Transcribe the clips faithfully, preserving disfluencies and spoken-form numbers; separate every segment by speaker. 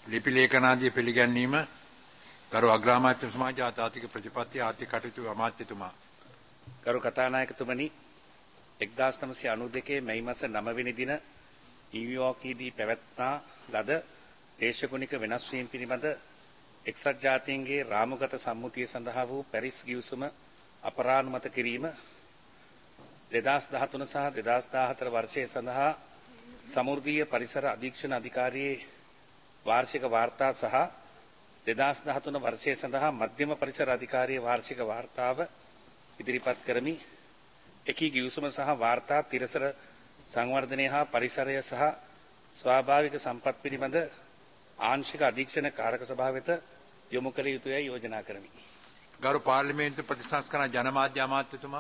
Speaker 1: ලිපි ලේඛනාදී පිළිගැන්වීම ගරු අග්‍රාමාත්‍ය සමාජ ආර්ථික ප්‍රතිපත්ති ආර්ථික කටයුතු අමාත්‍යතුමා.
Speaker 2: ගරු කතානායකතුමනි, එක්දාස් නවසිය අනූ දෙකේ මැයි මාස නව වෙනි දින නිව්යෝර්කීදී පැවැත්නා ලද දේශගුණික වෙනස් වීම් පිළිබඳ එක්සත් ජාතීන්ගේ රාමුගත සම්මුතිය සඳහා වූ පැරිස් ගිවිසුම අපරානුමත කිරීම, දෙදාස් දහතුන සහ දෙදාස් දාහතර වර්ෂයේ සඳහා සමෘද්ධීය පරිසර අධීක්ෂණ අධිකාරියේ වාර්ෂික වාර්තා සහ දෙදාස් දහතුන වර්ෂයේ සඳහා මධ්‍යම පරිසර අධිකාරියේ වාර්ෂික වාර්තාව ඉදිරිපත් කරමි. එකී ගිවිසුම සහ වාර්තා තිරසර සංවර්ධනය හා පරිසරය සහ ස්වාභාවික සම්පත් පිළිබඳ ආංශික අධීක්ෂණ කාරක සභාව වෙත යොමු කළ යුතුයයි යෝජනා කරමි.
Speaker 1: ගරු පාර්ලිමේන්තු ප්‍රතිසංස්කරණ ජනමාධ්‍ය අමාත්‍යතුමා.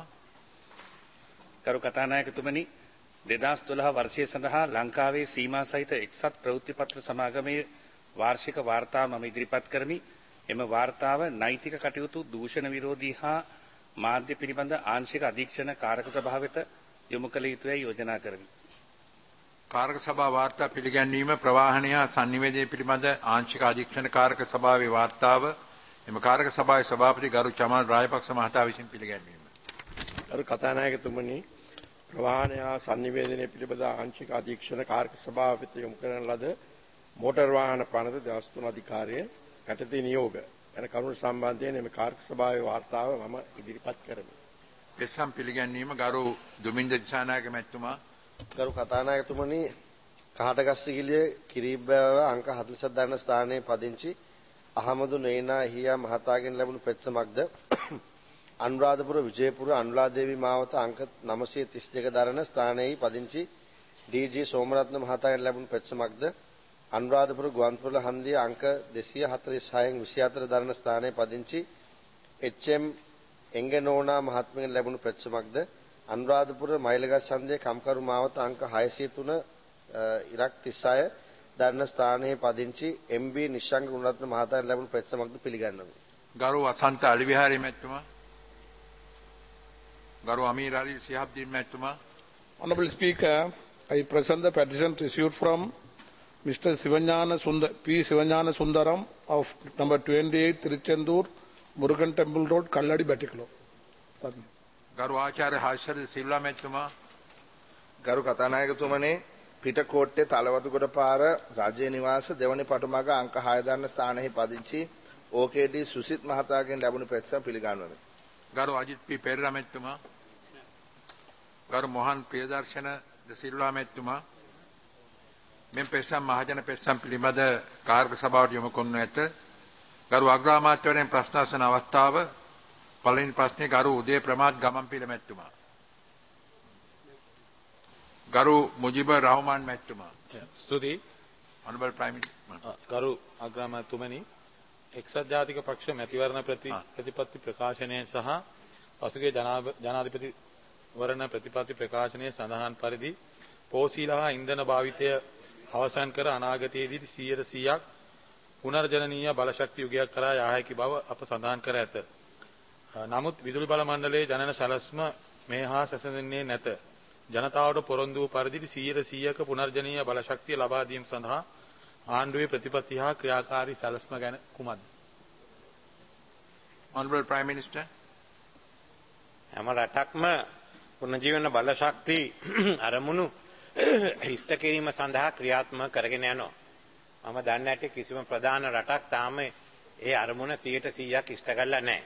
Speaker 2: ගරු කතානායකතුමනි, දෙදාස් දොළහ වර්ෂය සඳහා ලංකාවේ සීමා සහිත එක්සත් ප්‍රවෘත්තිපත්‍ර සමාගමේ වාර්ෂික වාර්තාව මම ඉදිරිපත් කරමි. එම වාර්තාව නෛතික කටයුතු, දූෂණ විරෝධී හා මාධ්‍ය පිළිබඳ ආංශික අධීක්ෂණ කාරක සභාව වෙත යොමු කළ යුතුයයි යෝජනා කරමි.
Speaker 1: කාරක සභා වාර්තා පිළිගැන්වීම ප්‍රවාහනය හා sannivedana පිළිබඳ ආංශික අධීක්ෂණ කාරක සභාවේ වාර්තාව එම කාරක සභාවේ සභාපති ගරු චමල් රාජපක්ෂ මහතා විසින් පිළිගැන්වීම.
Speaker 3: ගරු කතානායකතුමනි, ප්‍රවාහනය හා sannivedana පිළිබඳ ආංශික අධීක්ෂණ කාරක සභාව වෙත යොමු කරන ලද මෝටර් වාහන පනත දෙවස් තුන අධිකාරිය යටතේ නියෝග යන කරුණු සම්බන්ධයෙන් එම කාරක සභාවේ වාර්තාව මම ඉදිරිපත් කරමි.
Speaker 1: පෙස්සම් පිළිගැන්වීම ගරු දුමින්ද දිසානායක මැතිතුමා.
Speaker 4: ගරු කතානායකතුමනි, කහටගස්සගිලිය කිරිබ්බව අංක හතළිසක් දරන ස්ථානයේ පදිංචි අහමදු නේනා හියා මහතාගෙන් ලැබුණු පෙත්සමක්ද අනුරාධපුර විජයපුර අනුලාදේවි මාවත අංක නවසිය තිස් දෙක දරන ස්ථානයේ පදිංචි ඩී.ජී. සෝමරත්න මහතාගෙන් ලැබුණු පෙත්සමක්ද අනුරාධපුර ගුවන්තොටුපළ හන්දිය අංක දෙසිය හතළිස් හයෙන් විසි හතර දරන ස්ථානයේ පදිංචි එච්.එම්. එංගනෝනා මහත්මියගෙන් ලැබුණු පෙත්සමක්ද අනුරාධපුර මයිලගස් හන්දිය කම්කරු මාවත අංක හයසිය තුන ඉරක් තිස්හය දරන ස්ථානයේ පදිංචි එම්.බී. නිශ්ශංක ගුණරත්න මහතාගෙන් ලැබුණු පෙත්සමක්ද පිළිගන්නවා.
Speaker 1: ගරු වසන්ත අලිවිහාරි මැතිතුමා. ගරු අමීර අලි සිහබ්දීන් මැතිතුමා.
Speaker 5: Honorable Speaker, I present the petition received from Mister Sivanyana Sundar, P. Sivanyana Sundaram of number twenty-eight Tiruchendur, Murugan Temple Road, Kalladi, Batiklo.
Speaker 1: ගරු ආචාර්ය හර්ෂද සිල්වා මැතිතුමා.
Speaker 6: ගරු කතානායකතුමනි, පිටකොට්ටේ තලවතුගොඩ පාර රාජ්‍ය නිවාස දෙවනි පටුමග අංක හය දරන ස්ථානයේ පදිංචි ඕ.කේ.ඩී. සුසිත් මහතාගෙන් ලැබුණු පෙත්සම පිළිගන්වමි.
Speaker 1: ගරු අජිත් පී පෙරේරා මැතිතුමා. ගරු මොහන් ප්‍රියදර්ශන ද සිල්වා මැතිතුමා. මෙම පෙත්සම් මහජන පෙත්සම් පිළිබඳ කාර්ක සභාවට යොමු කරනු ඇත. ගරු අග්‍රාමාත්‍යවරයන් ප්‍රශ්න අසන අවස්ථාව. පළවෙනි ප්‍රශ්නේ ගරු උදේ ප්‍රමාත් ගමන්පිල මැතිතුමා. ගරු මුජිබ රහමාන් මැතිතුමා.
Speaker 7: ස්තුතියි.
Speaker 1: Honorable Prime Minister.
Speaker 7: ගරු අග්‍රාමාත්‍යතුමනි, එක්සත් ජාතික පක්ෂ මැතිවරණ ප්‍රතිපත්ති ප්‍රකාශනය සහ පසුගිය ජනාධිපති වරණ ප්‍රතිපත්ති ප්‍රකාශනයේ සඳහන් පරිදි පෝසීල හා ඉන්ධන භාවිතය අවසන් කර අනාගතයේදී සියයට සියයක් පුනර්ජනනීය බලශක්ති යුගයක් කරා යා හැකි බව අප සඳහන් කර ඇත. නමුත් විදුලි බල මණ්ඩලයේ ජනන සැලැස්ම මේ හා සැසඳෙන්නේ නැත. ජනතාවට පොරොන්දු වූ පරිදි සියයට සියයක පුනර්ජනීය බලශක්තිය ලබා දීම සඳහා ආණ්ඩුවේ ප්‍රතිපත්ති හා ක්‍රියාකාරී සැලැස්ම ගැන කුමක්ද?
Speaker 1: Honorable Prime Minister.
Speaker 8: හැම රටක්ම පුනර්ජීවන බලශක්ති අරමුණු ඉෂ්ට කිරීම සඳහා ක්‍රියාත්මක කරගෙන යනවා. මම දන්නේ නැටි කිසිම ප්‍රධාන රටක් තාම ඒ අරමුණ සියයට සියයක් ඉෂ්ට කරලා නැහැ.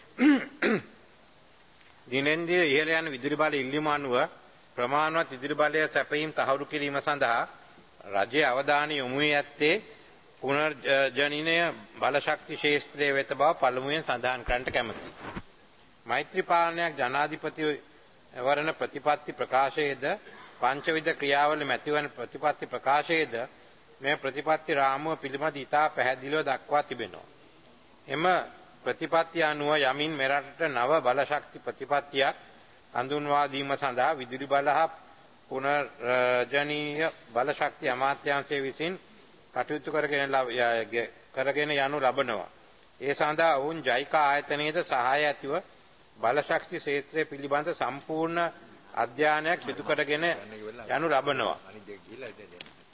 Speaker 8: දිනෙන් දින ඉහළ යන විදුලි බල ඉල්ලීම අනුව ප්‍රමාණවත් විදුලි බලය සැපයීම තහවුරු කිරීම සඳහා රජයේ අවධානය යොමු වී ඇත්තේ පුනර්ජනනීය බලශක්ති ක්ෂේත්‍රයේ වෙත බව පළමුවෙන් සඳහන් කරන්නට කැමැතියි. මෛත්‍රී පාලනයක් ජනාධිපති වරණ ප්‍රතිපත්ති ප්‍රකාශයේද පංචවිධ ක්‍රියාවල මැතිවන ප්‍රතිපත්ති ප්‍රකාශයේද මේ ප්‍රතිපත්ති රාමුව පිළිබඳ ඉතා පැහැදිලිව දක්වා තිබෙනවා. එම ප්‍රතිපත්ති අනුව යමින් මෙරටට නව බලශක්ති ප්‍රතිපත්තියක් හඳුන්වා දීම සඳහා විදුලි බල හා පුනර්ජනීය බලශක්ති අමාත්‍යාංශය විසින් කටයුතු කරගෙන කරගෙන යනු ලබනවා. ඒ සඳහා ඔවුන් ජයිකා ආයතනයේද සහාය ඇතිව බලශක්ති ක්ෂේත්‍රය පිළිබඳ සම්පූර්ණ අධ්‍යයනයක් සිදු කරගෙන යනු ලබනවා.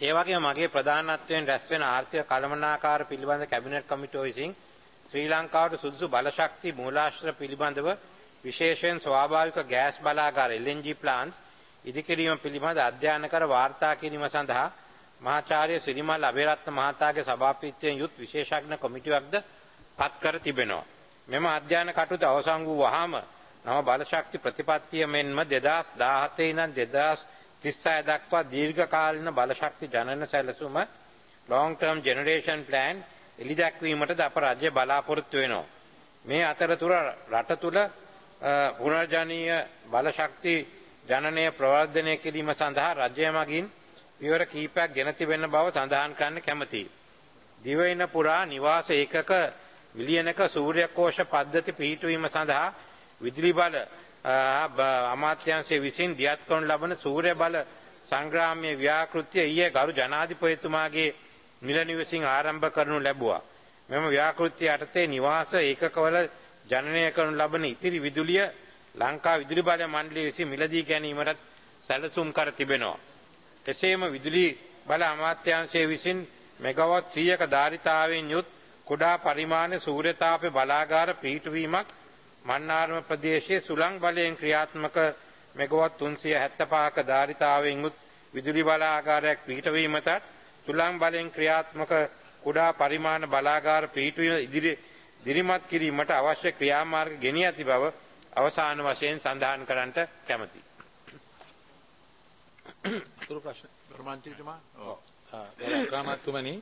Speaker 8: ඒ වගේම මගේ ප්‍රධානත්වයෙන් රැස් වෙන ආර්ථික කළමනාකාර පිළිබඳ කැබිනට් කමිටුව විසින් ශ්‍රී ලංකාවට සුදුසු බලශක්ති මූලාශ්‍ර පිළිබඳව විශේෂයෙන් ස්වාභාවික ගෑස් බලාගාර L N G plants ඉදිකිරීම පිළිබඳ අධ්‍යයන කර වාර්තා කිරීම සඳහා මහාචාර්ය සිරිමල් අබේරත්න මහතාගේ සභාපතිත්වයෙන් යුත් විශේෂඥ කොමිටුවක්ද පත් කර තිබෙනවා. මෙම අධ්‍යයන කටයුතු අවසන් වූ වහාම නව බලශක්ති ප්‍රතිපත්තිය මෙන්ම දෙදාස් දාහතේ ඉඳන් දෙදාස් තිස්හය දක්වා දීර්ඝ කාලින බලශක්ති ජනන සැලසුම long term generation plan එළි දැක්වීමටද අප රජය බලාපොරොත්තු වෙනවා. මේ අතරතුර රට තුළ පුනර්ජනීය බලශක්ති ජනනය ප්‍රවර්ධනය කිරීම සඳහා රජය මගින් පියවර කීපයක් ගෙන තිබෙන බව සඳහන් කරන්න කැමැතියි. දිවයින පුරා නිවාස ඒකක විලියනක සූර්යකෝෂ පද්ධති පිහිටුවීම සඳහා විදුලි බල අමාත්‍යාංශය විසින් දියත් කරනු ලබන සූර්ය බල සංග්‍රාමීය ව්‍යාකෘතිය ඊයේ ගරු ජනාධිපතිතුමාගේ මිල නිවසින් ආරම්භ කරනු ලැබුවා. මෙම ව්‍යාකෘතිය යටතේ නිවාස ඒකකවල ජනනය කරනු ලබන ඉතිරි විදුලිය ලංකා විදුලි බල මණ්ඩලය විසින් මිලදී ගැනීමට සැලසුම් කර තිබෙනවා. එසේම විදුලි බල අමාත්‍යාංශය විසින් මෙගාවොට් සීයක ධාරිතාවෙන් යුත් කුඩා පරිමාණ සූර්ය තාප බලාගාර පිහිටුවීමක් මන්නාරම ප්‍රදේශයේ සුළං බලයෙන් ක්‍රියාත්මක මෙගාවොට් තුන්සිය හැත්තෑපහක ධාරිතාවෙන් යුත් විදුලි බලාගාරයක් පිහිටවීමට සුළං බලයෙන් ක්‍රියාත්මක කුඩා පරිමාණ බලාගාර පිහිටුවීම ඉදිරි දිරිමත් කිරීමට අවශ්‍ය ක්‍රියාමාර්ග ගෙනී ඇති බව අවසාන වශයෙන් සඳහන් කරන්නට කැමැතියි.
Speaker 7: අතුරු ප්‍රශ්න
Speaker 1: ප්‍රමාණිතුමා
Speaker 7: ඔව් ගාමතුමනි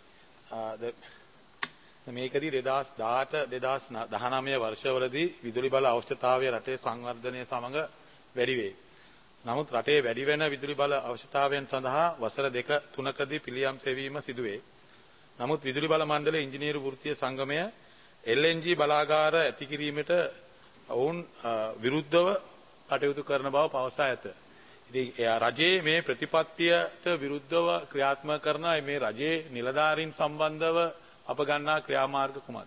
Speaker 7: මේකදී දෙදාස් දහඅට දෙදාස් දහනවය වර්ෂවලදී විදුලි බල අවශ්‍යතාවය රටේ සංවර්ධනය සමග වැඩි වේ. නමුත් රටේ වැඩි වෙන විදුලි බල අවශ්‍යතාවයන් සඳහා වසර දෙක තුනකදී පිළියම් සෙවීම සිදුවේ. නමුත් විදුලි බල මණ්ඩලයේ ඉංජිනේරු වෘත්තීය සංගමය L N G බලාගාර ඇති කිරීමට ඔවුන් විරුද්ධව කටයුතු කරන බව පවසා ඇත. ඉතින් රජයේ මේ ප්‍රතිපත්තියට විරුද්ධව ක්‍රියාත්මක කරන මේ රජයේ නිලධාරීන් සම්බන්ධව අප ගන්නා ක්‍රියාමාර්ග කුමක්ද?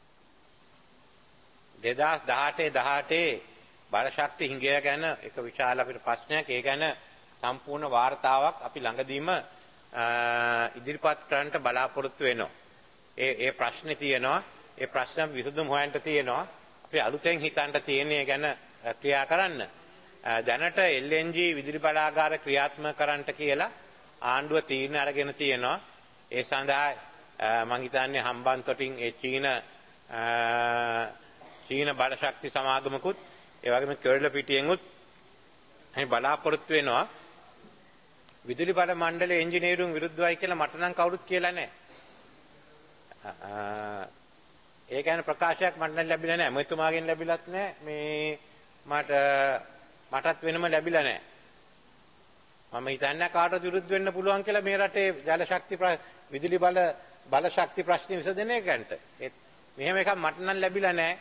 Speaker 8: දෙදාස් දහඅටේ දහඅටේ බලශක්ති හිඟය ගැන එක විශාල අපිට ප්‍රශ්නයක්. ඒ ගැන සම්පූර්ණ වාර්තාවක් අපි ළඟදීම ඉදිරිපත් කරන්නට බලාපොරොත්තු වෙනවා. ඒ ඒ ප්‍රශ්නේ තියෙනවා. ඒ ප්‍රශ්න විසඳුම් හොයන්න තියෙනවා. අපි අලුතෙන් හිතන්න තියෙන්නේ ගැන ක්‍රියා කරන්න. දැනට L N G විදුලි බලාගාර ක්‍රියාත්මක කරන්නට කියලා ආණ්ඩුව තීරණ අරගෙන තියෙනවා. ඒ සඳහා මම හිතන්නේ හම්බන්තොටින් ඒ චීන චීන බලශක්ති සමාගමකුත් ඒ වගේම කෙරළපිටියෙන්ුත් මේ බලාපොරොත්තු වෙනවා. විදුලි බල මණ්ඩලයේ ඉංජිනේරුන් විරුද්ධවයි කියලා මට නම් කවුරුත් කියලා නැහැ. ඒ ගැන ප්‍රකාශයක් මට නම් ලැබිලා නැහැ. මෙතුමාගෙන් ලැබිලත් නැහැ. මේ මට මටත් වෙනම ලැබිලා නැහැ. මම හිතන්නේ කාටවත් විරුද්ධ වෙන්න පුළුවන් කියලා මේ රටේ ජල ශක්ති විදුලි බල බල ශක්ති ප්‍රශ්න විසඳන එකකට. ඒත් මෙහෙම එකක් මට නම් ලැබිලා නැහැ.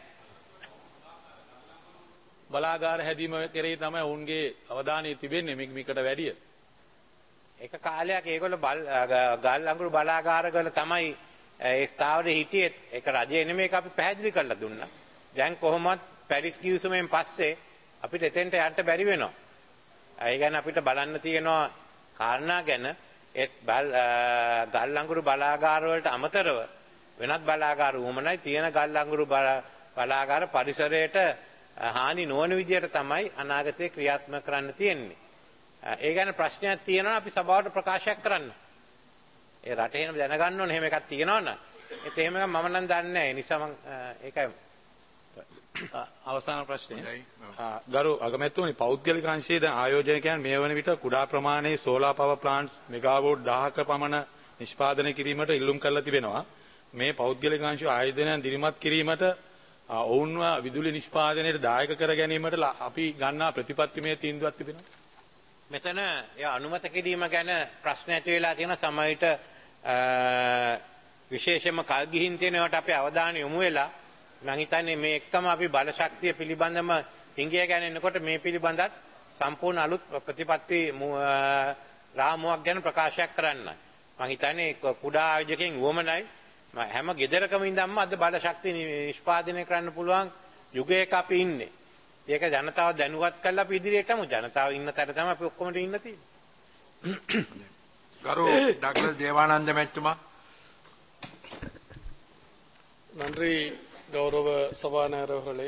Speaker 7: බලාගාර හැදීම කෙරෙහි තමයි ඔවුන්ගේ අවධානය තිබෙන්නේ මේකට වැඩිය.
Speaker 8: එක කාලයක් ඒගොල්ලෝ ගල් අඟුරු බලාගාරවල තමයි ඒ ස්ථාවරේ හිටියේ. ඒක රජය නෙමෙයි, ඒක අපි පැහැදිලි කරලා දුන්නා. දැන් කොහොමවත් පැරිස් කිවිසුමෙන් පස්සේ අපිට එතෙන්ට යන්න බැරි වෙනවා. ඒ ගැන අපිට බලන්න තියෙනවා කාරණා ගැන. ඒ ගල් අඟුරු බලාගාර වලට අමතරව වෙනත් බලාගාර උමනයි තියෙන ගල් අඟුරු බලාගාර පරිසරයට හානි නොවන විදිහට තමයි අනාගතයේ ක්‍රියාත්මක කරන්න තියෙන්නේ. ඒ ගැන ප්‍රශ්නයක් තියෙනවා අපි සභාවට ප්‍රකාශයක් කරන්න. ඒ රටේ එහෙම දැනගන්න ඕනේ එහෙම එකක් තියෙනවනම්. ඒත් එහෙම එකක් මම නම් දන්නේ නැහැ. ඒ නිසා මම ඒකයි
Speaker 7: අවසාන ප්‍රශ්නය. ගරු අගමැතිතුමනි, පෞද්ගලික අංශයේ දැන් ආයෝජනකයන් මේ වන විට කුඩා ප්‍රමාණයේ සෝලාර් පවර් ප්ලාන්ට්ස් මෙගාවෝට් දහයක පමණ නිෂ්පාදනය කිරීමට ඉල්ලුම් කරලා තිබෙනවා. මේ පෞද්ගලික අංශය ආයෝජනයන් දිරිමත් කිරීමට ඔවුන්ව විදුලි නිෂ්පාදනයට දායක කර ගැනීමට අපි ගන්නා ප්‍රතිපත්තිමය තීන්දුවක් තිබෙනවා.
Speaker 8: මෙතන අනුමත කිරීම ගැන ප්‍රශ්න ඇති වෙලා තියෙන සමහරවිට විශේෂයෙන්ම කල් ගිහින් තියෙනවට අපේ අවධානය යොමු වෙලා මම හිතන්නේ මේ එක්කම අපි බල ශක්තිය පිළිබඳම හිඟය ගැන එනකොට මේ පිළිබඳත් සම්පූර්ණ අලුත් ප්‍රතිපත්ති රාමුවක් ගැන ප්‍රකාශයක් කරන්න. මම හිතන්නේ කුඩා ආයෝජකයන් වුවමනයි හැම ගෙදරකම ඉඳන්ම අද බල ශක්තිය නිෂ්පාදනය කරන්න පුළුවන් යුගයක අපි ඉන්නේ. ඒක ජනතාව දැනුවත් කරලා අපි ඉදිරියටම ජනතාව ඉන්න තැන තමයි අපි ඔක්කොම ඉන්න තියෙන්නේ.
Speaker 1: ගරු டாக்டர் தேவானந்த மெத்துமா.
Speaker 9: நன்றி கௌரவ சபாநாயகர் அவர்களே.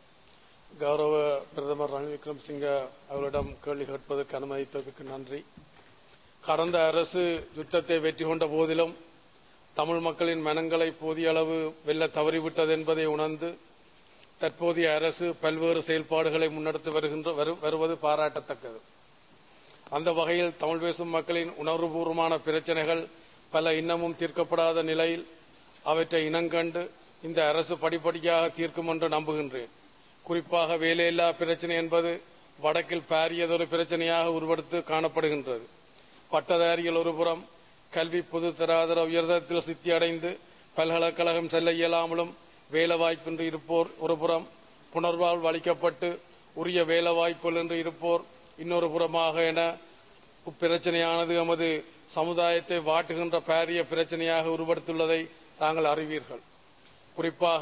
Speaker 9: கௌரவ பிரதமர் ரணில் விக்ரமசிங்க அவர்களிடம் கேள்வி கேட்பதற்கு அனுமதித்ததற்கு நன்றி. கடந்த அரசு யுத்தத்தை வெற்றி கொண்ட போதிலும் தமிழ் மக்களின் மனங்களை போதிய அளவு வெல்ல தவறிவிட்டது என்பதை உணர்ந்து தற்போதைய அரசு பல்வேறு செயல்பாடுகளை முன்னெடுத்து வருகின்ற வருவது பாராட்டத்தக்கது. அந்த வகையில் தமிழ் பேசும் மக்களின் உணர்வுபூர்வமான பிரச்சனைகள் பல இன்னமும் தீர்க்கப்படாத நிலையில் அவற்றை இனங்கண்டு இந்த அரசு படிப்படியாக தீர்க்கும் என்று நம்புகின்றேன். குறிப்பாக வேலையில்லா பிரச்சனை என்பது வடக்கில் பாரியதொரு பிரச்சனையாக உருவெடுத்து காணப்படுகின்றது. பட்டதாரிகள் ஒருபுறம் கல்வி பொது தராதர உயர்தரத்தில் சித்தியடைந்து பல்கலைக்கழகம் செல்ல இயலாமலும் வேலைவாய்ப்பின்றி இருப்போர் ஒருபுறம், புனர்வாழ்வு அளிக்கப்பட்டு உரிய வேலைவாய்ப்புகள் என்று இருப்போர் இன்னொரு புறமாக என இப்பிரச்சனையானது எமது சமுதாயத்தை வாட்டுகின்ற பாரிய பிரச்சனையாக உருவெடுத்துள்ளதை தாங்கள் அறிவீர்கள். குறிப்பாக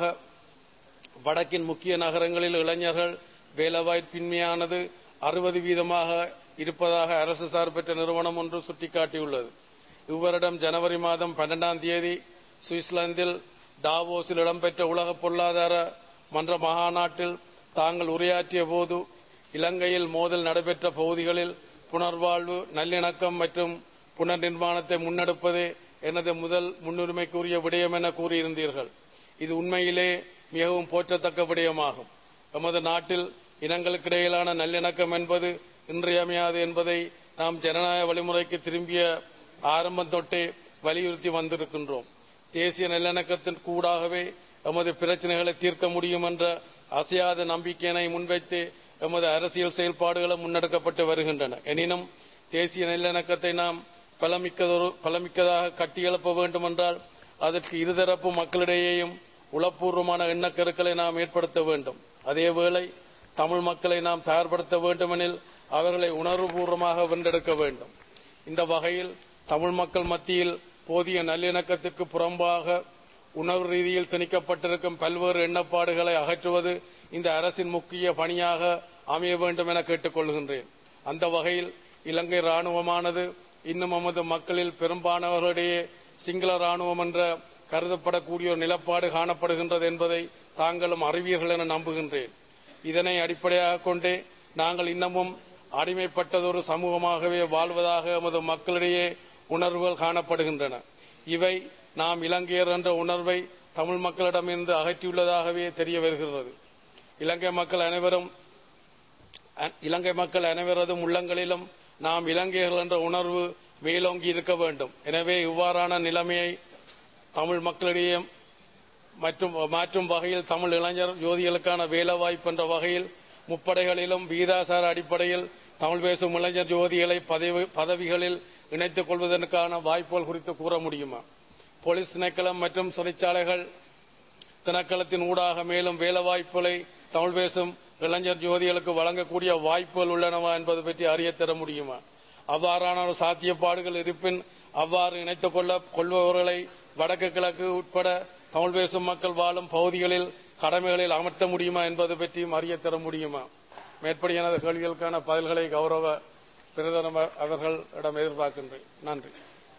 Speaker 9: வடக்கின் முக்கிய நகரங்களில் இளைஞர்கள் வேலைவாய்ப்பின்மையானது அறுபது வீதமாக இருப்பதாக அரசு சார்பற்ற நிறுவனம் ஒன்று சுட்டிக்காட்டியுள்ளது. இவ்வருடம் ஜனவரி மாதம் பன்னெண்டாம் தேதி சுவிட்சர்லாந்தில் டாவோஸில் இடம்பெற்ற உலக பொருளாதார மன்ற மகாநாட்டில் தாங்கள் உரையாற்றிய போது இலங்கையில் மோதல் நடைபெற்ற பகுதிகளில் புனர்வாழ்வு, நல்லிணக்கம் மற்றும் புனர் நிர்மாணத்தை முன்னெடுப்பதே எனது முதல் முன்னுரிமைக்குரிய விடயம் என கூறியிருந்தீர்கள். இது உண்மையிலே மிகவும் போற்றத்தக்க விடயமாகும். எமது நாட்டில் இனங்களுக்கிடையிலான நல்லிணக்கம் என்பது இன்றியமையாது என்பதை நாம் ஜனநாயக வழிமுறைக்கு திரும்பிய ஆரம்பம் தொட்டே வலியுறுத்தி வந்திருக்கின்றோம். தேசிய நல்லிணக்கத்தின் கூடாகவே எமது பிரச்சனைகளை தீர்க்க முடியும் என்ற அசையாத நம்பிக்கையினை முன்வைத்து எமது அரசியல் செயல்பாடுகளும் முன்னெடுக்கப்பட்டு வருகின்றன. எனினும் தேசிய நல்லிணக்கத்தை நாம் பலமிக்கதொரு பலமிக்கதாக கட்டியெழுப்ப வேண்டும் என்றால் அதற்கு இருதரப்பு மக்களிடையேயும் உளப்பூர்வமான எண்ணக்கருக்களை நாம் ஏற்படுத்த வேண்டும். அதேவேளை தமிழ் மக்களை நாம் தயார்படுத்த வேண்டுமெனில் அவர்களை உணர்வுபூர்வமாக வென்றெடுக்க வேண்டும். இந்த வகையில் தமிழ் மக்கள் மத்தியில் போதிய நல்லிணக்கத்திற்கு புறம்பாக உணர்வு ரீதியில் திணிக்கப்பட்டிருக்கும் பல்வேறு எண்ணப்பாடுகளை அகற்றுவது இந்த அரசின் முக்கிய பணியாக அமைய வேண்டும் என கேட்டுக்கொள்கின்றேன். அந்த வகையில் இலங்கை ராணுவமானது இன்னும் நமது மக்களில் பெரும்பாலானவர்களிடையே சிங்கள ராணுவம் என்ற கருதப்படக்கூடிய ஒரு நிலப்பாடு காணப்படுகின்றது என்பதை தாங்களும் அறிவீர்கள் என நம்புகின்றேன். இதனை அடிப்படையாக கொண்டே நாங்கள் இன்னமும் அடிமைப்பட்டதொரு சமூகமாகவே வாழ்வதாக எமது மக்களிடையே உணர்வுகள் காணப்படுகின்றன. இவை நாம் இலங்கையர் என்ற உணர்வை தமிழ் மக்களிடமிருந்து அகற்றியுள்ளதாகவே தெரிய வருகிறது. இலங்கை மக்கள் அனைவரும் இலங்கை மக்கள் அனைவரதும் உள்ளங்களிலும் நாம் இலங்கையர்கள் என்ற உணர்வு மேலோங்கி இருக்க வேண்டும். எனவே இவ்வாறான நிலைமையை தமிழ் மக்களிடையே மற்றும் மாற்றும் வகையில் தமிழ் இளைஞர் ஜோதிகளுக்கான வேலைவாய்ப்பு என்ற வகையில் முப்படைகளிலும் வீராசார அடிப்படையில் தமிழ் பேசும் இளைஞர் ஜோதிகளை பதவிகளில் இணைத்துக் கொள்வதற்கான வாய்ப்புகள் குறித்து கூற முடியுமா? போலீஸ் திணைக்களம் மற்றும் சிறைச்சாலைகள் திணைக்களத்தின் ஊடாக மேலும் வேலைவாய்ப்புகளை தமிழ் பேசும் இளைஞர் ஜோதிகளுக்கு வழங்கக்கூடிய வாய்ப்புகள் உள்ளனவா என்பது பற்றி அறிய தர முடியுமா? அவ்வாறான ஒரு சாத்தியப்பாடுகள் இருப்பின் அவ்வாறு இணைத்துக் கொள்ள கொள்பவர்களை வடக்கு கிழக்கு உட்பட தமிழ் பேசும் மக்கள் வாழும் பகுதிகளில் கடமைகளில் அமர்த்த முடியுமா என்பது பற்றியும் அறிய தர முடியுமா? மேற்படி எனது கேள்விகளுக்கான பதில்களை கௌரவ பிரதமர் அவர்களிடம் எதிர்பார்க்கின்றேன். நன்றி.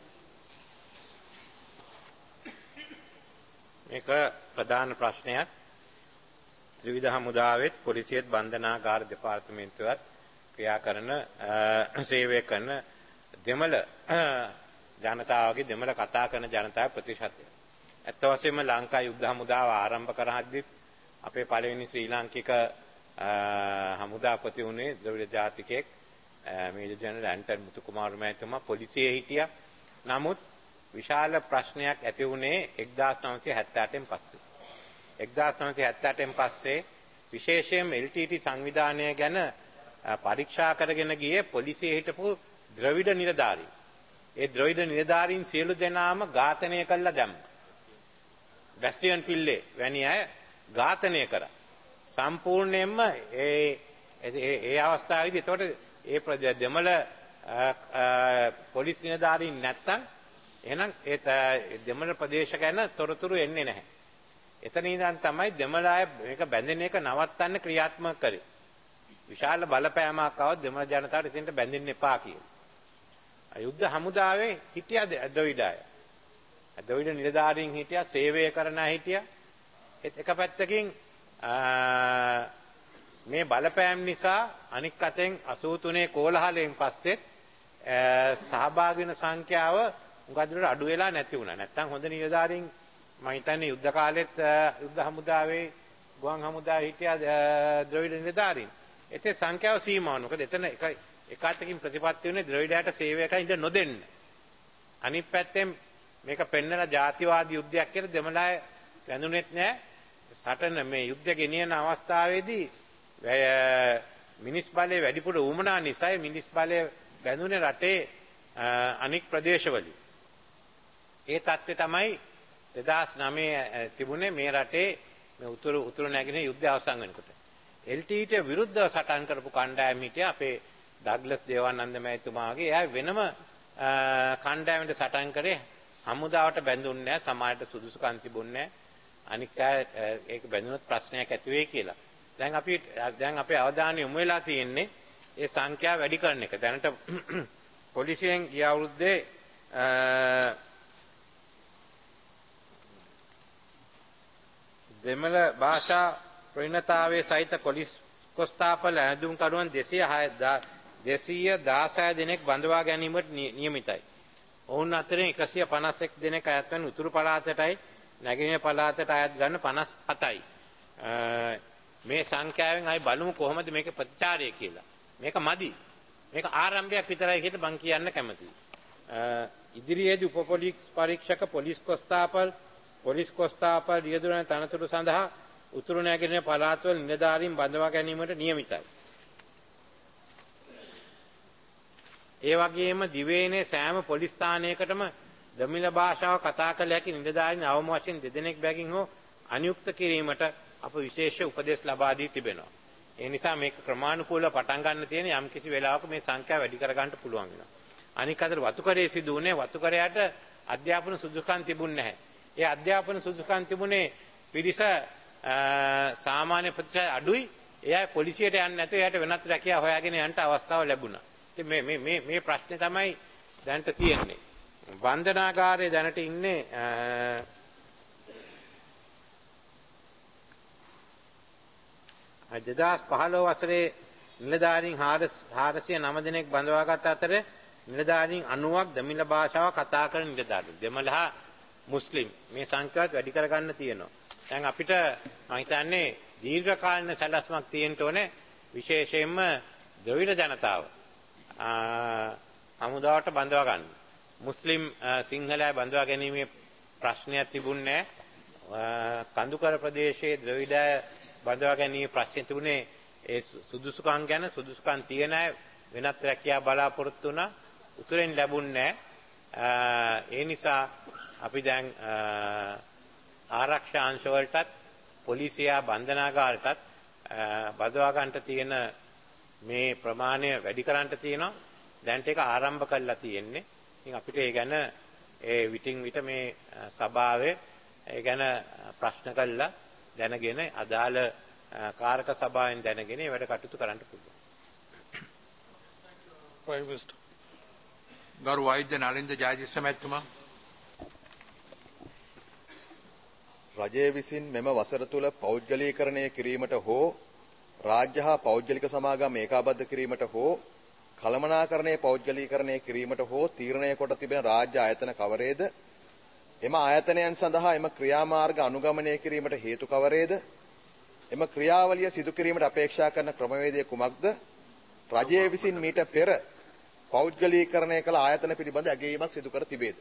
Speaker 8: මේක ප්‍රධාන ප්‍රශ්නයක්. ත්‍රිවිධ හමුදාවෙත් පොලිසියත් බන්ධනාගාර දෙපාර්තමේන්තුවත් ක්‍රියා කරන සේවය කරන දෙමළ ජනතාවගේ දෙමළ කතා කරන ජනතාව ප්‍රතිශතය. ඇත්ත වශයෙන්ම ලංකා යුද්ධ හමුදාව ආරම්භ කරහද්දී අපේ පළවෙනි ශ්‍රී ලාංකික හමුදාපති වුණේ ද්‍රවිඩ ජාතිකයෙක් මේජර් ජනරල් ඇන්ටන් මුතුකුමාර මහත්මයා පොලිසියේ හිටියා. නමුත් විශාල ප්‍රශ්නයක් ඇති වුණේ එක්දාස් නවසිය හැත්තෑ අටෙන් පස්සේ. එක්දාස් නවසිය හැත්තෑ අටෙන් පස්සේ විශේෂයෙන්ම එල් ටී ටී සංවිධානය ගැන පරීක්ෂා කරගෙන ගියේ පොලිසියේ හිටපු ද්‍රවිඩ නිලධාරීන්. ඒ ද්‍රවිඩ නිලධාරීන් සියලු දෙනාම ඝාතනය කළා දැම්මා. බැස්ටියන් පිල්ලේ වැනි අය ඝාතනය කරා. සම්පූර්ණයෙන්ම ඒ ඒ අවස්ථාවේදී එතකොට ඒ දෙමළ පොලිස් නිලධාරීන් නැත්තම් එහෙනම් ඒ දෙමළ ප්‍රදේශ ගැන තොරතුරු එන්නේ නැහැ. එතන ඉඳන් තමයි දෙමළ අය මේක බැඳෙන එක නවත්තන්න ක්‍රියාත්මක කරේ. විශාල බලපෑමක් ආවොත් දෙමළ ජනතාවට එතෙන්ට බැඳෙන්න එපා කියලා. යුද්ධ හමුදාවේ හිටියා ද්‍රවිඩ අය. ද්‍රවිඩ නිලධාරීන් හිටියා, සේවය කරන අය හිටියා. එක පැත්තකින් මේ බලපෑම් නිසා අනික් අතෙන් අසූ තුනේ කෝලහලයෙන් පස්සෙත් සහභාගී වෙන සංඛ්‍යාව උගදට අඩු වෙලා නැති වුණා. නැත්තම් හොඳ නිලධාරීන් මම හිතන්නේ යුද්ධ කාලෙත් යුද්ධ හමුදාවේ ගුවන් හමුදාවේ හිටියා ද්‍රවිඩ නිලධාරීන්. ඒතේ සංඛ්‍යාව සීමාවන. මොකද එතන එක එක අතකින් ප්‍රතිපත්ති වෙන්නේ ද්‍රවිඩයට සේවය කරන්න ඉඩ නොදෙන්න. අනිත් පැත්තෙන් මේක පෙන්නලා ජාතිවාදී යුද්ධයක් කියලා දෙමළාය වැඳුනේත් නැහැ. සටන මේ යුද්ධ ගෙනියන අවස්ථාවේදී මිනිස් බලය වැඩිපුර වුමනා නිසා මිනිස් බලය බැඳුනේ රටේ අනික් ප්‍රදේශවලින්. ඒ தත්ත්වය තමයි දෙදාස් නවය තිබුණේ මේ රටේ මේ උතුරු උතුරු නැගෙනහිර යුද්ධය අවසන් වෙනකොට. එල් ටී ඊට විරුද්ධව සටන් කරපු කණ්ඩායම හිටියා අපේ ඩග්ලස් දේවානන්ද මහතුමාගේ. එයා වෙනම කණ්ඩායමකට සටන් කරේ හමුදාවට බැඳුන්නේ නැහැ, සමාජයට සුදුසුකම් තිබුණේ නැහැ. අනික් අය ඒක බැඳුනොත් ප්‍රශ්නයක් ඇති වෙයි කියලා. දැන් අපි දැන් අපේ අවධානය යොමු වෙලා තියෙන්නේ ඒ සංඛ්‍යාව වැඩි කරන එක. දැනට පොලිසියෙන් ගිය අවුරුද්දේ දෙමළ භාෂා ප්‍රවීණතාවයේ සහිත පොලිස් කොස්තාපල ඇඳුම්කරුවන් දෙසිය දහසය දෙනෙක් බඳවා ගැනීමට නියමිතයි. ඔවුන් අතරින් එකසිය පනස් එක් දෙනෙක් අයත් වන උතුරු පළාතටයි නැගෙනහිර පළාතට අයත් ගන්න පනස් හතයි. මේ සංඛ්‍යාවෙන් අපි බලමු කොහොමද මේක ප්‍රතිචාරය කියලා. මේක මදි. මේක ආරම්භයක් විතරයි කියලා මම කියන්න කැමතියි. ඉදිරියේදී උප පොලිස් පරීක්ෂක පොලිස් කොස්තාපල් පොලිස් කොස්තාපල් රියදුරන තනතුරු සඳහා උතුරු නැගෙනහිර පළාත්වල නිලධාරීන් බඳවා ගැනීමට නියමිතයි. ඒ වගේම දිවයිනේ සෑම පොලිස් ස්ථානයකටම දමිළ භාෂාව කතා කළ හැකි නිලධාරීන් අවම වශයෙන් දෙදෙනෙක් බැගින් හෝ අනියුක්ත කිරීමට අප විශේෂ උපදෙස් ලබා දී තිබෙනවා. ඒ නිසා මේක ක්‍රමානුකූලව පටන් ගන්න තියෙන යම් කිසි වෙලාවක මේ සංඛ්‍යාව වැඩි කර ගන්න පුළුවන් වෙනවා. අනික අතට වතුකරයේ සිදු වුණේ වතුකරයට අධ්‍යාපන සුදුසුකම් තිබුණේ නැහැ. ඒ අධ්‍යාපන සුදුසුකම් තිබුණේ පිරිස සාමාන්‍ය ප්‍රතිශත අඩුයි. එයා පොලිසියට යන්නේ නැතුව එයාට වෙනත් රැකියාව හොයාගෙන යන්න අවස්ථාව ලැබුණා. ඉතින් මේ මේ මේ මේ ප්‍රශ්නේ තමයි දැනට තියෙන්නේ. බන්ධනාගාරයේ දැනට ඉන්නේ දෙදාස් පහළොව වසරේ නිලධාරීන් හාරසිය නව දෙනෙක් බඳවාගත් අතර නිලධාරීන් අනූවක් දමිළ භාෂාව කතා කරන නිලධාරීන් දෙමළ හා මුස්ලිම් මේ සංඛ්‍යාවත් වැඩි කරගන්න තියෙනවා. දැන් අපිට මම හිතන්නේ දීර්ඝකාලීන සැලැස්මක් තියෙන්න ඕනේ විශේෂයෙන්ම ද්‍රවිඩ ජනතාව හමුදාවට බඳවා ගන්න. මුස්ලිම් සිංහලයි බඳවා ගැනීමේ ප්‍රශ්නයක් තිබුණේ නැහැ. කඳුකර ප්‍රදේශයේ ද්‍රවිඩය බඳවා ගැනීම ප්‍රශ්න තිබුණේ ඒ සුදුසුකම් ගැන සුදුසුකම් තියෙන අය වෙනත් රැකියාව බලාපොරොත්තු වුණා. උතුරෙන් ලැබුණේ නැහැ. ඒ නිසා අපි දැන් ආරක්ෂා අංශ වලටත් පොලිසිය බන්ධනාගාරයටත් බඳවා ගන්නට තියෙන මේ ප්‍රමාණය වැඩි කරන්නට තියෙනවා. දැන්ට ඒක ආරම්භ කළා තියෙන්නේ. ඉතින් අපිට ඒ ගැන ඒ විටින් විට මේ සභාවේ ඒ ගැන ප්‍රශ්න කළා දැනගෙන අදාළ කාරක සභාවෙන් දැනගෙන ඒ වැඩ කටයුතු කරන්න පුළුවන්.
Speaker 9: Prime Minister.
Speaker 1: ගරු වෛද්‍ය නලින්ද ජයතිස්ස මැතිතුමා.
Speaker 10: රජය විසින් මෙම වසර තුල පෞද්ගලීකරණය කිරීමට හෝ රාජ්‍ය හා පෞද්ගලික සමාගම් ඒකාබද්ධ කිරීමට හෝ කළමනාකරණයේ පෞද්ගලීකරණය කිරීමට හෝ තීරණය කොට තිබෙන රාජ්‍ය ආයතන කවරේද? එම ආයතනයන් සඳහා එම ක්‍රියාමාර්ග අනුගමනය කිරීමට හේතු කවරේද? එම ක්‍රියාවලිය සිදු කිරීමට අපේක්ෂා කරන ක්‍රමවේදය කුමක්ද? රජය විසින් මීට පෙර පෞද්ගලීකරණය කළ ආයතන පිළිබඳ ඇගයීමක් සිදු කර තිබේද?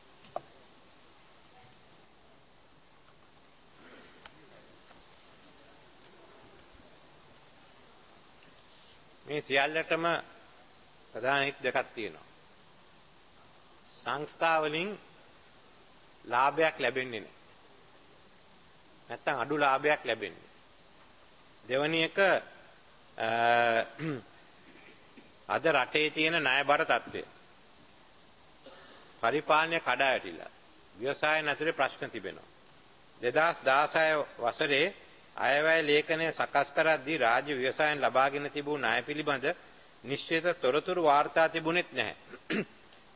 Speaker 8: මේ සියල්ලටම ප්‍රධාන හිත් දෙකක් තියෙනවා. සංස්ථා වලින් ලාභයක් ලැබෙන්නේ නැහැ. නැත්තම් අඩු ලාභයක් ලැබෙන්නේ. දෙවැනි එක අද රටේ තියෙන ණයබර තත්ත්වය. පරිපාලනය කඩා වැටිලා. ව්‍යවසාය නැතුලේ ප්‍රශ්න තිබෙනවා. දෙදාස් දාසය වසරේ අයවැය ලේඛනය සකස් කරද්දී රාජ්‍ය ව්‍යවසායන් ලබාගෙන තිබූ ණය පිළිබඳ නිශ්චිත තොරතුරු වාර්තා තිබුණෙත් නැහැ.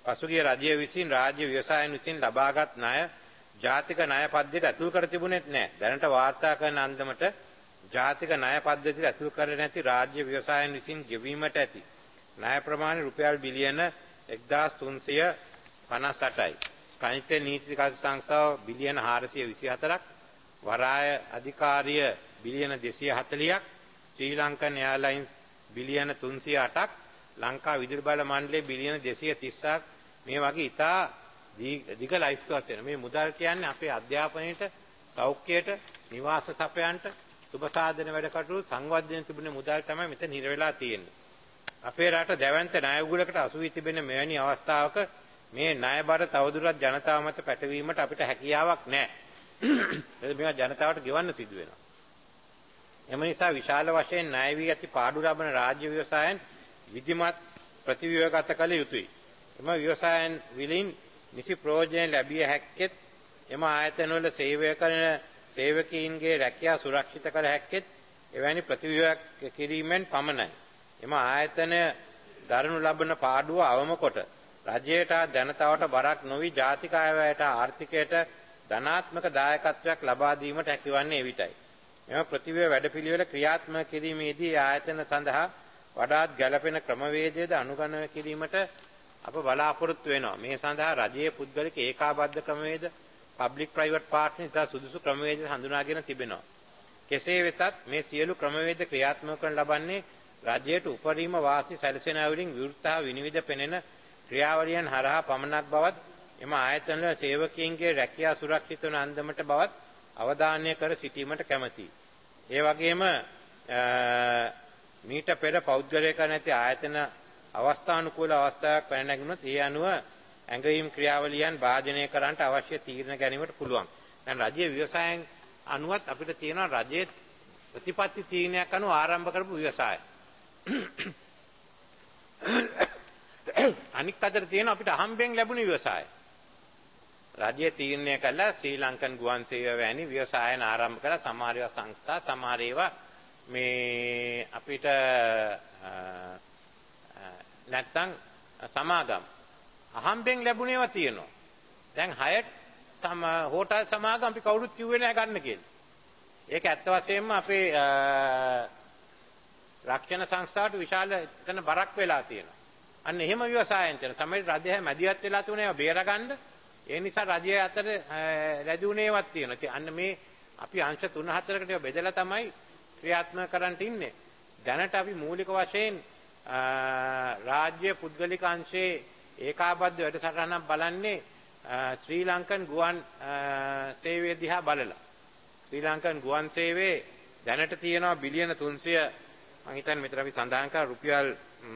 Speaker 8: පසුගිය රජය විසින් රාජ්‍ය ව්‍යවසායන් විසින් ලබාගත් ණය ජාතික ණය පද්ධතියට ඇතුල් කර තිබුණෙත් නැහැ. දැනට වාර්තා කරන අන්දමට ජාතික ණය පද්ධතියට ඇතුල් කර නැති රාජ්‍ය ව්‍යවසායන් විසින් ගෙවීමට ඇති ණය ප්‍රමාණය රුපියල් බිලියන එක්දාස් තුන්සිය පනස් අටයි. කනිෂ්ඨ නීතිගත සංස්ථාව බිලියන හාරසිය විසිහතරක්, වරාය අධිකාරිය බිලියන දෙසිය හතළියක්, ශ්‍රී ලංකන් එයාර්ලයින්ස් බිලියන තුන්සිය අටක්, ලංකා විදුලි බල මණ්ඩලය බිලියන දෙසිය තිස්සක් මේ වගේ ඉතා දිග ලයිස්තුවක් වෙන මේ මුදල් කියන්නේ අපේ අධ්‍යාපනයට, සෞඛ්‍යයට, නිවාස සපයන්ට, සුබ සාධන වැඩ කටයුතු සංවර්ධනය තිබුණ මුදල් තමයි මෙතන හිර වෙලා තියෙන්නේ. අපේ රට දැවැන්ත ණය උගුලකට අසු වී තිබෙන මෙවැනි අවස්ථාවක මේ ණය බර තවදුරටත් ජනතාව මත පැටවීමට අපිට හැකියාවක් නැහැ. මේවා ජනතාවට ගෙවන්න සිදු වෙනවා. එම නිසා විශාල වශයෙන් ණය වී ඇති පාඩු ලබන රාජ්‍ය ව්‍යවසායන් විධිමත් ප්‍රතිව්‍යුහගත කළ යුතුයි. එම ව්‍යවසායන් වලින් නිසි ප්‍රයෝජන ලැබිය හැක්කෙත් එම ආයතනවල සේවය කරන සේවකීන්ගේ රැකියාව සුරක්ෂිත කර හැක්කෙත් එවැනි ප්‍රතිව්‍යුහයක් කිරීමෙන් පමණයි. එම ආයතන දරනු ලබන පාඩුව අවම කොට රජයට ජනතාවට බරක් නොවි ජාතික අයවැයට ආර්ථිකයට ධනාත්මක දායකත්වයක් ලබා දීමට හැකිවන්නේ එවිටයි. එම ප්‍රතිව්‍යුහ වැඩපිළිවෙල ක්‍රියාත්මක කිරීමේදී ආයතන සඳහා වඩාත් ගැළපෙන ක්‍රමවේදයද අනුගමනය කිරීමට අප බලාපොරොත්තු වෙනවා. මේ සඳහා රජයේ පුද්ගලික ඒකාබද්ධ ක්‍රමවේද, පබ්ලික් ප්‍රයිවට් පාර්ට්නර් ඉතා සුදුසු ක්‍රමවේද හඳුනාගෙන තිබෙනවා. කෙසේ වෙතත් මේ සියලු ක්‍රමවේද ක්‍රියාත්මක කරන ලබන්නේ රජයට උපරිම වාසි සැලසෙන අයුරින් විවෘත හා විනිවිද පෙනෙන ක්‍රියාවලියන් හරහා පමණක් බවත් එම ආයතනවල සේවකීන්ගේ රැකියාව සුරක්ෂිත වන අන්දමට බවත් අවධානය කර සිටීමට කැමැතියි. ඒ වගේම මීට පෙර පෞද්ගලික නැති ආයතන අවස්ථානුකූල අවස්ථාවක් පැන නැගුණොත් ඒ අනුව ඇඟවීම් ක්‍රියාවලියන් භාජනය කරන්නට අවශ්‍ය තීරණ ගැනීමට පුළුවන්. දැන් රජයේ ව්‍යවසායන් අනුවත් අපිට තියෙනවා රජයේ ප්‍රතිපත්ති තීරණයක් අනුව ආරම්භ කරපු ව්‍යවසාය. අනික් අතට තියෙනවා අපිට අහම්බෙන් ලැබුණ ව්‍යවසාය. රජයේ තීරණය කළා ශ්‍රී ලංකන් ගුවන් සේවය වැනි ව්‍යවසායන ආරම්භ කළා. සමහර ඒවා සංස්ථා, සමහර ඒවා මේ අපිට නැත්තම් සමාගම් අහම්බෙන් ලැබුණ ඒවා තියෙනවා. දැන් හයට සම හෝටල් සමාගම් අපි කවුරුත් කිව්වේ නැහැ ගන්න කියලා. ඒක ඇත්ත වශයෙන්ම අපේ රක්ෂණ සංස්ථාවට විශාල එතන බරක් වෙලා තියෙනවා. අන්න එහෙම ව්‍යවසායන් තියෙන තමයි රජය මැදිහත් වෙලා තුනේ ඒවා බේරගන්න. ඒ නිසා රජය අතර රැඳුනේවත් තියෙනවා. ඉතින් අන්න මේ අපි අංශ තුන හතරකට ඒවා බෙදලා තමයි ක්‍රියාත්මක කරන්න ඉන්නේ. දැනට අපි මූලික වශයෙන් රාජ්‍ය පුද්ගලික අංශයේ ඒකාබද්ධ වැඩසටහනක් බලන්නේ ශ්‍රී ලංකන් ගුවන් සේවය දිහා බලලා. ශ්‍රී ලංකන් ගුවන් සේවයේ දැනට තියෙනවා බිලියන තුන්සිය මම හිතන්නේ මෙතන අපි සඳහන් කරා රුපියල්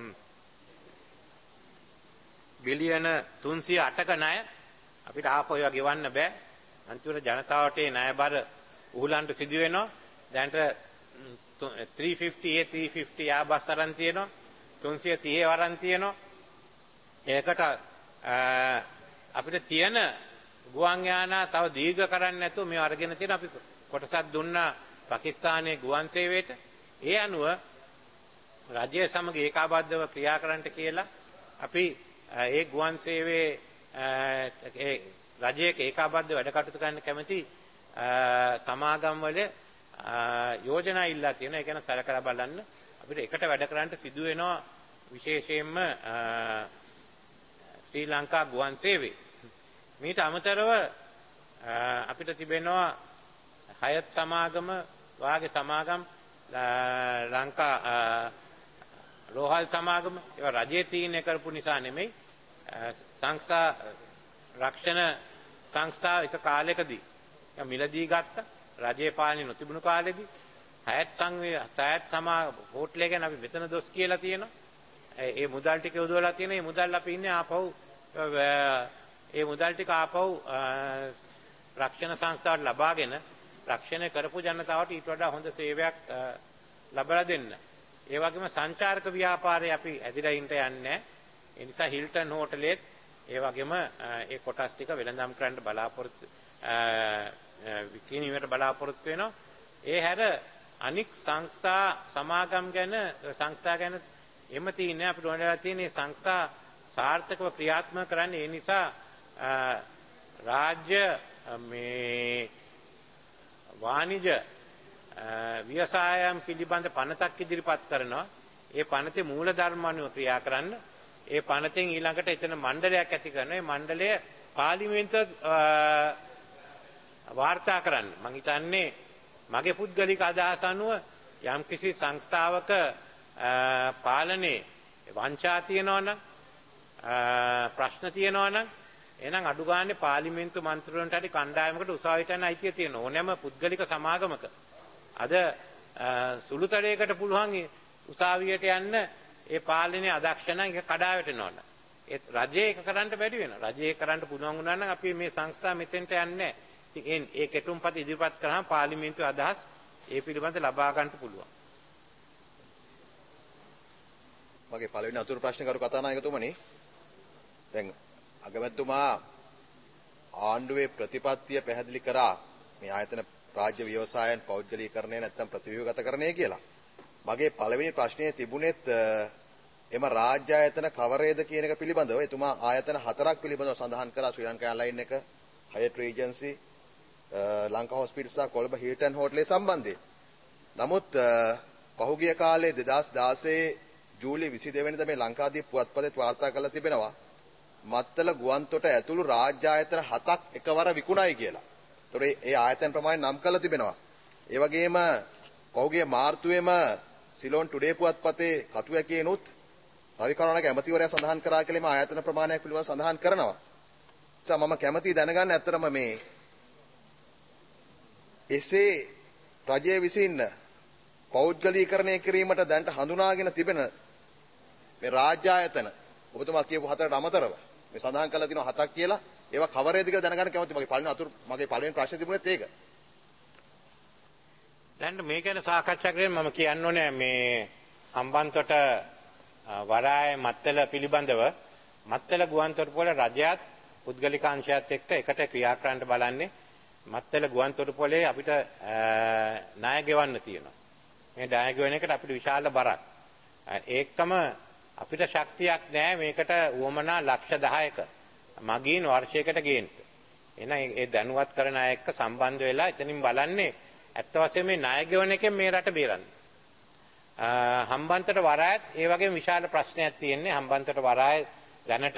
Speaker 8: බිලියන තුන්සිය අටක ණය අපිට ආපහු ඒවා ගෙවන්න බෑ. අන්තිමට ජනතාවට ඒ ණය බර උහුලන්න සිදු වෙනවා. දැනට three fifty A three fifty ආ බස් අරන් තියෙනවා. තුන්සිය තිහ වරන් තියෙනවා. ඒකට අපිට තියෙන ගුවන් යානා තව දීර්ඝ කරන්නේ නැතුව මේ අරගෙන තියෙන අපි කොටසක් දුන්නා පාකිස්තානයේ ගුවන් සේවයට. ඒ අනුව රජය සමග ඒකාබද්ධව ක්‍රියා කරන්නට කියලා අපි ඒ ගුවන් සේවයේ ඒ රජයක ඒකාබද්ධ වැඩ කටයුතු කරන්න කැමති සමාගම් වල යෝජනා ඉල්ලා තියෙනවා. ඒ කියන්නේ සලකලා බලන්න අපිට එකට වැඩ කරන්න සිදු වෙනවා විශේෂයෙන්ම ශ්‍රී ලංකා ගුවන් සේවය. මීට අමතරව අපිට තිබෙනවා හයත් සමාගම වාගේ සමාගම් ලංකා රෝහල් සමාගම ඒවා රජයේ තීරණය කරපු නිසා නෙමෙයි සංස්ථා රක්ෂණ සංස්ථා එක කාලයකදී මිලදී ගත්ත රජයේ පාලනය නොතිබුණු කාලෙදී හයත් සංවේ හයත් සමා හෝටලේ ගැන අපි මෙතන දොස් කියලා තියෙනවා. ඒ මුදල් ටික යොදවලා තියෙන මේ මුදල් අපි ඉන්නේ ආපහු ඒ මුදල් ටික ආපහු රක්ෂණ සංස්ථාවට ලබාගෙන රක්ෂණය කරපු ජනතාවට ඊට වඩා හොඳ සේවයක් ලබා දෙන්න. ඒ වගේම සංචාරක ව්‍යාපාරේ අපි ඇදිලා ඉන්න යන්නේ. ඒ නිසා හිල්ටන් හෝටලෙත් ඒ වගේම ඒ කොටස් ටික වෙළඳාම් කරන්න බලාපොරොත්තු විකිණීමට බලාපොරොත්තු වෙනවා. ඒ හැර අනික් සංස්ථා සමාගම් ගැන සංස්ථා ගැන එම තියෙන්නේ අපිට ඕනලා තියෙන සංස්ථා සාර්ථකව ක්‍රියාත්මක කරන්නේ. ඒ නිසා රාජ්‍ය මේ වාණිජ ව්‍යවසායම් පිළිබඳ පනතක් ඉදිරිපත් කරනවා. ඒ පනතේ මූල ධර්ම අනුව ක්‍රියා කරන්න. ඒ පනතෙන් ඊළඟට එතන මණ්ඩලයක් ඇති කරනවා. ඒ මණ්ඩලය පාර්ලිමේන්තුව වාර්තා කරන්න. මම හිතන්නේ මගේ පුද්ගලික අදහස අනුව යම්කිසි සංස්ථාවක පාලනයේ වංචා තියෙනවා නම් ප්‍රශ්න තියෙනවා නම් එහෙනම් අඩු ගානේ පාර්ලිමේන්තු මන්ත්‍රීවරුන්ට හරි කණ්ඩායමකට උසාවියට යන අයිතිය තියෙනවා. ඕනෑම පුද්ගලික සමාගමක අද සුළුතරයකට පුළුවන් උසාවියට යන්න ඒ පාලනයේ අදක්ෂ නම් ඒක කඩා වැටෙනවා. ඒ රජය ඒක කරන්න බැරි වෙනවා. රජය ඒක කරන්න පුළුවන් වුණා නම් අපි මේ සංස්ථා මෙතෙන්ට යන්නේ නැහැ. ඉතින් ඒ කෙටුම්පත ඉදිරිපත් කරාම පාර්ලිමේන්තුවේ අදහස් ඒ පිළිබඳ ලබා ගන්න පුළුවන්.
Speaker 10: මගේ පළවෙනි අතුරු ප්‍රශ්න කරු කතානායකතුමනි, දැන් අගමැතිතුමා ආණ්ඩුවේ ප්‍රතිපත්තිය පැහැදිලි කරා මේ ආයතන රාජ්‍ය ව්‍යවසායන් පෞද්ගලීකරණය නැත්නම් ප්‍රතිව්‍යුහගතකරණය කියලා. මගේ පළවෙනි ප්‍රශ්නයේ තිබුණෙත් එම රාජ්‍ය ආයතන කවරේද කියන එක පිළිබඳව. එතුමා ආයතන හතරක් පිළිබඳව සඳහන් කරා. ශ්‍රී ලංකා එයර්ලයින් එක, හයට් රීජන්සි, ලංකා හොස්පිටල් සහ කොළඹ හිල්ටන් හෝටලේ සම්බන්ධයෙන්. නමුත් පහුගිය කාලේ දෙදහස් දාසයේ ජූලි විසිදෙනි වෙනිදා මේ ලංකාදීප පුවත්පතේ වාර්තා කරලා තිබෙනවා මත්තල ගුවන්තොට ඇතුළු රාජ්‍ය ආයතන හතක් එකවර විකුණයි කියලා. ඒතොර ඒ ආයතන ප්‍රමාණය නම් කරලා තිබෙනවා. ඒ වගේම පහුගිය මාර්තුවේම සිලෝන් ටුඩේ පුවත්පතේ කතුවැකියනොත් රවි කරුණානායක ඇමතිවරයා සඳහන් කරා කියලා මේ ආයතන ප්‍රමාණයක් පිළිබඳව සඳහන් කරනවා. ඒ මම කැමතියි දැනගන්න ඇත්තටම මේ එසේ රජය විසින් පෞද්ගලීකරණය කිරීමට දැනට හඳුනාගෙන තිබෙන මේ රාජ්‍ය ආයතන ඔබතුමා කියපු හතරට අමතරව මේ සඳහන් කරලා තියෙනවා හතක් කියලා. ඒවා කවරේද කියලා දැනගන්න කැමතියි. මගේ පළවෙනි අතුරු මගේ පළවෙනි ප්‍රශ්නේ තිබුණේත් ඒක.
Speaker 8: දැන් මේ ගැන සාකච්ඡා කරගෙන මම කියන්න ඕනේ මේ හම්බන්තොට වරාය මත්තල පිළිබඳව. මත්තල ගුවන්තොටුපොළ රජයත් පුද්ගලික අංශයත් එක්ක එකට ක්‍රියා කරන්න බලන්නේ. මත්තල ගුවන්තොටුපොළේ අපිට ණය ගෙවන්න තියෙනවා. මේ ණය ගෙවන එකට අපිට විශාල බරක්. ඒකම අපිට ශක්තියක් නැහැ මේකට උවමනා ලක්ෂ දහයක මගින් වර්ෂයකට ගේන්න. එහෙනම් ඒ දැනුවත් කරන අය එක්ක සම්බන්ධ වෙලා එතනින් බලන්නේ ඇත්ත වශයෙන්ම මේ ණය ගෙවන එකෙන් මේ රට බේරන්න. හම්බන්තොට වරායත් ඒ වගේම විශාල ප්‍රශ්නයක් තියෙන්නේ. හම්බන්තොට වරාය දැනට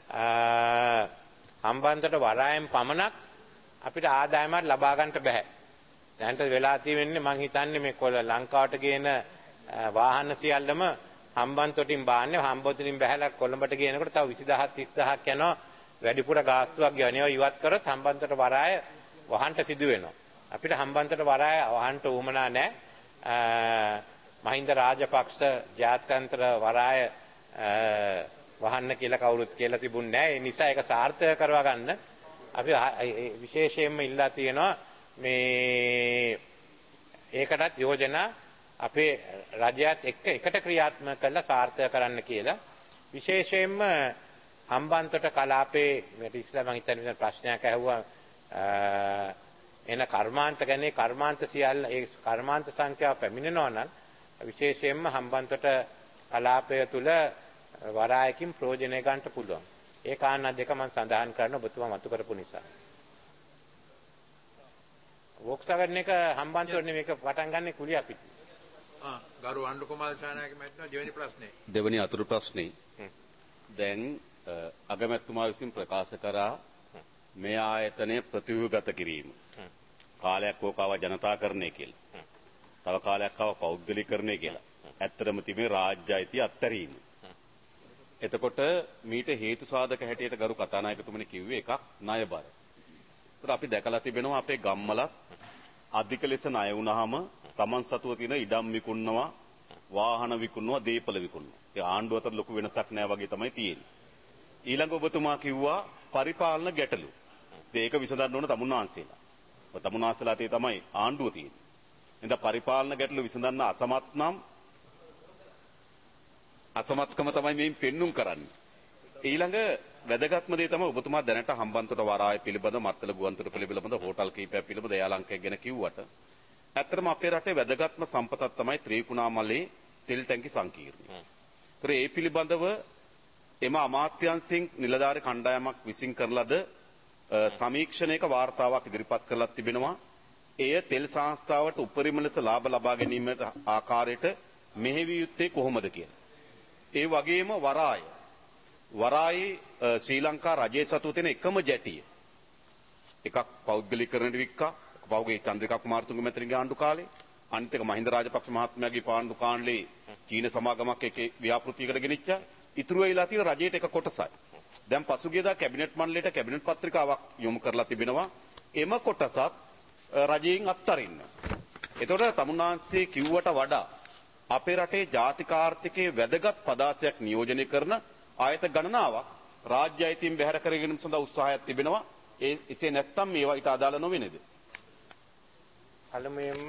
Speaker 8: හම්බන්තොට වරායෙන් පමණක් අපිට ආදායමක් ලබා ගන්නට බෑ. දැනට වෙලා තියෙන්නේ මං හිතන්නේ මේ කොළ ලංකාවට ගේන වාහන සියල්ලම හම්බන්තොටින් බාන්නේ. හම්බන්තොටින් බහැලා කොළඹට ගේනකොට තව විසිදහස් තිස්දහක් යනවා. වැඩිපුර ගාස්තුවක් ගෙවනවා. ඉවත් කරොත් හම්බන්තොට වරාය වහන්න සිදු වෙනවා. අපිට හම්බන්තොට වරාය වහන්න උවමනා නැහැ. මහින්ද රාජපක්ෂ ජාත්‍යන්තර වරාය වහන්න කියලා කවුරුත් කියලා තිබුණේ නැහැ. ඒ නිසා ඒක සාර්ථක කරවා ගන්න අපි විශේෂයෙන්ම ඉල්ලා තියෙනවා මේ ඒකටත් යෝජනා අපේ රජයත් එක්ක එකට ක්‍රියාත්මක කරලා සාර්ථක කරන්න කියලා. විශේෂයෙන්ම හම්බන්තොට කලාපේ මේ ඉස්ලා මම හිතන්නේ ප්‍රශ්නයක් ඇහුවා එන කර්මාන්ත ගැන. කර්මාන්ත සියල්ල ඒ කර්මාන්ත සංඛ්‍යාව පැමිණෙනවා නම් විශේෂයෙන්ම හම්බන්තොට කලාපය තුල වරායකින් ප්‍රයෝජනය ගන්නට පුළුවන්. ඒ කාරණා දෙක මම සඳහන් කරන්න ඔබතුමා මතු කරපු නිසා. වොක්සවර්ණ එක හම්බන්තොට මේක පටන් ගන්න කුලිය පිට.
Speaker 1: ආ ගරු අණ්ඩු කුමාර චානායක මැතිතුමා දෙවෙනි ප්‍රශ්නේ.
Speaker 11: දෙවෙනි අතුරු ප්‍රශ්නේ. දැන් අගමැතිතුමා විසින් ප්‍රකාශ කරා මේ ආයතනය ප්‍රතිව්‍යුහගත කිරීම. කාලයක් ඕකාව ජනතාකරණය කියලා. තව කාලයක් ආව පෞද්ගලීකරණය කියලා. ඇත්තටම තිබේ රාජ්‍ය අයිතිය අත්හැරීම. එතකොට මීට හේතු සාධක හැටියට ගරු කතානායකතුමනි කිව්වේ එකක් ණය බර. ඒතර අපි දැකලා තිබෙනවා අපේ ගම්වල අධික ලෙස ණය වුණාම Taman සතුව තියෙන ඉඩම් විකුණනවා, වාහන විකුණනවා, දීපල විකුණනවා. ඒ ආණ්ඩුව අතර ලොකු වෙනසක් නැහැ වගේ තමයි තියෙන්නේ. ඊළඟ ඔබතුමා කිව්වා පරිපාලන ගැටලු. ඒක විසඳන්න ඕන තමුන්නාන්සේලා. ඔය තමුන්නාන්සේලා තේ තමයි ආණ්ඩුව තියෙන්නේ. එහෙනම් පරිපාලන ගැටලු විසඳන්න අසමත් නම් අසමත්කම තමයි මේ පෙන්눔 කරන්නේ. ඊළඟ වැදගත්ම දේ තමයි ඔබතුමා දැනට හම්බන්තොට වරාය පිළිබඳ, මත්තල ගුවන්තොට පිළිබඳ, හෝටල් කීපයක් පිළිබඳ යාලංකයක් ගැන කිව්වට ඇත්තටම අපේ රටේ වැදගත්ම සම්පතක් තමයි ත්‍රිකුණාමලේ තෙල් ටැංකි සංකීර්ණය. ඒතර ඒ පිළිබඳව එම අමාත්‍යංශයෙන් නිලධාරී කණ්ඩායමක් විසින් කරන ලද සමීක්ෂණයක වාර්තාවක් ඉදිරිපත් කරලා තිබෙනවා. එය තෙල් සංස්ථාවට උපරිම ලෙස ලාභ ලබා ගැනීමට ආකාරයට මෙහෙවිය යුත්තේ කොහොමද කියලා. ඒ වගේම වරාය වරායේ ශ්‍රී ලංකා රජයේ සතු තියෙන එකම ජැටිය එකක් පෞද්ගලිකරණයට වික්කා පෞගේ චන්ද්‍රිකා කුමාරතුංග මැතිණිගේ ආණ්ඩු කාලේ අනිත් එක මහින්ද රාජපක්ෂ මහත්මයාගේ පාණ්ඩු කාණ්ඩේ චීන සමාගමක් එකේ ව්‍යාපෘතියකට ගෙනිච්චා. ඉතුරු වෙලා තියෙන රජයට එක කොටසයි. දැන් පසුගියදා කැබිනට් මණ්ඩලයට කැබිනට් පත්‍රිකාවක් යොමු කරලා තිබෙනවා. එම කොටසත් රජයෙන් අත්තරින්න. එතකොට තමුන්නාන්සේ කිව්වට වඩා අපේ රටේ ජාතික ආර්ථිකයේ වැදගත් පදාසයක් නියෝජනය කරන ආයත ගණනාවක් රාජ්‍ය අයිතීන් බැහැර කර ගැනීම සඳහා උත්සාහයක් තිබෙනවා. ඒ එසේ නැත්නම් මේවා ඊට අදාළ නොවෙනේද?
Speaker 8: පළමුවෙන්ම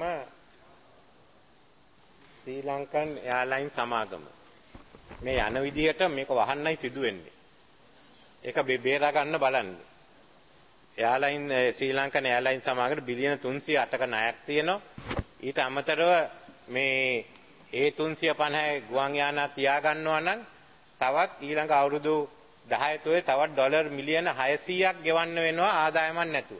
Speaker 8: ශ්‍රී ලංකන් එයාර්ලයින් සමාගම මේ යන විදිහට මේක වහන්නයි සිදු වෙන්නේ. ඒක බේරා ගන්න බලන්න. එයාර්ලයින් ශ්‍රී ලංකන් එයාර්ලයින් සමාගමට බිලියන තුන්සිය අටක ණයක් තියෙනවා. ඊට අමතරව මේ ඒ තුන්සිය පනහේ ගුවන් යානා තියා ගන්නවා නම් තවත් ඊළඟ අවුරුදු දහය තුනේ තවත් ඩොලර් මිලියන හයසීයක් ගෙවන්න වෙනවා ආදායමක් නැතුව.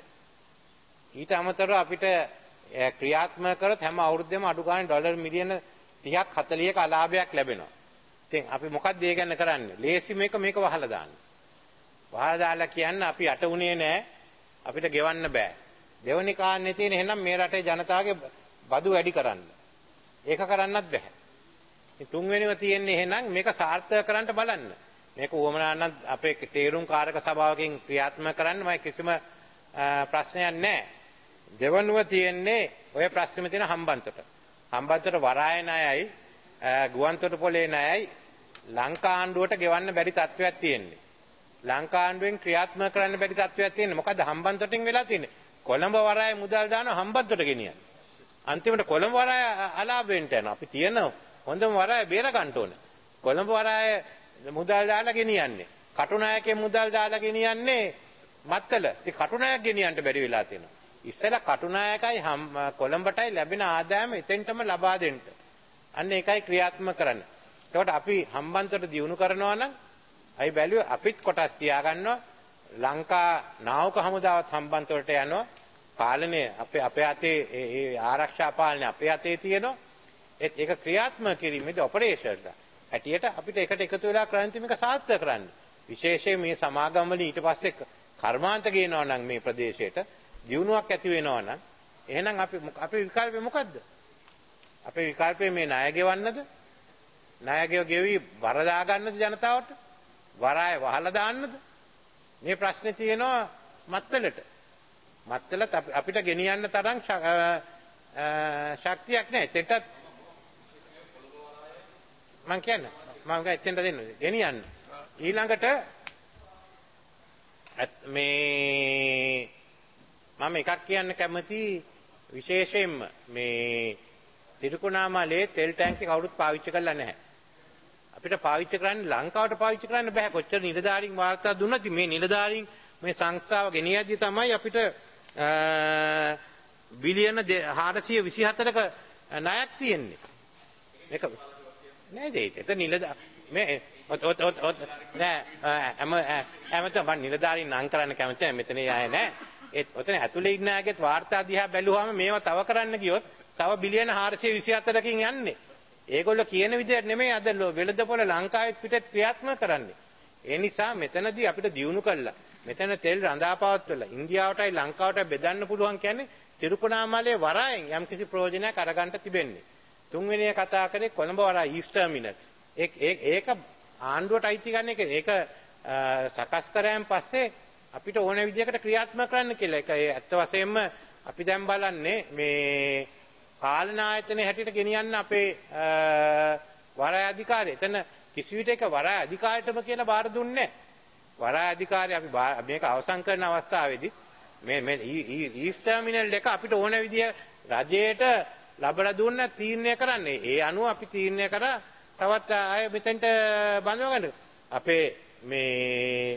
Speaker 8: ඊට අමතරව අපිට ක්‍රියාත්මක කරත් හැම අවුරුද්දෙම අඩු ගානේ ඩොලර් මිලියන තිහක් හතලිහක අලාභයක් ලැබෙනවා. ඉතින් අපි මොකක්ද ඒ ගැන කරන්නේ? ලේසි මේක මේක වහලා දාන්න. වහලා දාලා කියන්නේ අපි යට උනේ නැහැ. අපිට ගෙවන්න බෑ. දෙවනි කාරණේ තියෙන එහෙනම් මේ රටේ ජනතාවගේ බදු වැඩි කරන්න. ඒක කරන්නත් බෑ. ඉතින් තුන්වෙනිව තියෙන්නේ එහෙනම් මේක සාර්ථක කරන්න බලන්න. මේක උවමනා නම් අපේ තේරුම් කාරක සභාවකින් ක්‍රියාත්මක කරන්න මම කිසිම ප්‍රශ්නයක් නැහැ. දෙවනුව තියෙන්නේ ඔය ප්‍රශ්නෙම තියෙන හම්බන්තොට. හම්බන්තොට වරාය ණයයි ගුවන්තොටුපොළේ ණයයි ලංකා ආණ්ඩුවට ගෙවන්න බැරි තත්ත්වයක් තියෙන්නේ. ලංකා ආණ්ඩුවෙන් ක්‍රියාත්මක කරන්න බැරි තත්ත්වයක් තියෙන්නේ. මොකද හම්බන්තොටින් වෙලා තියෙන්නේ? කොළඹ වරාය මුදල් දාන හම්බන්තොට ගෙනියන. අන්තිමට කොළඹ වරාය අලාභෙන්ට යනවා. අපි තියෙන හොඳම වරාය බේර ගන්න ඕනේ. කොළඹ වරාය මුදල් දාලා ගෙනියන්නේ. කටුනායකේ මුදල් දාලා ගෙනියන්නේ මත්තල. ඉතින් කටුනායක ගෙනියන්න බැරි වෙලා තියෙනවා. ඉස්සෙල්ලා කටුනායකයි කොළඹටයි ලැබෙන ආදායම එතෙන්ටම ලබා දෙන්න. අන්න ඒකයි ක්‍රියාත්මක කරන්නේ. ඒකට අපි හම්බන්තොට දියුණු කරනවා නම් අයි බැලුවේ අපිත් කොටස් තියාගන්නවා. ලංකා නාවක හමුදාවත් හම්බන්තොට යනවා. පාලනය අපේ අපේ අතේ ඒ ආරක්ෂා පාලනය අපේ අතේ තියෙනවා. ඒක ක්‍රියාත්මක කිරීමේදී ඔපරේෂන්ට ඇටියට අපිට එකට එකතු වෙලා ක්‍රාන්ති මේක සාර්ථක කරන්න. විශේෂයෙන් මේ සමාගම් වලින් ඊට පස්සේ කර්මාන්ත ගේනවා නම් මේ ප්‍රදේශයට දියුණුවක් ඇති වෙනවා නම් එහෙනම් අපි අපේ විකල්පය මොකද්ද? අපේ විකල්පය මේ ණය ගෙවන්නද? ණය ගෙවි වර දා ගන්නද ජනතාවට? වරාය වහලා දාන්නද? මේ ප්‍රශ්නේ තියෙනවා මත්තලට. මත්තලත් අපිට ගෙනියන්න තරම් ශක්තියක් නැහැ. එතෙන්ටත් මං කියන්නේ මම එතෙන්ට දෙන්න ගෙනියන්න. ඊළඟට මේ මම එකක් කියන්න කැමති විශේෂයෙන්ම මේ තිරිකුණාමලේ තෙල් ටැංකිය කවුරුත් පාවිච්චි කරලා නැහැ. අපිට පාවිච්චි කරන්න ලංකාවට පාවිච්චි කරන්න බෑ. කොච්චර නිලධාරීන් වාර්තා දුන්නත් මේ නිලධාරීන් මේ සංස්ථාව ගෙනියද්දි තමයි අපිට බිලියන හාරසිය විසි හතරක ණයක් තියෙන්නේ. මේක නෑ දෙයිද? එතන නිලධා මේ ඔත් ඔත් ඔත් ඔත් නෑ හැම හැමත මම නිලධාරීන් නම් කරන්න කැමති නෑ. මෙතන ආයේ නෑ. ඒත් ඔතන ඇතුලේ ඉන්න අයගෙත් වාර්තා දිහා බැලුවාම මේවා තව කරන්න ගියොත් තව බිලියන හාරසිය විසි හතරකින් යන්නේ. ඒගොල්ලෝ කියන විදිහට නෙමෙයි අද වෙළඳපොළ ලංකාවෙත් පිටත් ක්‍රියාත්මක කරන්නේ. ඒ නිසා මෙතනදී අපිට දියුණු කළා. මෙතන තෙල් රඳාපවත්වලා ඉන්දියාවටයි ලංකාවටයි බෙදන්න පුළුවන් කියන්නේ තිරිකුණාමලේ වරායෙන් යම්කිසි ප්‍රයෝජනයක් අරගන්න තිබෙන්නේ. තුන්වෙනි කතා කරේ කොළඹ වරාය ඊස්ට් ටර්මිනල්. ඒක ඒක ආණ්ඩුවට අයිති ගන්න එක ඒක සකස් කරාන් පස්සේ අපිට ඕන විදිහකට ක්‍රියාත්මක කරන්න කියලා. ඒක ඇත්ත වශයෙන්ම අපි දැන් බලන්නේ මේ පාලන ආයතනයේ හැටියට ගෙනියන්න අපේ වරාය අධිකාරිය. එතන කිසි විටක වරාය අධිකාරියටම කියලා බාර දුන්නේ නැහැ. වරාය අධිකාරිය අපි මේක අවසන් කරන අවස්ථාවේදී මේ මේ ඊස්ට් ටර්මිනල් එක අපිට ඕන විදිහ රජයට ලබලා දුන්න තීරණය කරන්නේ. ඒ අනුව අපි තීරණය කරා තවත් අය මෙතෙන්ට බඳව ගන්න. අපේ මේ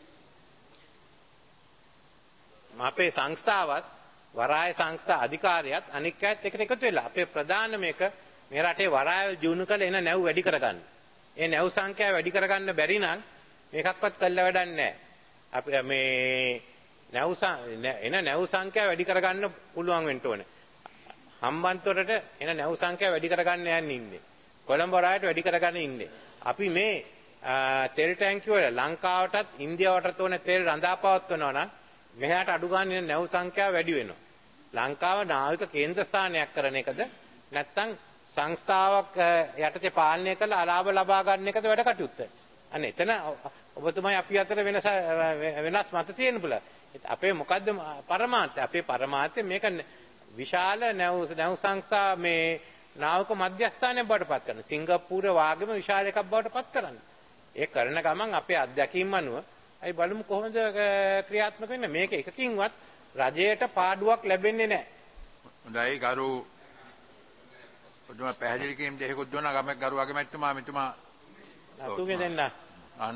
Speaker 8: අපේ සංස්ථාවත් වරාය සංස්ථා අධිකාරියත් අනික් අයත් එකට එකතු වෙලා අපේ ප්‍රධාන මේක මේ රටේ වරාය ජීුණු කළ එන නැව් වැඩි කරගන්න. ඒ නැව් සංඛ්‍යාව වැඩි කරගන්න බැරි නම් මේකක්වත් කළා වැඩක් නැහැ. අපි මේ නැව් එන නැව් සංඛ්‍යාව වැඩි කරගන්න පුළුවන් වෙන්න ඕනේ. හම්බන්තොටට එන නැව් සංඛ්‍යාව වැඩි කරගන්න යන්නේ ඉන්නේ. කොළඹ රායට වැඩි කරගන්න ඉන්නේ. අපි මේ තෙල් ටැංකිය වල ලංකාවටත් ඉන්දියාවටත් ඕන තෙල් රඳාපවත්වනවා නම් මෙහාට අඩු ගන්න නැව් සංඛ්‍යාව වැඩි වෙනවා. ලංකාව නාවික කේන්ද්‍ර ස්ථානයක් කරන එකද නැත්නම් සංස්ථාවක් යටතේ පාලනය කරලා අලාභ ලබා ගන්න එකද වැඩ කටයුත්ත. අන්න එතන ඔබතුමයි අපි අතර වෙනස වෙනස් මත තියෙන බුල. අපේ මොකද්ද පරමාර්ථය? අපේ පරමාර්ථය මේක විශාල නැව් නැව් සංස්ථා මේ නාවික මධ්‍යස්ථානයක් බවට පත් කරන. සිංගප්පූර වාගෙම විශාල එකක් බවට පත් කරන්න. ඒ කරන ගමන් අපේ අත්දැකීම් අනුව අයි බලමු කොහොමද ක්‍රියාත්මක වෙන්නේ. මේක එකකින්වත් රජයට පාඩුවක් ලැබෙන්නේ නැහැ.
Speaker 1: හොඳයි ගරු ඔබතුමා පැහැදිලි කිරීම දෙකකුත් දුන්නා ගමක් ගරු අගමැතිතුමා මෙතුමා
Speaker 8: අතුගේ දෙන්න
Speaker 1: අහන්න.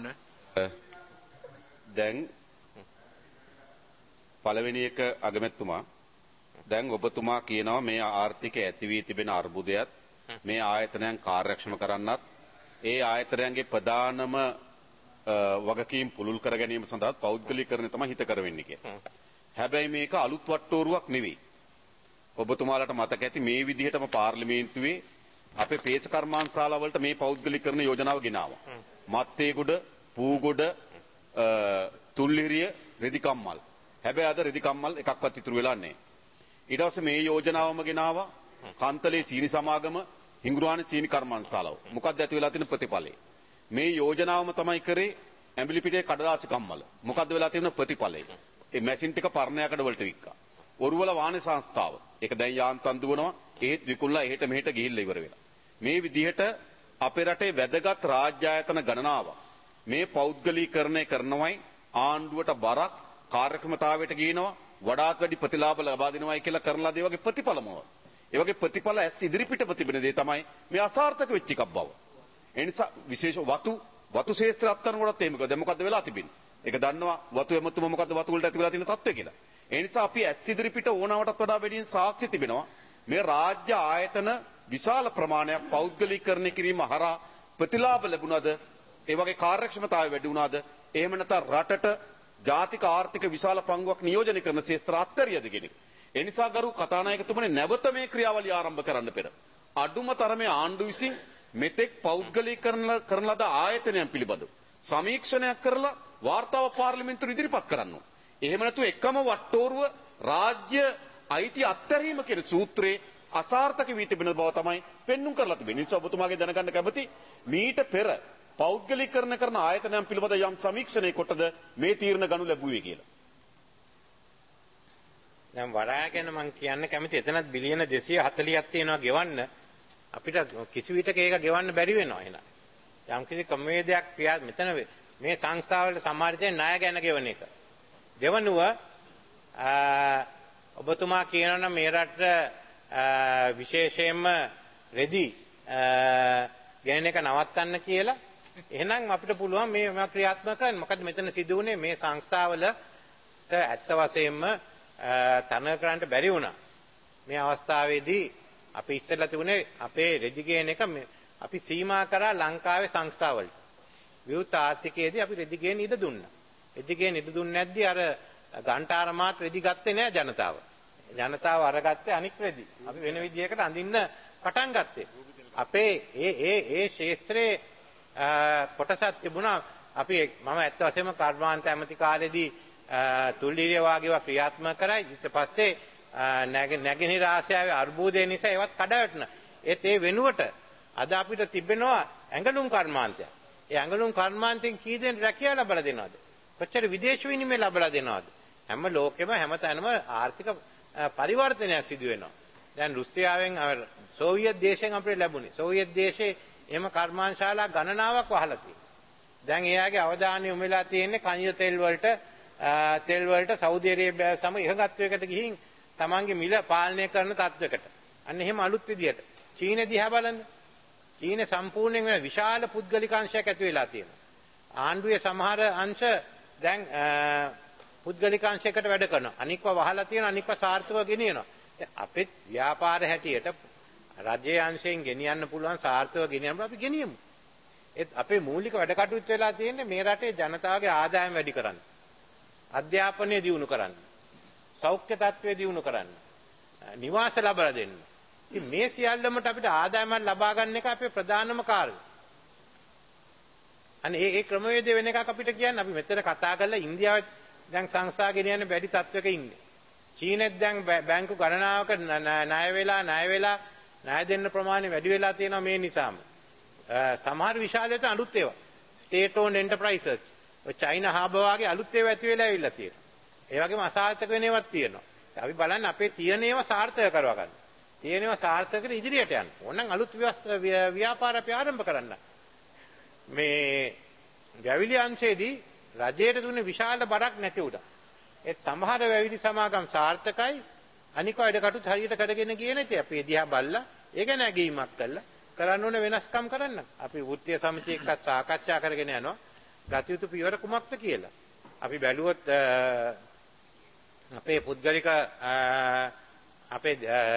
Speaker 11: දැන් පළවෙනි එක අගමැතිතුමා දැන් ඔබතුමා කියනවා මේ ආර්ථිකය ඇති වී තිබෙන අර්බුදයත් මේ ආයතනයන් කාර්යක්ෂම කරන්නත් ඒ ආයතනයන්ගේ ප්‍රධානම වගකීම් පුළුල් කර ගැනීම සඳහා පෞද්ගලීකරණය තමයි හිත කරවෙන්නේ කියලා. හැබැයි මේක අලුත් වට්ටෝරුවක් නෙවෙයි. ඔබතුමාලට මතක ඇති මේ විදිහටම පාර්ලිමේන්තුවේ අපේ පේස කර්මාන්තශාලා වලට මේ පෞද්ගලීකරණ යෝජනාව ගෙනාවා. මත්තේගොඩ, පූගොඩ, තුල්ලිරිය, රෙදිකම්මල්. හැබැයි අද රෙදිකම්මල් එකක්වත් ඉතුරු වෙලා නැහැ. ඊට පස්සේ මේ යෝජනාවම ගෙනාවා කන්තලේ සීනි සමාගම, හිඟුරුවානේ සීනි කර්මාන්තශාලාව. මොකක්ද ඇති වෙලා තියෙන ප්‍රතිඵලය? මේ යෝජනාවම තමයි කරේ ඇඹිලි පිටේ කඩදාසි කම්මල. මොකක්ද වෙලා තියෙන ප්‍රතිඵලය? ඒ මැෂින් ටික පර්ණයකට වලට වික්කා. ඔරුවල වාහන සංස්ථාව. ඒක දැන් යාන්තම් දුවනවා. ඒත් විකුණලා එහෙට මෙහෙට ගිහිල්ලා ඉවර වෙලා. මේ විදිහට අපේ රටේ වැදගත් රාජ්‍ය ආයතන ගණනාව මේ පෞද්ගලීකරණය කරනවයි ආණ්ඩුවට බරක් කාර්යක්ෂමතාවයට ගේනවා වඩාත් වැඩි ප්‍රතිලාභ ලබා දෙනවයි කියලා කරලා දේ වගේ ප්‍රතිඵල මොනවද? ඒ වගේ ප්‍රතිඵල ඇස් ඉදිරිපිට ප්‍රතිබින දේ තමයි මේ අසාර්ථක වෙච්ච එකක් බව. ඒ නිසා විශේෂ වතු වතු ශේත්‍ර අත්තන කොටත් එහෙම දැන් මොකද්ද වෙලා තිබෙන්නේ? ඒක දන්නවා වතු එමතුම මොකද්ද වතු වලට ඇති වෙලා තියෙන තත්ත්වය කියලා. ඒ නිසා අපි ඇස් ඉදිරිපිට ඕනවටත් වඩා වැඩියෙන් සාක්ෂි තිබෙනවා මේ රාජ්‍ය ආයතන විශාල ප්‍රමාණයක් පෞද්ගලීකරණය කිරීම හරහා ප්‍රතිලාභ ලැබුණාද? ඒ වගේ කාර්යක්ෂමතාවය වැඩි වුණාද? එහෙම නැත්නම් රටට ජාතික ආර්ථික විශාල පංගුවක් නියෝජනය කරන ශේත්‍ර අත්තරියද කියන එක. ඒ නිසා ගරු කතානායකතුමනි නැවත මේ ක්‍රියාවලිය ආරම්භ කරන්න පෙර අඩුම තරමේ ආණ්ඩුව විසින් මෙතෙක් පෞද්ගලීකරණ කරන ලද ආයතනයන් පිළිබඳව සමීක්ෂණයක් කරලා වාර්තාව පාර්ලිමේන්තුවට ඉදිරිපත් කරන්න ඕන. එහෙම නැතු එකම වට්ටෝරුව රාජ්‍ය අයිති අත්හැරීම කියන සූත්‍රයේ අසාර්ථක වී තිබෙන බව තමයි පෙන්눔 කරලා තිබෙන්නේ. නිසා ඔබතුමාගේ දැනගන්න කැමති මීට පෙර පෞද්ගලීකරණ කරන ආයතනයන් පිළිබඳ යම් සමීක්ෂණයක කොටද මේ තීරණ ගනු ලැබුවේ කියලා.
Speaker 8: දැන් වරාය ගැන මම කියන්න කැමති. එතනත් බිලියන දෙසිය හතළිහක් තියෙනවා ගෙවන්න. අපිට කිසි විටක ඒක ගෙවන්න බැරි වෙනවා එහෙනම්. යම් කිසි ක්‍රමවේදයක් ක්‍රියා මෙතන මේ සංස්ථාවල සමාජයේ ණය ගැන ගෙවන එක. දෙවනුව ඔබතුමා කියනවා මේ රට විශේෂයෙන්ම රෙදි ගෙනන එක නවත්තන්න කියලා. එහෙනම් අපිට පුළුවන් මේ මේවා ක්‍රියාත්මක කරන්න. මොකද මෙතන සිදු වුණේ මේ සංස්ථාවලට ඇත්ත වශයෙන්ම තන කරන්න බැරි වුණා. මේ අවස්ථාවේදී අපි ඉස්සෙල්ලා තිබුණේ අපේ රෙදි ගේන එක අපි සීමා කරා ලංකාවේ සංස්ථාවලට. විවෘත ආර්ථිකයේදී අපි රෙදි ගේන ඉඩ දුන්නා. රෙදි ගේන ඉඩ දුන්නේ නැද්දී අර ගන්ටාර මාත් රෙදි ගත්තේ නෑ ජනතාව. ජනතාව අරගත්තේ අනික් රෙදි. අපි වෙන විදියකට අඳින්න පටන් ගත්තේ. අපේ ඒ ඒ ඒ ශාස්ත්‍රයේ කොටසක් තිබුණා. අපි මම ඇත්ත වශයෙන්ම කර්මාන්ත ඇමති කාලේදී තුල්ලිරිය වාගේවා ක්‍රියාත්මක කරා. ඊට පස්සේ නැගෙනහිර ආසියාවේ අර්බුදය නිසා ඒවත් කඩවැටුණා. ඒත් ඒ වෙනුවට අද අපිට තිබෙනවා ඇඟලුම් කර්මාන්තයක්. ඒ ඇඟලුම් කර්මාන්තෙන් කී දෙනෙක් රැකියාව ලබා දෙනවද? කොච්චර විදේශ විනිමය ලබා දෙනවද? හැම ලෝකෙම හැමතැනම ආර්ථික පරිවර්තනයක් සිදු වෙනවා. දැන් රුසියාවෙන් සෝවියට් දේශයෙන් අපිට ලැබුණේ. සෝවියට් දේශේ එහෙම කර්මාන්තශාලා ගණනාවක් වහලා තියෙනවා. දැන් එයාගේ අවධානය යොමු වෙලා තියෙන්නේ කනිජ තෙල් වලට තෙල් වලට සෞදි අරේබියාව සමග ඉහගත්වයකට ගිහින් තමන්ගේ මිල පාලනය කරන තත්වයකට. අන්න එහෙම අලුත් විදියට. චීනේ දිහා බලන්න. චීනේ සම්පූර්ණයෙන් වෙන විශාල පුද්ගලික අංශයක් ඇති වෙලා තියෙනවා. ආණ්ඩුවේ සමහර අංශ දැන් පුද්ගලික අංශයකට වැඩ කරනවා. අනික්ව වහලා තියෙනවා, අනික්ව සාර්ථකව ගෙනියනවා. දැන් අපේ ව්‍යාපාර හැටියට රජයේ අංශයෙන් ගෙනියන්න පුළුවන් සාර්ථකව ගෙනියන්න අපි ගෙනියමු. ඒත් අපේ මූලික වැඩ කටයුතු වෙලා තියෙන්නේ මේ රටේ ජනතාවගේ ආදායම වැඩි කරන්න. අධ්‍යාපනය දියුණු කරන්න. සෞඛ්‍ය තත්ත්වය දියුණු කරන්න. නිවාස ලබා දෙන්න. ඉතින් මේ සියල්ලමට අපිට ආදායමක් ලබා ගන්න එක අපේ ප්‍රධානම කාර්යය. අනේ ඒ ඒ ක්‍රමවේදය වෙන එකක් අපිට කියන්න අපි මෙතන කතා කරලා ඉන්දියාවේ දැන් සංස්ථා ගෙනියන්න බැරි තත්වයක ඉන්නේ. චීනෙත් දැන් බැංකු ගණනාවක ණය වෙලා ණය වෙලා ණය දෙන්න ප්‍රමාණය වැඩි වෙලා තියෙනවා මේ නිසාම. සමහර විශාලයට අලුත් ඒවා ස්ටේට් ඕන්ඩ් එන්ටර්ප්‍රයිසස් ඔය චයිනා හාබර් වගේ අලුත් ඒවා ඇති වෙලා ඇවිල්ලා තියෙනවා. ඒ වගේම අසාර්ථක වෙන ඒවාත් තියෙනවා. අපි බලන්න අපේ තියෙන ඒවා සාර්ථක කරවා ගන්න. තියෙන ඒවා සාර්ථක කරලා ඉදිරියට යන්න. ඕනනම් අලුත් ව්‍යාපාර අපි ආරම්භ කරන්න. මේ වැවිලි අංශයේදී රජයට දුන්නේ විශාල බරක් නැති උඩ. ඒත් සමහර වැවිලි සමාගම් සාර්ථකයි අනික වැඩ කටුත් හරියට කරගෙන ගියේ නැති. අපි එදිහා බල්ලා ඒක නැගීමක් කළා. කරන්න ඕන වෙනස්කම් කරන්න. අපි වෘත්තීය සමිතිය එක්ක සාකච්ඡා කරගෙන යනවා. ගත යුතු පියවර කුමක්ද කියලා. අපි බැලුවොත් අපේ පුද්ගලික අපේ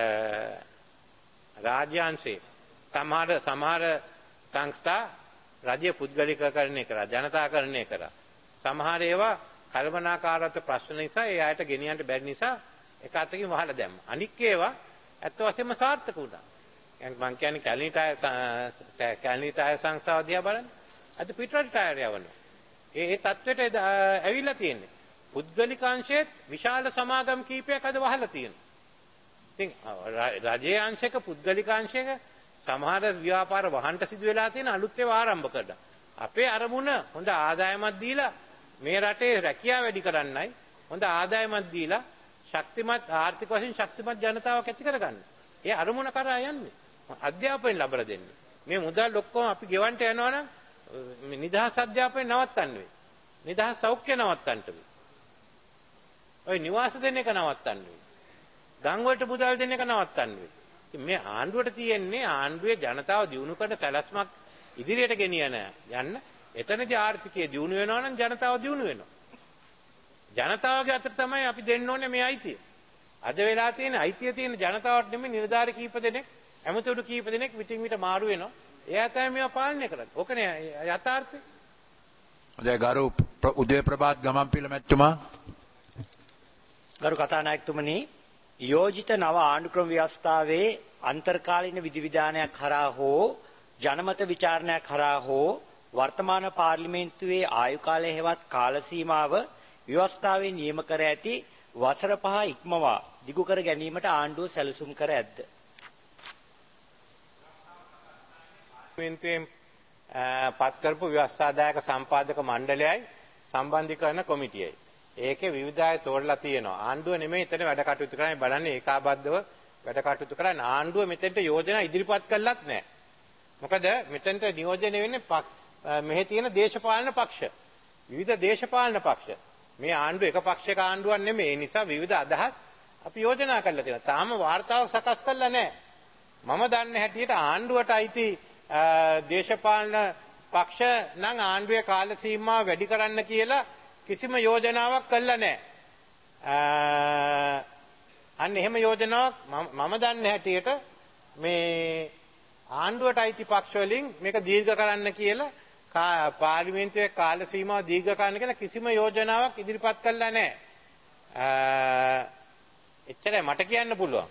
Speaker 8: රාජ්‍යාංශේ සමහර සමහර සංස්ථා රජ්‍ය පුද්ගලිකකරණය කරා ජනතාකරණය කරා. සමහර ඒවා කල්පනාකාරත්ව ප්‍රශ්න නිසා ඒ අයට ගෙනියන්න බැරි නිසා එක අතකින් වහලා දැම්මා. අනික් ඒවා ඇත්ත වශයෙන්ම සාර්ථක වුණා. මම කියන්නේ කැලණි ටයර් කැලණි ටයර් සංස්ථාව දිහා බලන්න. අද පිටරට ටයර් යවනවා. ඒ ඒ තත්ත්වයට ඇවිල්ලා තියෙන්නේ. පුද්ගලිකාංශයේ විශාල සමාගම් කීපයක් අද වහලා තියෙනවා. ඉතින් රජයේ අංශයක පුද්ගලිකාංශයක සමහර ව්‍යාපාර වහන්ට සිදු වෙලා තියෙන අලුත් ඒවා ආරම්භ කරලා. අපේ අරමුණ හොඳ ආදායමක් දීලා මේ රටේ රැකියාව වැඩි කරන්නයි හොඳ ආදායමක් දීලා ශක්තිමත් ආර්ථික වශයෙන් ශක්තිමත් ජනතාවක් ඇති කරගන්න. ඒ අරමුණ කරා යන්නේ. අධ්‍යාපනය ලැබලා දෙන්නේ. මේ මුදල් ඔක්කොම අපි ගෙවන්න යනවා නම් නිදහස් අධ්‍යාපනය නවත්තන්න වෙයි. නිදහස් සෞඛ්‍ය නවත්තන්න වෙයි. ඔය නිවාස දෙන්න එක නවත්තන්න වෙයි. ගම් වලට මුදල් දෙන්න එක නවත්තන්න වෙයි. ඉතින් මේ ආණ්ඩුවට තියෙන්නේ ආණ්ඩුවේ ජනතාව දියුණු කරන සැලැස්මක් ඉදිරියට ගෙනියන යන්න. එතනදී ආර්ථිකය දියුණු වෙනවා නම් ජනතාව දියුණු වෙනවා. ජනතාවගේ අතට තමයි අපි දෙන්න ඕනේ මේ අයිතිය. අද වෙලා තියෙන අයිතිය තියෙන ජනතාවට නෙමෙයි නිලධාරි කීප දෙනෙක්, ඇමතුරු කීප දෙනෙක් විටින් විට මාරු වෙනවා. එයා තමයි මේවා පාලනය කරන්නේ. ඕකනේ යථාර්ථය.
Speaker 1: හොඳයි ගරු උදේ ප්‍රභාත් ගමන්පිල මැතිතුමා.
Speaker 12: ගරු කතානායකතුමනි, යෝජිත නව ආණ්ඩුක්‍රම ව්‍යවස්ථාවේ අන්තර්කාලීන විධිවිධානයක් කරා හෝ ජනමත විචාරණයක් කරා හෝ වර්තමාන පාර්ලිමේන්තුවේ ආයු කාලය හෙවත් කාල සීමාව ව්‍යවස්ථාවේ නියම කර ඇති වසර පහ ඉක්මවා දිගු කර ගැනීමට ආණ්ඩුව සැලසුම් කර ඇද්ද?
Speaker 8: පාර්ලිමේන්තුවෙන් පත් කරපු ව්‍යවස්ථාදායක සම්පාදක මණ්ඩලයයි සම්බන්ධීකරණ කොමිටියයි. ඒකේ විවිධ අය තෝරලා තියෙනවා. ආණ්ඩුව නෙමෙයි එතන වැඩ කටයුතු කරන්නේ. බලන්නේ ඒකාබද්ධව වැඩ කටයුතු කරන්නේ. ආණ්ඩුව මෙතෙන්ට යෝජනා ඉදිරිපත් කළත් නැහැ. මොකද මෙතෙන්ට නියෝජනය වෙන්නේ මෙහි තියෙන දේශපාලන පක්ෂ. විවිධ දේශපාලන පක්ෂ. මේ ආණ්ඩුව එක පක්ෂයක ආණ්ඩුවක් නෙමෙයි. ඒ නිසා විවිධ අදහස් අපි යෝජනා කරලා තියෙනවා. තාම වාර්තාවක් සකස් කරලා නැහැ. මම දන්නේ හැටියට ආණ්ඩුවට අයිති දේශපාලන පක්ෂ නම් ආණ්ඩුවේ කාල සීමාව වැඩි කරන්න කියලා කිසිම යෝජනාවක් කළා නැහැ. අන්න එහෙම යෝජනාවක් මම දන්නේ හැටියට මේ ආණ්ඩුවට අයිති පක්ෂ වලින් මේක දීර්ඝ කරන්න කියලා පාර්ලිමේන්තුවේ කාල සීමාව දීර්ඝ කරන්න කියලා කිසිම යෝජනාවක් ඉදිරිපත් කළා නැහැ. එච්චරයි මට කියන්න පුළුවන්.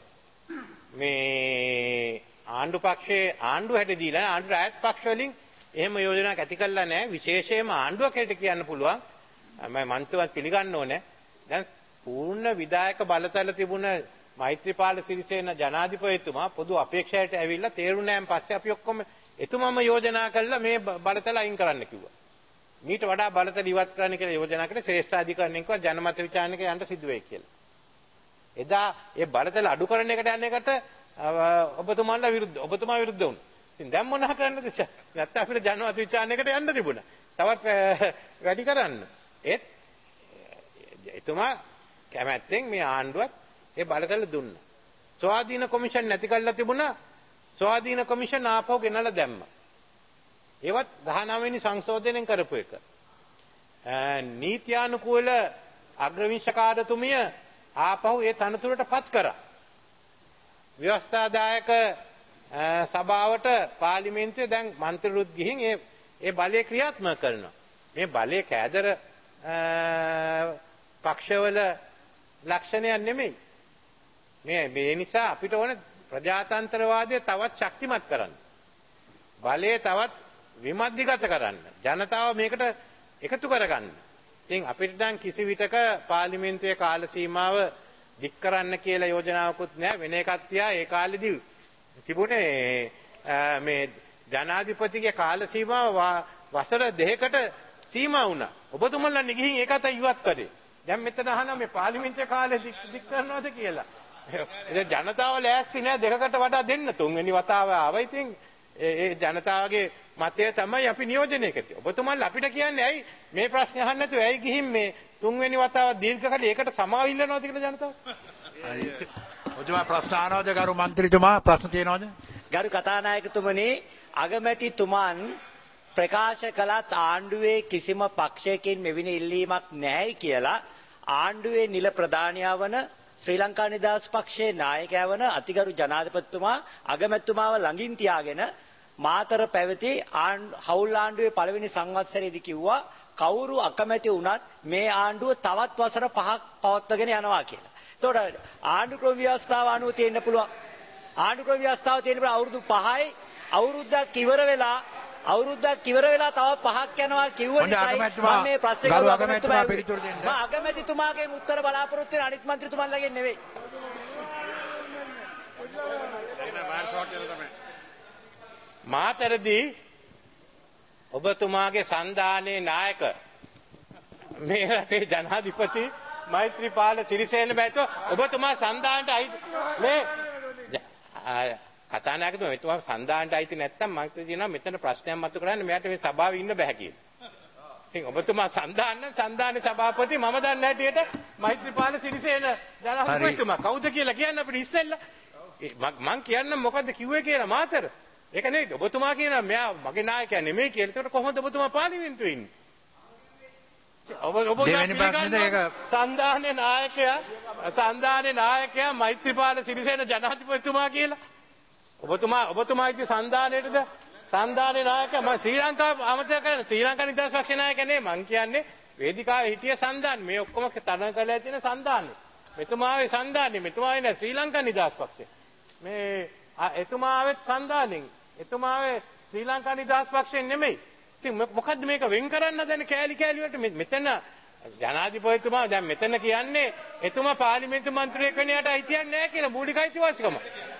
Speaker 8: මේ ආණ්ඩු පක්ෂයේ ආණ්ඩුව හැට දීලා ආණ්ඩු රාජ්‍ය පක්ෂ වලින් එහෙම යෝජනාවක් ඇති කළා නැහැ. විශේෂයෙන්ම ආණ්ඩුවක් හැට කියන්න පුළුවන්. මම මන්ත්‍රවත් පිළිගන්න ඕනේ. දැන් පූර්ණ විධායක බලතල තිබුණ මෛත්‍රීපාල සිරිසේන ජනාධිපතිතුමා පොදු අපේක්ෂයට ඇවිල්ලා තේරුණාන් පස්සේ අපි ඔක්කොම එතුමම යෝජනා කළා මේ බලතල අයින් කරන්න කිව්වා. මීට වඩා බලතල ඉවත් කරන්න කියලා යෝජනා කළේ ශ්‍රේෂ්ඨාධිකරණයෙන් කිව්වා ජනමත විචාරණයක යන්න සිදු වෙයි කියලා. එදා ඒ බලතල අඩු කරන එකට යන එකට ඔබතුමාලා විරුද්ධ ඔබතුමා විරුද්ධ වුණා. ඉතින් දැන් මොනවා කරන්නද? නැත්නම් අපිට ජනමත විචාරණයකට යන්න තිබුණා. තවත් වැඩි කරන්න. ඒත් එතුමා කැමැත්තෙන් මේ ආණ්ඩුවත් ඒ බලතල දුන්නා. ස්වාධීන කොමිෂන් නැති කරලා තිබුණා. ස්වාධීන කොමිෂන් ආපහු ගෙනලා දැම්මා. ඒවත් දහනවය වෙනි සංශෝධනයෙන් කරපු එක. නීත්‍යානුකූල අග්‍රවිංශකාරතුමිය ආපහු ඒ තනතුරට පත් කරා. ව්‍යවස්ථාදායක සභාවට පාර්ලිමේන්තුවේ දැන් මන්ත්‍රීරුත් ගිහින් ඒ ඒ බලය ක්‍රියාත්මක කරනවා. මේ බලය කෑදර පක්ෂවල ලක්ෂණයක් නෙමෙයි. මේ මේ නිසා අපිට ඕන ප්‍රජාතන්ත්‍රවාදය තවත් ශක්තිමත් කරන්න. බලය තවත් විමධ්‍යගත කරන්න. ජනතාව මේකට එකතු කරගන්න. ඉතින් අපිට නම් කිසි විටක පාර්ලිමේන්තුවේ කාල සීමාව දික් කරන්න කියලා යෝජනාවකුත් නැහැ. වෙන එකක් තියා ඒ කාලෙදී තිබුණේ මේ ජනාධිපතිගේ කාල සීමාව වසර දෙකකට සීමා වුණා. ඔබතුමන්ලා ගිහින් ඒකත් ඉවත් කරේ. දැන් මෙතන අහනවා මේ පාර්ලිමේන්තුවේ කාලේ දික් කරනවද කියලා. ඉතින් ජනතාව ලෑස්ති නෑ දෙකකට වඩා දෙන්න. තුන්වෙනි වතාව ආවා. ඉතින් ඒ ජනතාවගේ මතය තමයි අපි නියෝජනය කරේ. ඔබතුමන්ලා අපිට කියන්නේ ඇයි මේ ප්‍රශ්නේ අහන්න නැතුව ඇයි ගිහින් මේ තුන්වෙනි වතාව දීර්ඝ කාලේ ඒකට සමාව ඉල්ලනවද කියලා ජනතාව?
Speaker 1: හරි. ඔබතුමා ප්‍රශ්න අහනවද ගරු මන්ත්‍රීතුමා? ප්‍රශ්න තියෙනවද?
Speaker 12: ගරු කතානායකතුමනි, අගමැතිතුමන් ප්‍රකාශ කළත් ආණ්ඩුවේ කිසිම පක්ෂයකින් මෙවැනි ඉල්ලීමක් නැහැ කියලා ආණ්ඩුවේ නිල ප්‍රධානියා වන ශ්‍රී ලංකා නිදහස් පක්ෂයේ නායකයා වන අතිගරු ජනාධිපතිතුමා අගමැතිතුමාව ළඟින් තියාගෙන මාතර පැවති හවුල් ආණ්ඩුවේ පළවෙනි සංවත්සරයේදී කිව්වා කවුරු අකමැති වුණත් මේ ආණ්ඩුව තවත් වසර පහක් පවත්වාගෙන යනවා කියලා. ඒතකොට ආණ්ඩු ක්‍රම ව්‍යවස්ථාව අනුව තියෙන්න පුළුවන්. ආණ්ඩු ක්‍රම ව්‍යවස්ථාව තියෙන්න පුළුවන් අවුරුදු පහයි අවුරුද්දක් ඉවර වෙලා අවුරුද්දක් ඉවර වෙලා තව පහක් යනවා කිව්ව නිසායි මම මේ ප්‍රශ්නේ
Speaker 1: ගරු අගමැතිතුමා පිළිතුරු දෙන්න.
Speaker 12: මම අගමැතිතුමාගේ උත්තර බලාපොරොත්තු වෙන අනිත් മന്ത്രിතුමන්ලාගෙන් නෙවෙයි.
Speaker 8: මාතරදී ඔබතුමාගේ සන්දානයේ නායක මේ රටේ ජනාධිපති මෛත්‍රීපාල සිරිසේන මහත්මයා ඔබතුමා සන්දානට අයිති මේ කතානායකතුමා මෙතුමා සන්දානට අයිති නැත්තම් මම කියනවා මෙතන ප්‍රශ්නයක් මතු කරන්න මෙයාට මේ සභාවේ ඉන්න බෑ කියලා. ඉතින් ඔබතුමා සන්දාන නම් සන්දානයේ සභාපති මම දන්නේ හැටියට මෛත්‍රීපාල සිරිසේන ජනාධිපතිතුමා කවුද කියලා කියන්න අපිට ඉස්සෙල්ලා. මම කියන්නම් මොකද්ද කිව්වේ කියලා මාතර. ඒක නෙවෙයි ඔබතුමා කියනවා මෙයා මගේ නායකයා නෙමෙයි කියලා. ඒකට කොහොමද ඔබතුමා පාර්ලිමේන්තුවේ ඉන්නේ? ඔබ ඔබ සන්දානයේ නායකයා සන්දානයේ නායකයා මෛත්‍රීපාල සිරිසේන ජනාධිපතිතුමා කියලා. ඔබතුමා ඔබතුමා ඉති සන්දානයේද සන්දානයේ නායකයා මම ශ්‍රී ලංකාව අමතක කරන ශ්‍රී ලංකා නිදහස් පක්ෂ නායකයා නෙමෙයි මං කියන්නේ වේදිකාවේ හිටිය සන්දාන මේ ඔක්කොම තරණ කරලා තියෙන සන්දානේ. මෙතුමාගේ සන්දානේ මෙතුමා ඉන්නේ ශ්‍රී ලංකා නිදහස් පක්ෂය. මේ එතුමාවෙත් සන්දානෙන් එතුමාවේ ශ්‍රී ලංකා නිදහස් පක්ෂයෙන් නෙමෙයි. ඉතින් මොකද්ද මේක වෙන් කරන්න හදන කෑලි කෑලි වලට මෙතන ජනාධිපතිතුමා දැන් මෙතන කියන්නේ එතුමා පාර්ලිමේන්තු මන්ත්‍රියෙක් වෙන යට අයිතියක් නැහැ කියලා මූලික අයිතිවාසිකම.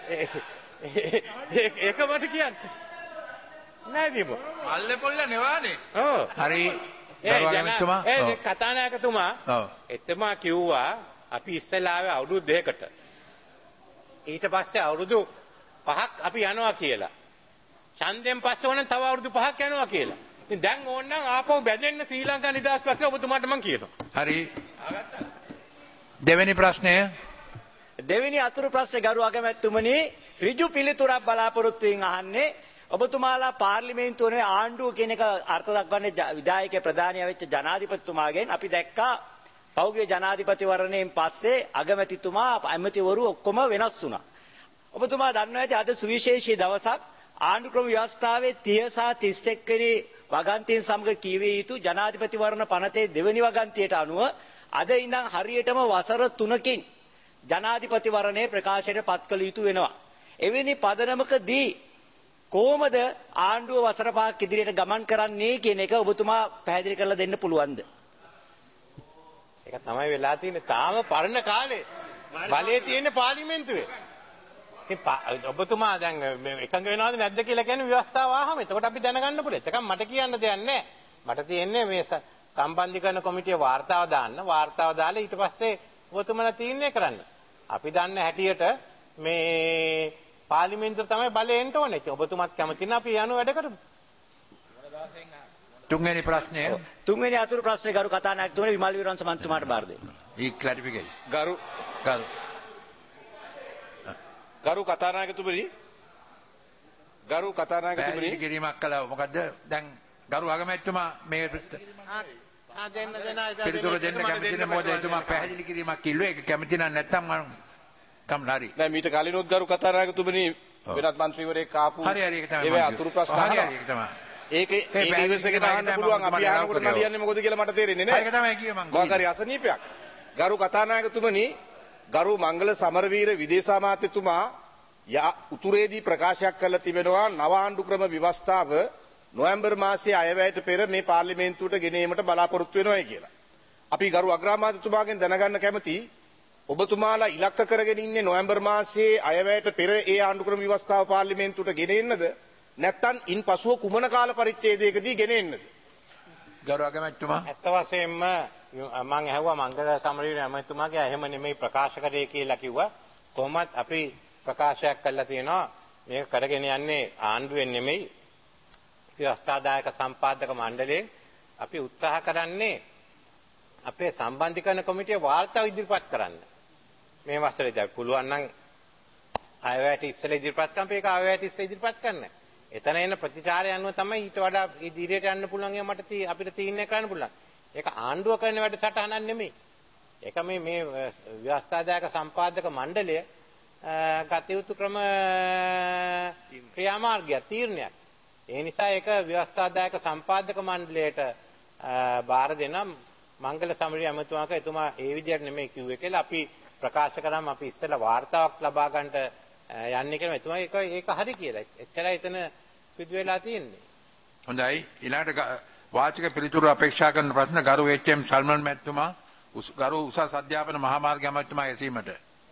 Speaker 8: ඒක මට කියන්නේ. නෑ දීම.
Speaker 1: අල්ලේ පොල්ල නෙවානේ.
Speaker 8: ඔව්.
Speaker 1: හරි. දරුවාගමතුමා.
Speaker 8: ඒ කතානායකතුමා එතුමා කිව්වා අපි ඉස්සෙල්ලා ආවේ අවුරුදු දෙකකට. ඊට පස්සේ අවුරුදු පහක් අපි යනවා කියලා. ඡන්දයෙන් පස්සේ ඕන තව අවුරුදු පහක් යනවා කියලා. ඉතින් දැන් ඕනනම් ආපහු බැඳෙන්න ශ්‍රී ලංකා නිදහස් පක්ෂ ඔබතුමාට මම කියනවා.
Speaker 1: හරි. දෙවෙනි ප්‍රශ්නය.
Speaker 12: දෙවෙනි අතුරු ප්‍රශ්නේ ගරු අගමැතිතුමනි ඍජු පිළිතුරක් බලාපොරොත්තු වෙමින් අහන්නේ ඔබතුමාලා පාර්ලිමේන්තුවේ ආණ්ඩුව කියන එක අර්ථ දක්වන්නේ විධායක ප්‍රධානියා වෙච්ච ජනාධිපතිතුමාගෙන් අපි දැක්කා පෞද්ගලික ජනාධිපතිවරණයෙන් පස්සේ අගමැතිතුමා ඇමතිවරු ඔක්කොම වෙනස් වුණා. ඔබතුමා දන්නවා ඇති අද සුවිශේෂී දවසක් ආණ්ඩු ක්‍රම ව්‍යවස්ථාවේ තිහ සහ තිස් එක් වෙනි වගන්තියෙන් සමග කියවිය යුතු ජනාධිපතිවරණ පනතේ දෙවෙනි වගන්තියට අනුව අද ඉඳන් හරියටම වසර තුනකින් ජනාධිපතිවරණයේ ප්‍රකාශයට පත් කළ යුතු වෙනවා. එවැනි පදනමකදී කොහොමද ආණ්ඩුව වසර පහක් ඉදිරියට ගමන් කරන්නේ කියන එක ඔබතුමා පැහැදිලි කරලා දෙන්න පුළුවන්ද?
Speaker 8: ඒක තමයි වෙලා තියෙන්නේ. තාම පරණ කාලේ බලයේ තියෙන පාර්ලිමේන්තුවේ. ඉතින් ඔබතුමා දැන් එකඟ වෙනවද නැද්ද කියලා කියන්නේ ව්‍යවස්ථාව ආවම. එතකොට අපි දැනගන්න පුළුවන්. ඒකම මට කියන්න දෙයක් නැහැ. මට තියෙන්නේ මේ සම්බන්ධීකරණ කොමිටිය වාර්තාව දාන්න. වාර්තාව දාලා ඊට පස්සේ ඔබතුමාලා තීරණය කරන්න. අපි දන්න හැටියට මේ පාර්ලිමේන්තුව තමයි බලය එන්න ඕනේ. ඉතින් ඔබතුමාත් කැමති නම් අපි යන වැඩ කරමු.
Speaker 1: තුන්වෙනි ප්‍රශ්නය.
Speaker 12: තුන්වෙනි අතුරු ප්‍රශ්නේ ගරු කතානායකතුමනි විමල් වීරවංශ මන්ත්‍රීතුමාට බාර දෙන්න.
Speaker 1: ඊ ක්ලැරිෆිකේෂන්.
Speaker 10: ගරු
Speaker 1: ගරු
Speaker 10: ගරු කතානායකතුමනි ගරු කතානායකතුමනි
Speaker 1: පැහැදිලි කිරීමක් කළා. මොකද්ද දැන් ගරු අගමැතිතුමා මේ
Speaker 8: ආ දෙන්න දෙන්න
Speaker 1: පිළිතුරු දෙන්න කැමති නැහැ. මොකද එතුමා පැහැදිලි කිරීමක් කිව්වේ. ඒක කැමති නම් නැත්තම් මම කම්ලා හරි.
Speaker 10: නෑ මීට කලිනුත් ගරු කතානායකතුමනි වෙනත් മന്ത്രിවරයෙක් ආපු
Speaker 1: හරි හරි ඒක තමයි.
Speaker 10: ඒ අතුරු ප්‍රශ්න
Speaker 1: හරි හරි ඒක තමයි.
Speaker 6: ඒක ඒ නිවස එක දාන්න පුළුවන් අපි අහනකොට නලියන්නේ මොකද කියලා මට තේරෙන්නේ නැහැ.
Speaker 1: ඒක තමයි කිව්වේ මං.
Speaker 6: මොකක් හරි අසනීපයක්. ගරු කතානායකතුමනි, ගරු මංගල සමරවීර විදේශ අමාත්‍යතුමා උතුරේදී ප්‍රකාශයක් කරලා තිබෙනවා නව ආණ්ඩු ක්‍රම ව්‍යවස්ථාව නොවැම්බර් මාසයේ අයවැයට පෙර මේ පාර්ලිමේන්තුවට ගෙන ඒමට බලාපොරොත්තු වෙනවායි කියලා. අපි ගරු අග්‍රාමාත්‍යතුමාගෙන් දැනගන්න කැමති ඔබතුමාලා ඉලක්ක කරගෙන ඉන්නේ නොවැම්බර් මාසයේ අයවැයට පෙර ඒ ආණ්ඩු ක්‍රම ව්‍යවස්ථාව පාර්ලිමේන්තුවට ගෙන එන්නද නැත්නම් ඉන් පසුව කුමන කාල පරිච්ඡේදයකදී ගෙන එන්නද?
Speaker 1: ගරු අගමැතිතුමා.
Speaker 8: ඇත්ත වශයෙන්ම මම ඇහුවා මංගල සමරවීර ඇමතුමාගේ එහෙම නෙමෙයි ප්‍රකාශ කරේ කියලා කිව්වා. කොහොමත් අපි ප්‍රකාශයක් කළා තියෙනවා මේක කරගෙන යන්නේ ආණ්ඩුවෙන් නෙමෙයි ව්‍යවස්ථාදායක සම්පාදක මණ්ඩලයෙන්. අපි උත්සාහ කරන්නේ අපේ සම්බන්ධීකරණ කොමිටිය වාර්තාව ඉදිරිපත් කරන්න. මේ වසරේදී පුළුවන් නම් අයවැයට ඉස්සෙල්ලා ඉදිරිපත් කරන්න මේක අයවැයට ඉස්සෙල්ලා ඉදිරිපත් කරන්න. එතන එන ප්‍රතිචාරය අනුව තමයි ඊට වඩා ඉදිරියට යන්න පුළුවන් ඒ මට අපිට තීරණය කරන්න පුළුවන්. ඒක ආණ්ඩුව කරන වැඩසටහනක් නෙමෙයි. ඒක මේ මේ ව්‍යවස්ථාදායක සම්පාදක මණ්ඩලය ගත යුතු ක්‍රම ක්‍රියාමාර්ගයක් තීරණයක්. ඒ නිසා ඒක ව්‍යවස්ථාදායක සම්පාදක මණ්ඩලයට බාර දෙන මංගල සමරවීර ඇමතුමාක එතුමා ඒ විදිහට නෙමෙයි කිව්වේ කියලා අපි ප්‍රකාශ කරාම අපි ඉස්සෙල්ලා වාර්තාවක් ලබා ගන්නට යන්නේ කියලා එතුමා ඒක ඒක හරි කියලා. එච්චරයි එතන සිදු වෙලා තියෙන්නේ.
Speaker 1: හොඳයි. ඊළඟට වාචික පිළිතුරු අපේක්ෂා කරන ප්‍රශ්න ගරු එච්.එම්. සල්මන් මැතිතුමා ගරු උසස් අධ්‍යාපන මහාමාර්ග අමාත්‍යතුමා ඇසීමට.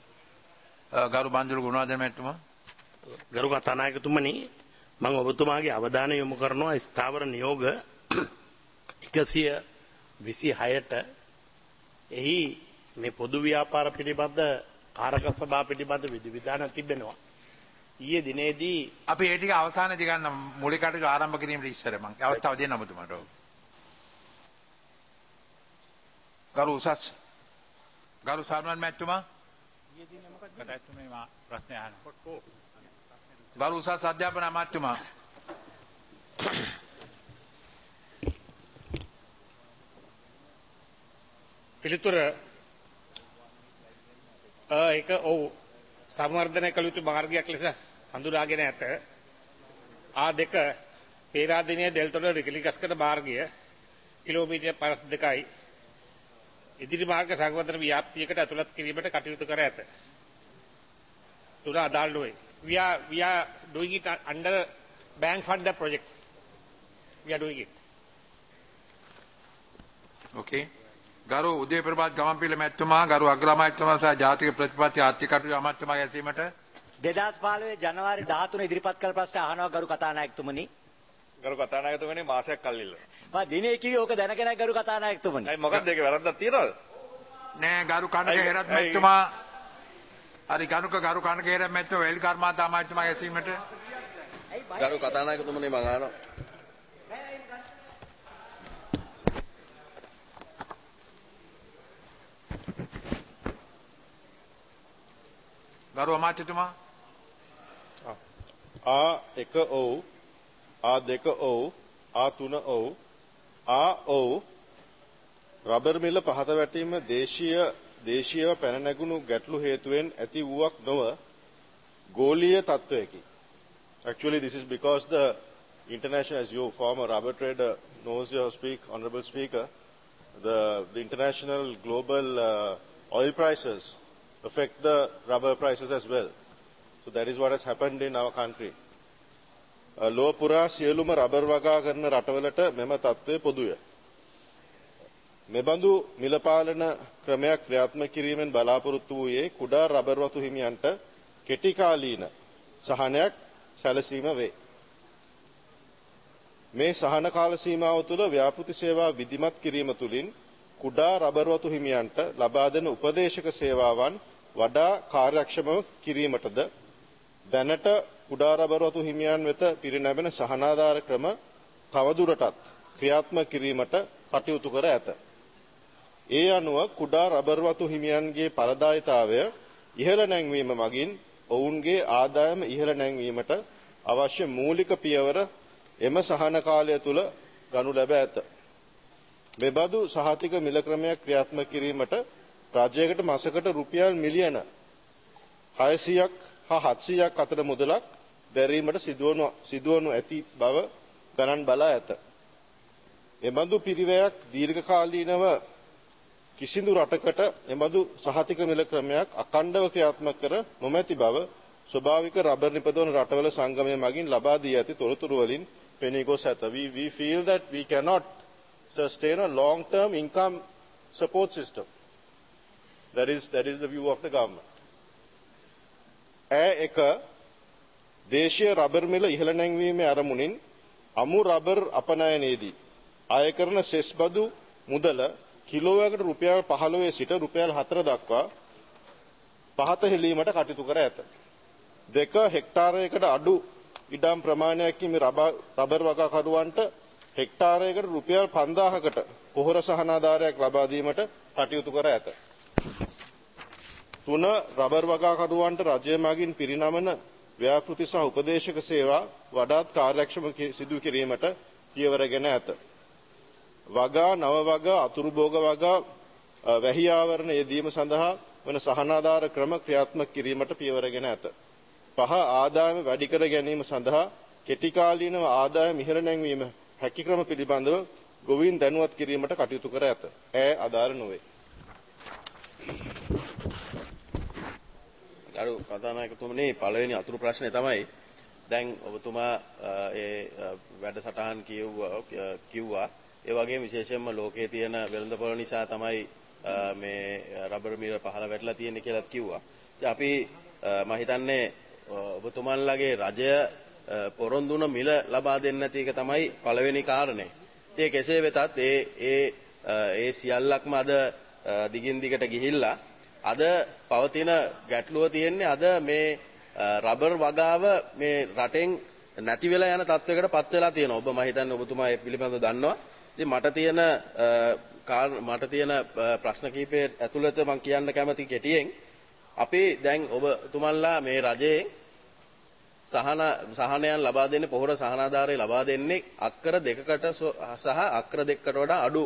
Speaker 1: ගරු බන්දුල ගුණවර්ධන මැතිතුමා.
Speaker 13: ගරු කතානායකතුමනි මම ඔබතුමාගේ අවධානය යොමු කරනවා ස්ථාවර නියෝග එකසිය විසිහයට එහි මේ පොදු ව්‍යාපාර පිළිබඳ කාරක සභා පිළිබඳ විධිවිධාන තිබෙනවා. ඊයේ දිනේදී
Speaker 1: අපි ඒ ටික අවසානයේදී ගන්න මූලික කටයුතු ආරම්භ කිරීමට ඉස්සර මම අවස්ථාව දෙන්න ඔබතුමාට. ගරු උසස් ගරු සල්මන් මැතිතුමා ඊයේ දින මොකක්ද කතාතුමේ මා ප්‍රශ්න අහන්න. ගරු උසස් අධ්‍යාපන අමාත්‍යතුමා
Speaker 13: පිළිතුර ඒක ඔව් සංවර්ධනය කළ යුතු මාර්ගයක් ලෙස හඳුනාගෙන ඇත. ආ දෙක පේරාදෙණිය දෙල්තොට රිකිලිගස්කඩ මාර්ගය කිලෝමීටර් පනස් දෙකයි ඉදිරි මාර්ග සංවර්ධන ව්‍යාප්තියකට ඇතුළත් කිරීමට කටයුතු කර ඇත. තුන අදාළ නොවේ. We are, we are doing it under bank fund project. We are doing it.
Speaker 1: Okay. ගරු උදේ ප්‍රභාත් ගමන්පිල මැතිතුමා ගරු අග්‍රාමාත්‍යතුමා සහ ජාතික ප්‍රතිපත්ති ආර්ථික කටයුතු අමාත්‍යතුමාගේ ඇසීමට
Speaker 12: දෙදාස් පහළොව ජනවාරි දහතුන ඉදිරිපත් කළ ප්‍රශ්න අහනවා ගරු කතානායකතුමනි.
Speaker 10: ගරු කතානායකතුමනි මාසයක් කල් ඉල්ල.
Speaker 12: මම දිනේ කිව්වේ ඕක දැනගෙන ගරු කතානායකතුමනි.
Speaker 10: අයි මොකක්ද ඒකේ වැරද්දක් තියනවද?
Speaker 1: නෑ ගරු කනක හේරත් මැතිතුමා හරි ගරුක ගරු කනක හේරත් මැතිතුමා වෙල් කර්මාන්ත අමාත්‍යතුමාගේ ඇසීමට
Speaker 3: ගරු කතානායකතුමනි මම අහනවා.
Speaker 1: ගරු අමාත්‍යතුමා
Speaker 3: ආ එක ඔව් ආ දෙක ඔව් ආ තුන ඔව් ආ ඔව් රබර් මිල පහත වැටීම දේශීය දේශීයව පැන නැගුණු ගැටලු හේතුවෙන් ඇති වූවක් නොව ගෝලීය තත්වයකි. Actually this is because the international, as you former rubber trader knows, your speak honorable speaker, the the international global uh, oil prices affect the rubber prices as well. So that is what has happened in our country. ලෝව පුරා සියලුම rubber වගා කරන රටවලට මෙම තත්ත්වය පොදුය. මෙබඳු මිල පාලන ක්‍රමයක් ක්‍රියාත්මක කිරීමෙන් බලාපොරොත්තු වූයේ කුඩා රබර් වතු හිමියන්ට කෙටි කාලීන සහනයක් සැලසීම වේ. මේ සහන කාල සීමාව තුළ ව්‍යාපෘති සේවා විධිමත් කිරීම තුළින් කුඩා රබර් වතු හිමියන්ට ලබා දෙන උපදේශක සේවාවන් වඩා කාර්යක්ෂමව කිරීමටද දැනට කුඩා රබර් වතු හිමියන් වෙත පිරිනැමෙන සහනාධාර ක්‍රම තවදුරටත් ක්‍රියාත්මක කිරීමට කටයුතු කර ඇත. ඒ අනුව කුඩා රබර් වතු හිමියන්ගේ පරදායිතාවය ඉහළ නැංවීම මගින් ඔවුන්ගේ ආදායම ඉහළ නැංවීමට අවශ්‍ය මූලික පියවර එම සහන කාලය තුල ගනු ලැබ ඇත. මෙබඳු සහතික මිල ක්‍රමයක් ක්‍රියාත්මක කිරීමට රාජ්‍යයකට මාසකට රුපියල් මිලියන හයසියයක් හා හත්සියයක් අතර මුදලක් දැරීමට සිදුවනු සිදුවනු ඇති බව
Speaker 14: ගණන් බලා ඇත. එබඳු පිරිවැයක් දීර්ඝකාලීනව කිසිදු රටකට එබඳු සහතික මිල ක්‍රමයක් අඛණ්ඩව ක්‍රියාත්මක කර නොමැති බව ස්වභාවික රබර් නිපදවන රටවල සංගමය මගින් ලබා දී ඇති තොරතුරු වලින් පෙනී ගොස් ඇත. We, we feel that we cannot sustain a long-term income support system. That is, that is the view of the government. A එක දේශීය රබර් මිල ඉහළ නැංවීමේ අරමුණින් අමු රබර් අපනයනයේදී ආය කරන සෙස් බදු මුදල කිලෝයකට රුපියල් පහළොව සිට රුපියල් හතර දක්වා පහත හෙලීමට කටයුතු කර ඇත. දෙක හෙක්ටාරයකට අඩු ඉඩම් ප්‍රමාණයක් හිමි රබර් වගාකරුවන්ට හෙක්ටාරයකට රුපියල් පන්දාහකට පොහොර සහනාධාරයක් ලබා දීමට කටයුතු කර ඇත. තුන රබර් වගාකරුවන්ට රජය මගින් පිරිනමන ව්‍යාපෘති සහ උපදේශක සේවා වඩාත් කාර්යක්ෂම සිදු කිරීමට පියවරගෙන ඇත. වගා නව වගා අතුරු භෝග වගා වැහි ආවරණ යෙදීම සඳහා වන සහනාධාර ක්‍රම ක්‍රියාත්මක කිරීමට පියවරගෙන ඇත. පහ ආදායම වැඩි කර ගැනීම සඳහා කෙටි කාලීනව ආදායම ඉහළ නැංවීම හැකි ක්‍රම පිළිබඳව ගොවීන් දැනුවත් කිරීමට කටයුතු කර ඇත. ඈ අදාළ නොවේ.
Speaker 15: ගරු කතානායකතුමනි පළවෙනි අතුරු ප්‍රශ්නේ තමයි දැන් ඔබතුමා ඒ වැඩසටහන් කිව්වා කිව්වා ඒ වගේම විශේෂයෙන්ම ලෝකයේ තියෙන වෙළඳපොළ නිසා තමයි මේ රබර් මිල පහළ වැටලා තියෙන්නේ කියලාත් කිව්වා. ඉතින් අපි මම හිතන්නේ ඔබතුමන්ලගේ රජය පොරොන්දුන මිල ලබා දෙන්නේ නැති එක තමයි පළවෙනි කාරණේ. ඒ කෙසේ වෙතත් ඒ ඒ ඒ සියල්ලක්ම අද දිගින් දිගට ගිහිල්ලා අද පවතින ගැටලුව තියෙන්නේ අද මේ රබර් වගාව මේ රටෙන් නැති වෙලා යන තත්වයකට පත් වෙලා තියෙනවා. ඔබ මම හිතන්නේ ඔබතුමා ඒ පිළිබඳව දන්නවා. ඉතින් මට තියෙන මට තියෙන ප්‍රශ්න කිහිපය ඇතුළත මම කියන්න කැමති කෙටියෙන් අපි දැන් ඔබතුමන්ලා මේ රජයේ සහන සහනයන් ලබා දෙන්නේ පොහොර සහනාධාරය ලබා දෙන්නේ අක්කර දෙකකට සහ අක්කර දෙකකට වඩා අඩු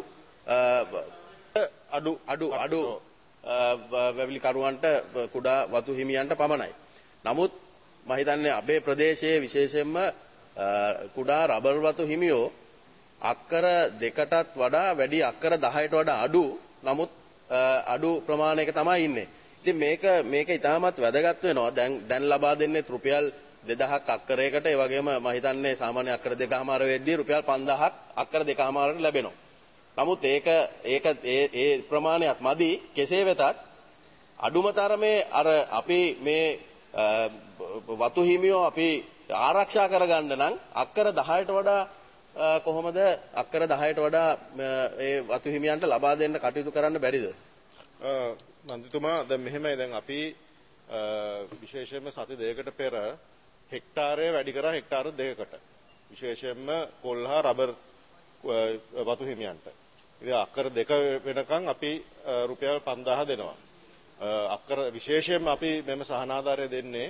Speaker 15: අඩු අඩු අඩු වැවිලි කරුවන්ට කුඩා වතු හිමියන්ට පමණයි. නමුත් මම හිතන්නේ අපේ ප්‍රදේශයේ විශේෂයෙන්ම කුඩා රබර් වතු හිමියෝ අක්කර දෙකටත් වඩා වැඩි අක්කර දහයට වඩා අඩු නමුත් අඩු ප්‍රමාණයක තමයි ඉන්නේ. ඉතින් මේක මේක ඉතාමත් වැදගත් වෙනවා. දැන් දැන් ලබා දෙන්නේ රුපියල් දෙදහසක් අක්කරයකට. ඒ වගේම මම හිතන්නේ සාමාන්‍ය අක්කර දෙකමාර වෙද්දී රුපියල් පන්දාහක් අක්කර දෙකමාරට ලැබෙනවා. නමුත් ඒක ඒක ඒ ඒ ප්‍රමාණයක් මදි. කෙසේ වෙතත් අඩුම තරමේ අර අපි මේ වතු හිමියෝ අපි ආරක්ෂා කරගන්න නම් අක්කර දහයට වඩා කොහොමද අක්කර දහයට වඩා ඒ වතු හිමියන්ට ලබා දෙන්න කටයුතු කරන්න බැරිද?
Speaker 14: මන්ත්‍රීතුමා දැන් මෙහෙමයි දැන් අපි විශේෂයෙන්ම සති දෙකකට පෙර හෙක්ටාරය වැඩි කරා හෙක්ටාර දෙකකට විශේෂයෙන්ම පොල් හා රබර් වතු හිමියන්ට. ඉතින් අක්කර දෙක වෙනකන් අපි රුපියල් පන්දාහ දෙනවා. අක්කර විශේෂයෙන්ම අපි මෙම සහනාධාරය දෙන්නේ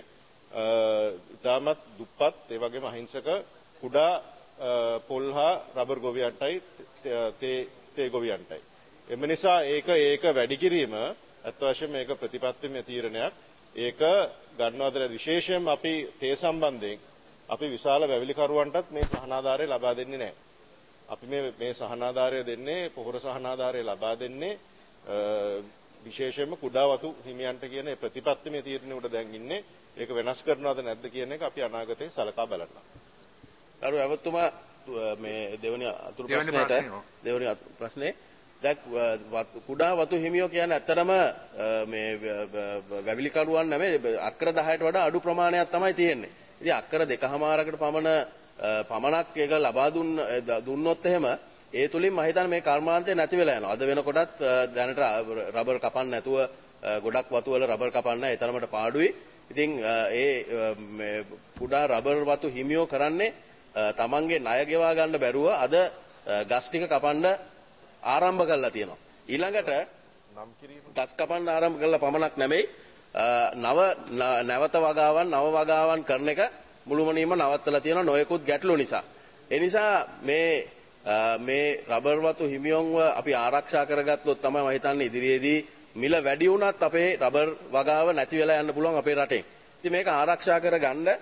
Speaker 14: ඉතාමත් දුප්පත් ඒ වගේම අහිංසක කුඩා පොල් හා රබර් ගොවියන්ටයි තේ තේ ගොවියන්ටයි. එම නිසා ඒක ඒක වැඩි කිරීම අත් වශයෙන් මේක ප්‍රතිපත්තිමය තීරණයක්. ඒක ගන්නවද විශේෂයෙන්ම අපි තේ සම්බන්ධයෙන් අපි විශාල වැවිලි කරුවන්ටත් මේ සහනාධාරය ලබා දෙන්නේ නැහැ. අපි මේ මේ සහනාධාරය දෙන්නේ පොහොර සහනාධාරය ලබා දෙන්නේ විශේෂයෙන්ම කුඩා වතු හිමියන්ට කියන ප්‍රතිපත්තිමය තීරණය උඩ දැන් ඉන්නේ. ඒක වෙනස් කරනවද නැද්ද කියන එක අපි අනාගතේ සලකා බලන්න.
Speaker 15: අර අවතුමා මේ දෙවෙනි අතුරු ප්‍රශ්නයට දෙවෙනි ප්‍රශ්නේ දැන් කුඩා වතු හිමියෝ කියන්නේ ඇත්තටම මේ වැවිලි කරුවන් නෙමෙයි අක්කර දහයට වඩා අඩු ප්‍රමාණයක් තමයි තියෙන්නේ. ඉතින් අක්කර දෙකමාරකට පමණ පමණක් ඒක ලබා දුන්න දුන්නොත් එහෙම ඒ තුලින් මම හිතන්නේ මේ කර්මාන්තය නැති වෙලා යනවා. අද වෙනකොටත් දැනට රබර් කපන්න නැතුව ගොඩක් වතු වල රබර් කපන්න ඒ තරමට පාඩුයි. ඉතින් ඒ කුඩා රබර් වතු හිමියෝ කරන්නේ තමන්ගේ ණය ගෙවා ගන්න බැරුව අද ගස් ටික කපන්න ආරම්භ කරලා තියෙනවා. ඊළඟට ගස් කපන්න ආරම්භ කළා පමණක් නෙමෙයි නව නැවත වගාවන් නව වගාවන් කරන එක මුළුමනින්ම නවත්තලා තියෙනවා නොයෙකුත් ගැටලු නිසා. ඒ නිසා මේ මේ රබර් වතු හිමියොන්ව අපි ආරක්ෂා කරගත්තොත් තමයි මම හිතන්නේ ඉදිරියේදී මිල වැඩි වුණත් අපේ රබර් වගාව නැති වෙලා යන්න පුළුවන් අපේ රටේ. ඉතින් මේක ආරක්ෂා කරගන්න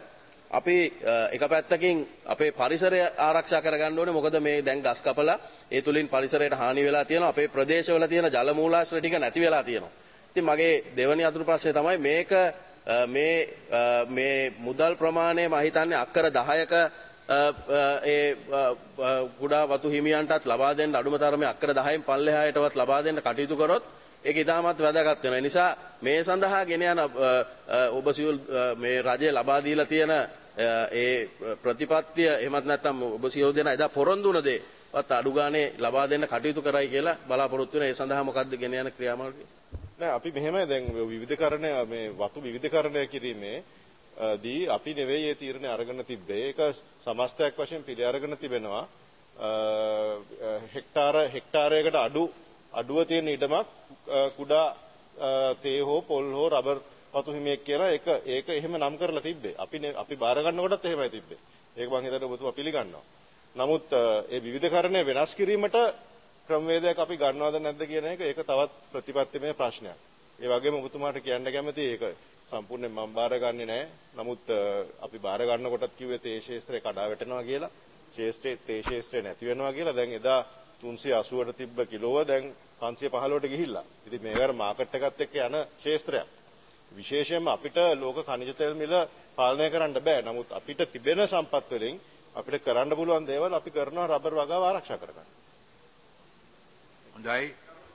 Speaker 15: අපි එක පැත්තකින් අපේ පරිසරය ආරක්ෂා කරගන්න ඕනේ. මොකද මේ දැන් ගස් කපලා ඒ තුලින් පරිසරයට හානි වෙලා තියෙනවා. අපේ ප්‍රදේශවල තියෙන ජල මූලාශ්‍ර ටික නැති වෙලා තියෙනවා. ඉතින් මගේ දෙවෙනි අතුරු ප්‍රශ්නේ තමයි මේක මේ මේ මුදල් ප්‍රමාණය මම හිතන්නේ අක්කර දහයක ඒ කුඩා වතු හිමියන්ටත් ලබා දෙන්න අඩුම තරමේ අක්කර දහයෙන් පල්ලෙහායටවත් ලබා දෙන්න කටයුතු කරොත් ඒක ඉතාමත් වැදගත් වෙනවා. ඒ නිසා මේ සඳහා ගෙන යන ඔබ සියලු මේ රජය ලබා දීලා තියෙන ඒ ප්‍රතිපත්තිය එහෙමත් නැත්නම් ඔබ සියලු දෙනා එදා පොරොන්දු වුණ දේවත් අඩු ගානේ ලබා දෙන්න කටයුතු කරයි කියලා බලාපොරොත්තු වෙන. ඒ සඳහා මොකද්ද ගෙන යන ක්‍රියාමාර්ගය?
Speaker 14: නෑ අපි මෙහෙමයි දැන් විවිධකරණය මේ වතු විවිධකරණය කිරීමේ දී අපි නෙවෙයි ඒ තීරණය අරගෙන තිබ්බේ. ඒක සමස්තයක් වශයෙන් පිළි අරගෙන තිබෙනවා. හෙක්ටාර හෙක්ටාරයකට අඩු අඩුව තියෙන ඉඩමක් කුඩා තේ හෝ පොල් හෝ රබර් වතු හිමියෙක් කියලා ඒක ඒක එහෙම නම් කරලා තිබ්බේ. අපි අපි බාර ගන්නකොටත් එහෙමයි තිබ්බේ. ඒක මම හිතන්නේ ඔබතුමා පිළිගන්නවා. නමුත් ඒ විවිධකරණය වෙනස් කිරීමට ක්‍රමවේදයක් අපි ගන්නවද නැද්ද කියන එක ඒක තවත් ප්‍රතිපත්තිමය ප්‍රශ්නයක්. ඒ වගේම ඔබතුමාට කියන්න කැමතියි ඒක සම්පූර්ණයෙන් මම බාර ගන්නෙ නැහැ. නමුත් අපි බාර ගන්නකොටත් කිව්වේ තේ ශේස්ත්‍රය කඩා වැටෙනවා කියලා. ශේස්ත්‍රයේ තේ ශේස්ත්‍රය නැති වෙනවා කියලා. දැන් එදා තුන්සිය අසූවට තිබ්බ කිලෝව දැන් පන්සිය පහළොවට ගිහිල්ලා. ඉතින් මේක මාකට් එකත් එක්ක යන ශේස්ත්‍රයක්. විශේෂයෙන්ම අපිට ලෝක khනිජ තෙල් මිල පාලනය කරන්න බෑ. නමුත් අපිට තිබෙන සම්පත් වලින් අපිට කරන්න පුළුවන් දේවල් අපි කරනවා රබර් වගාව ආරක්ෂා කරගන්න.
Speaker 1: හොඳයි.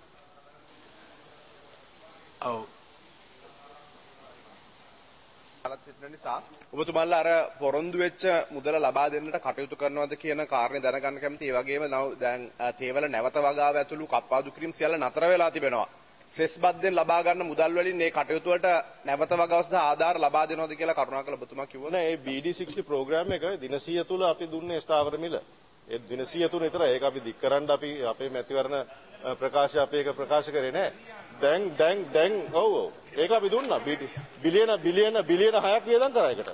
Speaker 1: ඔව්.
Speaker 10: නිසා ඔබතුමාලා අර පොරොන්දු වෙච්ච මුදල ලබා දෙන්නට කටයුතු කරනවද කියන කාරණේ දැනගන්න කැමතියි. ඒ වගේම දැන් තේවල නැවත වගාව ඇතුළු කප්පාදු කිරීම සියල්ල නතර වෙලා තිබෙනවා. සෙස් බද්දෙන් ලබා ගන්න මුදල් වලින් මේ කටයුතු වලට නැවත වගාව සහ ආධාර ලබා දෙනවද කියලා කරුණාකරලා ඔබතුමා කිව්වා.
Speaker 14: නෑ මේ බී ඩී සික්ස්ටි ප්‍රෝග්‍රෑම් එක දින සිය තුල අපි දුන්නේ ස්ථාවර මිල. ඒ දින සිය තුන විතර ඒක අපි දික් කරන්න අපි අපේ මැතිවරණ ප්‍රකාශය අපි ඒක ප්‍රකාශ කරේ නෑ. දැන් දැන් දැන් ඔව් ඔව් ඒක අපි දුන්නා බිලියන බිලියන බිලියන හයක් වියදම් කරා ඒකට.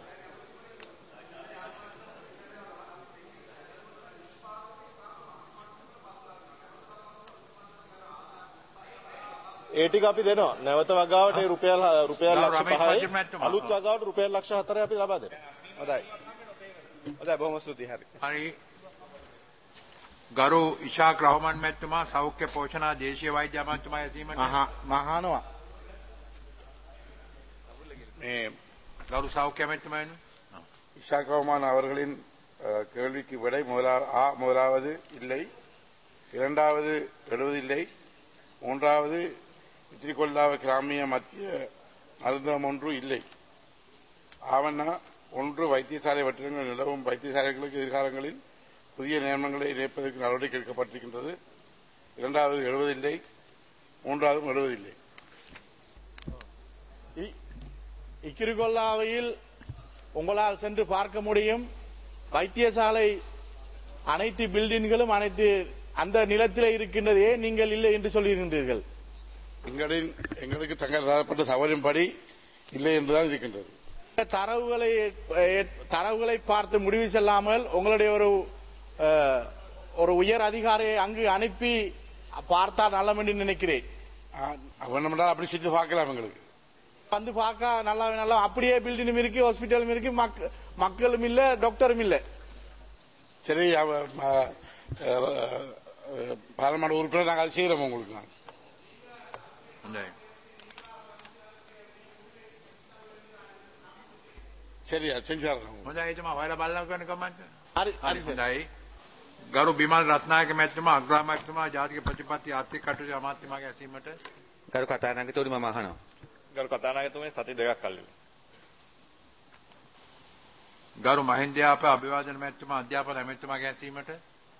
Speaker 14: ඒ ටික අපි දෙනවා. නැවත වගාවට ඒ රුපියල් රුපියල් ලක්ෂ පහයි අලුත් වගාවට රුපියල් ලක්ෂ හතරයි අපි ලබා දෙනවා.
Speaker 10: හොඳයි. හොඳයි බොහොම ස්තුතියි. හරි.
Speaker 1: හරි. ගරු ඉෂාක් රහමන් මැතිතුමා සෞඛ්‍ය පෝෂණ දේශීය වෛද්‍ය අමාත්‍යතුමා ඇසීමට
Speaker 6: මහානවා.
Speaker 1: මේ கௌரவ சௌக்கிய அமைச்சர்
Speaker 5: இஷாக் ரஹ்மான் அவர்களின் கேள்விக்கு விடை முதலா ஆ முதலாவது இல்லை, இரண்டாவது எழுவதில்லை, மூன்றாவது இத்திரிகொல்லாவ கிராமிய மத்திய மருந்தகம் ஒன்று இல்லை. ஆவண்ணா ஒன்று வைத்தியசாலை வெற்றிடங்கள் நிலவும் வைத்தியசாலைகளுக்கு எதிர்காலங்களில் புதிய நியமனங்களை இணைப்பதற்கு நடவடிக்கை எடுக்கப்பட்டிருக்கின்றது. இரண்டாவது எழுவதில்லை, மூன்றாவதும் எழுவதில்லை.
Speaker 6: இக்கிரிகொல்லாவையில் உங்களால் சென்று பார்க்க முடியும். வைத்தியசாலை அனைத்து பில்டிங்களும் அனைத்து அந்த நிலத்தில் இருக்கின்றதே, நீங்கள் இல்லை என்று சொல்லுகின்றீர்கள்.
Speaker 5: எங்களின் எங்களுக்கு தங்கள் தரப்பட்ட தவறின்படி இல்லை என்றுதான் இருக்கின்றது.
Speaker 6: தரவுகளை தரவுகளை பார்த்து முடிவு செல்லாமல் உங்களுடைய ஒரு ஒரு உயர் அதிகாரியை அங்கு அனுப்பி பார்த்தால் நல்லம் என்று நினைக்கிறேன்.
Speaker 5: அப்படி செஞ்சு பார்க்கலாம். எங்களுக்கு
Speaker 6: வந்து பார்க்க நல்லா நல்லா அப்படியே பில்டிங்கும் இருக்கு, ஹாஸ்பிட்டலும் இருக்கு, மக்களும் இல்ல, டாக்டரும் இல்ல.
Speaker 5: சரி, பாராளுமன்ற உறுப்பினர் நாங்கள் அதை செய்யறோம். உங்களுக்கு சரியா செஞ்சாரோம்.
Speaker 1: ගරු බිමල් රත්නායක මැතිතුමා, අග්‍රාමාත්‍යතුමා, ජාතික ප්‍රතිපත්ති ආර්ථික කටයුතු අමාත්‍යතුමාගේ ඇසීමට.
Speaker 16: ගරු කතානායකතුමනි මම අහනවා.
Speaker 17: ගරු කතානායකතුමනි සති දෙකක් කල් වෙලා.
Speaker 1: ගරු මහින්දයාප අභිවාදන මැතිතුමා, අධ්‍යාපන ඇමතිතුමාගේ ඇසීමට.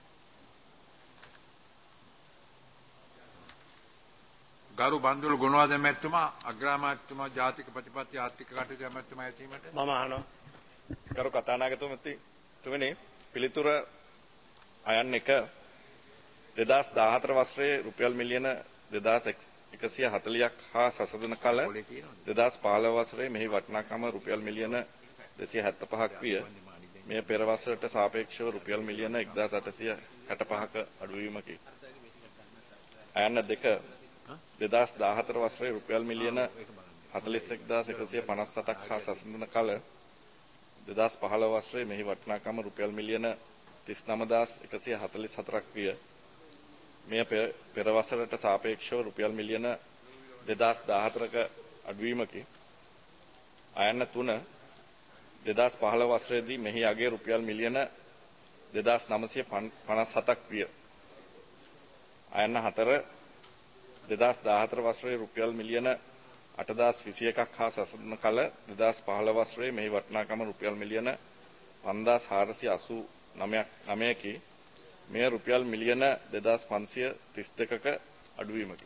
Speaker 1: ගරු බන්දුල ගුණවර්ධන මැතිතුමා, අග්‍රාමාත්‍යතුමා, ජාතික ප්‍රතිපත්ති ආර්ථික කටයුතු අමාත්‍යතුමා ඇසීමට.
Speaker 17: මම අහනවා. ගරු කතානායකතුමනි පිළිතුර අයන් එක දෙදහස් දාහතර වසරේ රුපියල් මිලියන දෙදාස් එකසිය හතළිහක් හා සසඳන කල දෙදහස් පහළොව වසරේ මෙහි වටිනාකම රුපියල් මිලියන දෙසිය හැත්තෑ පහක් විය. මෙය පෙර වසරට සාපේක්ෂව රුපියල් මිලියන එක්දාස් අටසිය හැට පහක අඩුවීමකි. අයන්න දෙක දෙදහස් දාහතර වසරේ රුපියල් මිලියන හතළිස් එක්දාස් එකසිය පනස් අටක් හා සසඳන කල දෙදාස් පහළොව වසරේ මෙහි වටිනාකම රුපියල් මිලියන තිස් නවය හදාස් එකසිය හතළිස් හතරක් විය. මෙය පෙර වසරට සාපේක්ෂව රුපියල් මිලියන දෙදාස් දාහතරක අඩුවීමකි. අයන්න තුන දෙදාස් පහළොව වසරේදී මෙහි අගය රුපියල් මිලියන දෙදාස් නවසිය පනස් හතක් විය. අයන්න හතර දෙදාස් දාහතර වසරේ රුපියල් මිලියන අටදාස් විසි එකක් හා සැසඳෙන කල දෙදාස් පහළොව වසරේ මෙහි වටිනාකම රුපියල් මිලියන පන්දාස් හාරසිය අසූ නවයකි. මෙය රුපියල් මිලියන දෙදාස් පන්සිය තිස් දෙකක අඩුවීමකි.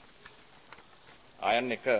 Speaker 17: ආයන් එක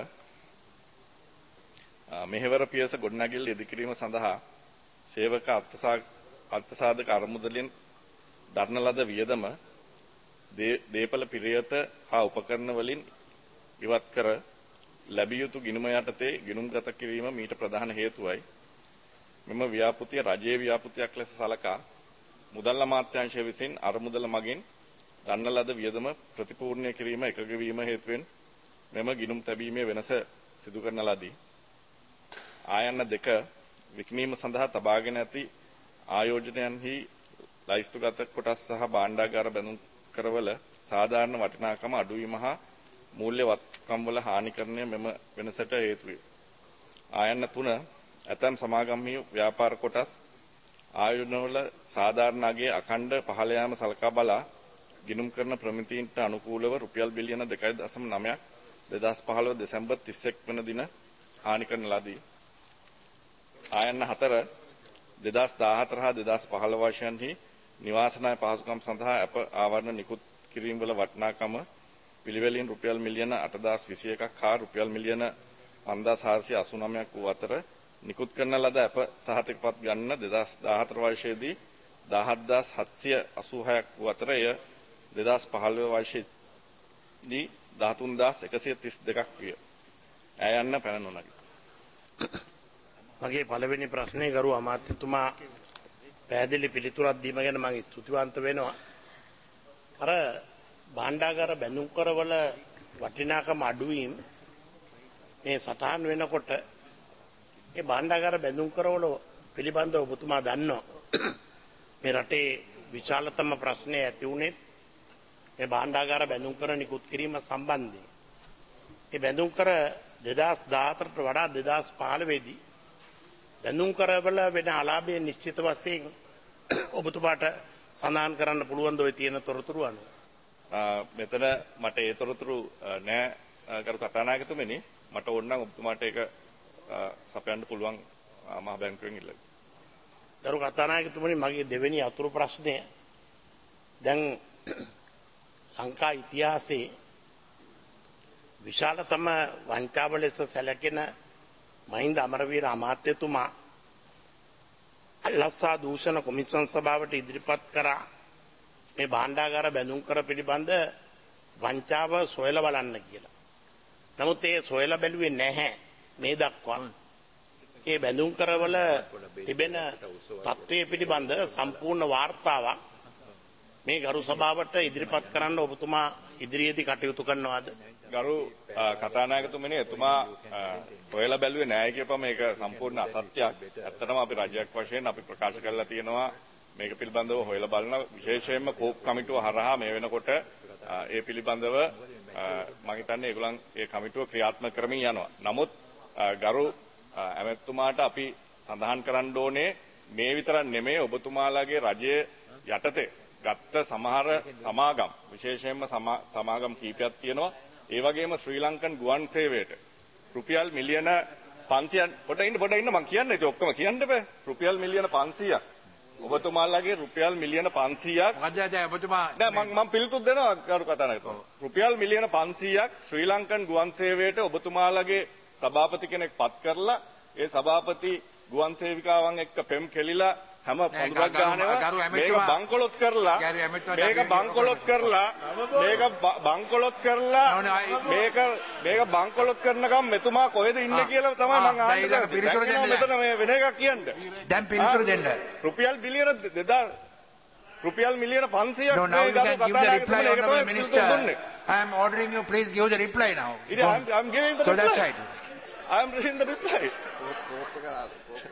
Speaker 17: මෙහෙවර පියස ගොඩනැගිල්ල ඉදිකිරීම සඳහා සේවක අර්ථසාධක අරමුදලින් දරන ලද වියදම දේපල පිරියත හා උපකරණ වලින් ඉවත් කර ලැබිය යුතු ගිණුම යටතේ ගිණුම්ගත කිරීම මීට ප්‍රධාන හේතුවයි. මෙම ව්‍යාපෘතිය රජයේ ව්‍යාපෘතියක් ලෙස සලකා මුදල් අමාත්‍යාංශය විසින් අරමුදල මගින් ගන්න ලද වියදම ප්‍රතිපූර්ණය කිරීම එකග වීම හේතුවෙන් මෙම ගිණුම් තැබීමේ වෙනස සිදු කරන ලදී. ආයන්න දෙක විකිණීම සඳහා තබාගෙන ඇති ආයෝජනයන්හි ලයිස්තුගත කොටස් සහ භාණ්ඩාගාර බැඳුම් කරවල සාධාරණ වටිනාකම අඩුවීම හා මූල්‍ය වත්කම් වල හානිකරණය මෙම වෙනසට හේතු වේ. ආයන්න තුන ඇතැම් සමාගම්හි ව්‍යාපාර කොටස් ආයෝජනවල සාධාරණ අගයේ අඛණ්ඩ පහළ යාම සලකා බලා ගිණුම් කරන ප්‍රමිතීන්ට අනුකූලව රුපියල් බිලියන දෙකයි දශම නවයක් දෙදාස් පහළොව දෙසැම්බර් තිස් එක් වන දින හානි කරන ලදී. ආයන්න හතර දෙදාස් දාහතර හා දෙදාස් පහළොව වර්ෂයන්හි නිවාසනාය පහසුකම් සඳහා අප ආවරණ නිකුත් කිරීම වල වටිනාකම පිළිවෙලින් රුපියල් මිලියන අටදාස් විසි එකක් හා රුපියල් මිලියන පන්දාස් හාරසිය අසූ නවයක් වූ අතර නිකුත් කරන ලද අප සහතිකපත් ගන්න දෙදාස් දාහතර වර්ෂයේදී දහහත්දාස් හත්සිය අසූ හයක් වූ අතර එය දෙදාස් පහළොව වර්ෂයේදී දහතුන්දාස් එකසිය තිස් දෙකක් විය. ඇය යන්න පැන නොනගී.
Speaker 18: මගේ පළවෙනි ප්‍රශ්නේ ගරු අමාත්‍යතුමා පැහැදිලි පිළිතුරක් දීම ගැන මම ස්තුතිවන්ත වෙනවා. අර භාණ්ඩාගාර බැඳුම් කරවල වටිනාකම අඩුවීම මේ සටහන් වෙනකොට ඒ භාණ්ඩාගාර බැඳුම් කරවල පිළිබඳව ඔබතුමා දන්නවා මේ රටේ විශාලතම ප්‍රශ්නේ ඇති වුණේ මේ භාණ්ඩාගාර බැඳුම් කර නිකුත් කිරීම සම්බන්ධයෙන්. ඒ බැඳුම් කර දෙදාස් දාහතරට වඩා දෙදාස් පහළොව දී බැඳුම් කරවල වෙන අලාභය නිශ්චිත වශයෙන් ඔබතුමාට සඳහන් කරන්න පුළුවන් ද ඔය තියෙන තොරතුරු අනුව?
Speaker 17: මෙතන මට ඒ තොරතුරු නෑ කරු කතානායකතුමනි. මට ඕනනම් ඔබතුමාට ඒක සපයන්න පුළුවන් මහ බැංකුවෙන් ඉල්ලගන්න.
Speaker 18: ගරු කතානායකතුමනි, මගේ දෙවෙනි අතුරු ප්‍රශ්නය දැන් ලංකා ඉතිහාසයේ විශාලතම වංචාව ලෙස සැලකෙන මහින්ද අමරවීර අමාත්‍යතුමා අල්ලස්සා දූෂණ කොමිෂන් සභාවට ඉදිරිපත් කරා මේ භාණ්ඩාගාර බැඳුම් කර පිළිබඳ වංචාව සොයලා බලන්න කියලා. නමුත් ඒ සොයලා බැලුවේ නැහැ මේ දක්වා. ඒ බැඳුම් කරවල තිබෙන තත්ත්වයේ පිළිබඳ සම්පූර්ණ වාර්තාවක් මේ ගරු සභාවට ඉදිරිපත් කරන්න ඔබතුමා ඉදිරියේදී කටයුතු කරනවාද?
Speaker 17: ගරු කතානායකතුමනි, එතුමා හොයලා බැලුවේ නැහැ කියපම මේක සම්පූර්ණ අසත්‍යයක්. ඇත්තටම අපි රජයක් වශයෙන් අපි ප්‍රකාශ කරලා තියෙනවා මේක පිළිබඳව හොයලා බලන, විශේෂයෙන්ම කෝප් කමිටුව හරහා මේ වෙනකොට ඒ පිළිබඳව මම හිතන්නේ ඒගොල්ලන් ඒ කමිටුව ක්‍රියාත්මක කරමින් යනවා. නමුත් ගරු ඇමතුමාට අපි සඳහන් කරන්න ඕනේ මේ විතරක් නෙමෙයි, ඔබතුමාලාගේ රජයේ යටතේ ගත්ත සමහර සමාගම්, විශේෂයෙන්ම සමාගම් කීපයක් තියෙනවා. ඒ වගේම ශ්‍රී ලංකන් ගුවන් සේවයට රුපියල් මිලියන පන්සියයක් පොඩ ඉන්න පොඩ ඉන්න මම කියන්නේ ඒක ඔක්කොම කියන්න බෑ. රුපියල් මිලියන පන්සියයක් ඔබතුමාලාගේ රුපියල් මිලියන පන්සියයක්
Speaker 1: මොකද දැන් ඔබතුමා
Speaker 17: නෑ මම මම පිළිතුරු දෙනවා කරු කතානායකතුමා. රුපියල් මිලියන පන්සියයක් ශ්‍රී ලංකන් ගුවන් සේවයට ඔබතුමාලාගේ සභාපති කෙනෙක් පත් කරලා ඒ සභාපති ගුවන් සේවිකාවන් එක්ක පෙම් කෙලිලා හැම පඳුරක් ගන්නව මේක බංකොලොත් කරලා මේක බංකොලොත් කරලා මේක බංකොලොත් කරලා මේක මේක බංකොලොත් කරනකම් මෙතුමා කොහෙද ඉන්නේ කියලා තමයි මම අහන්නේ. පිළිතුරු දෙන්න මෙතන මේ වෙන එකක් කියන්න.
Speaker 1: දැන් පිළිතුරු දෙන්න.
Speaker 17: රුපියල් බිලියන දෙදාස් රුපියල් මිලියන පන්සියයක්
Speaker 1: No, now you can give the reply, Honorable Minister. I am ordering you, please give the reply now.
Speaker 17: I'm, I'm giving the
Speaker 1: so
Speaker 17: reply.
Speaker 1: That's right.
Speaker 17: I am reading the reply.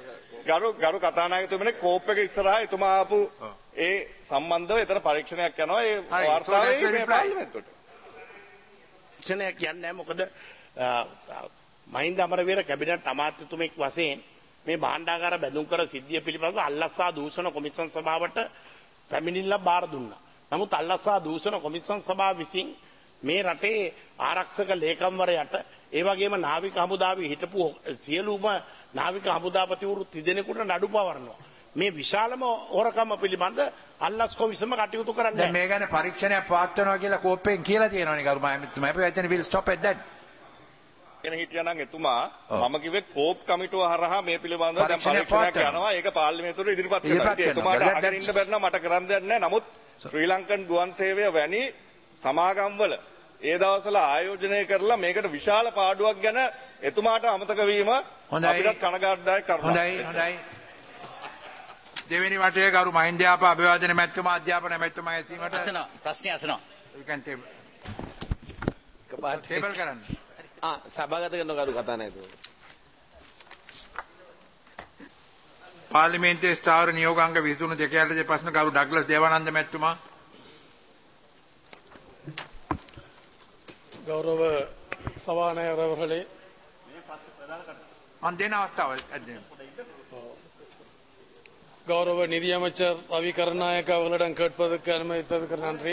Speaker 17: ගරු ගරු කතානායකතුමනේ COPE එක ඉස්සරහා එතුමා ආපු ඒ සම්බන්ධව එතන පරීක්ෂණයක් යනවා ඒ වාර්තාවේ මේ පාර්ලිමේන්තුවට.
Speaker 18: ක්ෂණයක් කියන්නේ මොකද මහින්ද අමරවීර කැබිනට් අමාත්‍යතුමෙක් වශයෙන් මේ භාණ්ඩාගාර බැඳුම් කර සිද්ධිය පිළිබඳව අල්ලස්සා දූෂණ කොමිෂන් සභාවට පැමිණිල්ලක් බාර දුන්නා. නමුත් අල්ලස්සා දූෂණ කොමිෂන් සභාව විසින් මේ රටේ ආරක්ෂක ලේකම්වරයාට ඒ වගේම නාවික හමුදාවේ හිටපු සියලුම නාවික හමුදාපතිවරු තිදෙනෙකුට නඩු පවරනවා. මේ විශාලම හොරකම පිළිබඳ අල්ලස් කොමිසම කටයුතු කරන්නේ.
Speaker 1: දැන් මේ ගැන පරීක්ෂණයක් පවත්වනවා කියලා කෝප්පෙන් කියලා තියෙනවනේ කරු මම අපි වැටෙන විල් ස්ටොප් එට් දැන්.
Speaker 17: එන හිටියානම් එතුමා මම කිව්වේ කෝප් කමිටුව හරහා මේ පිළිබඳව දැන් පරීක්ෂණයක් යනවා. ඒක පාර්ලිමේන්තුවට ඉදිරිපත් කරනවා. එතුමාට අහගෙන ඉන්න බැරි නම් මට කරන්න දෙයක් නැහැ. නමුත් ශ්‍රී ලංකන් ගුවන් සේවය වැනි සමාගම්වල ඒ දවස්වල ආයෝජනය කරලා මේකට විශාල පාඩුවක් ගැන එතුමාට අමතක වීම අපිට කනගාටුදායක කරනවා.
Speaker 1: හොඳයි හොඳයි. දෙවෙනි වටේ කරු මහින්දයාප අභිවාදන මැතිතුමා අධ්‍යාපන මැතිතුමා ඇසීමට
Speaker 19: අසනවා ප්‍රශ්නේ අසනවා.
Speaker 1: you can table. ටේබල් කරන්න.
Speaker 19: ආ සභාගත කරන කරු කතානායකතුමනි.
Speaker 1: පාර්ලිමේන්තුවේ ස්ථාවර නියෝගාංග විසිතුන දෙක යටතේ ප්‍රශ්න කරු ඩග්ලස් දේවානන්ද මැතිතුමා.
Speaker 9: கௌரவ சபாநாயகர் அவர்களே, கௌரவ நிதியமைச்சர் ரவி கருணாநாயக்க அவர்களிடம் கேட்பதற்கு அனுமதித்ததற்கு நன்றி.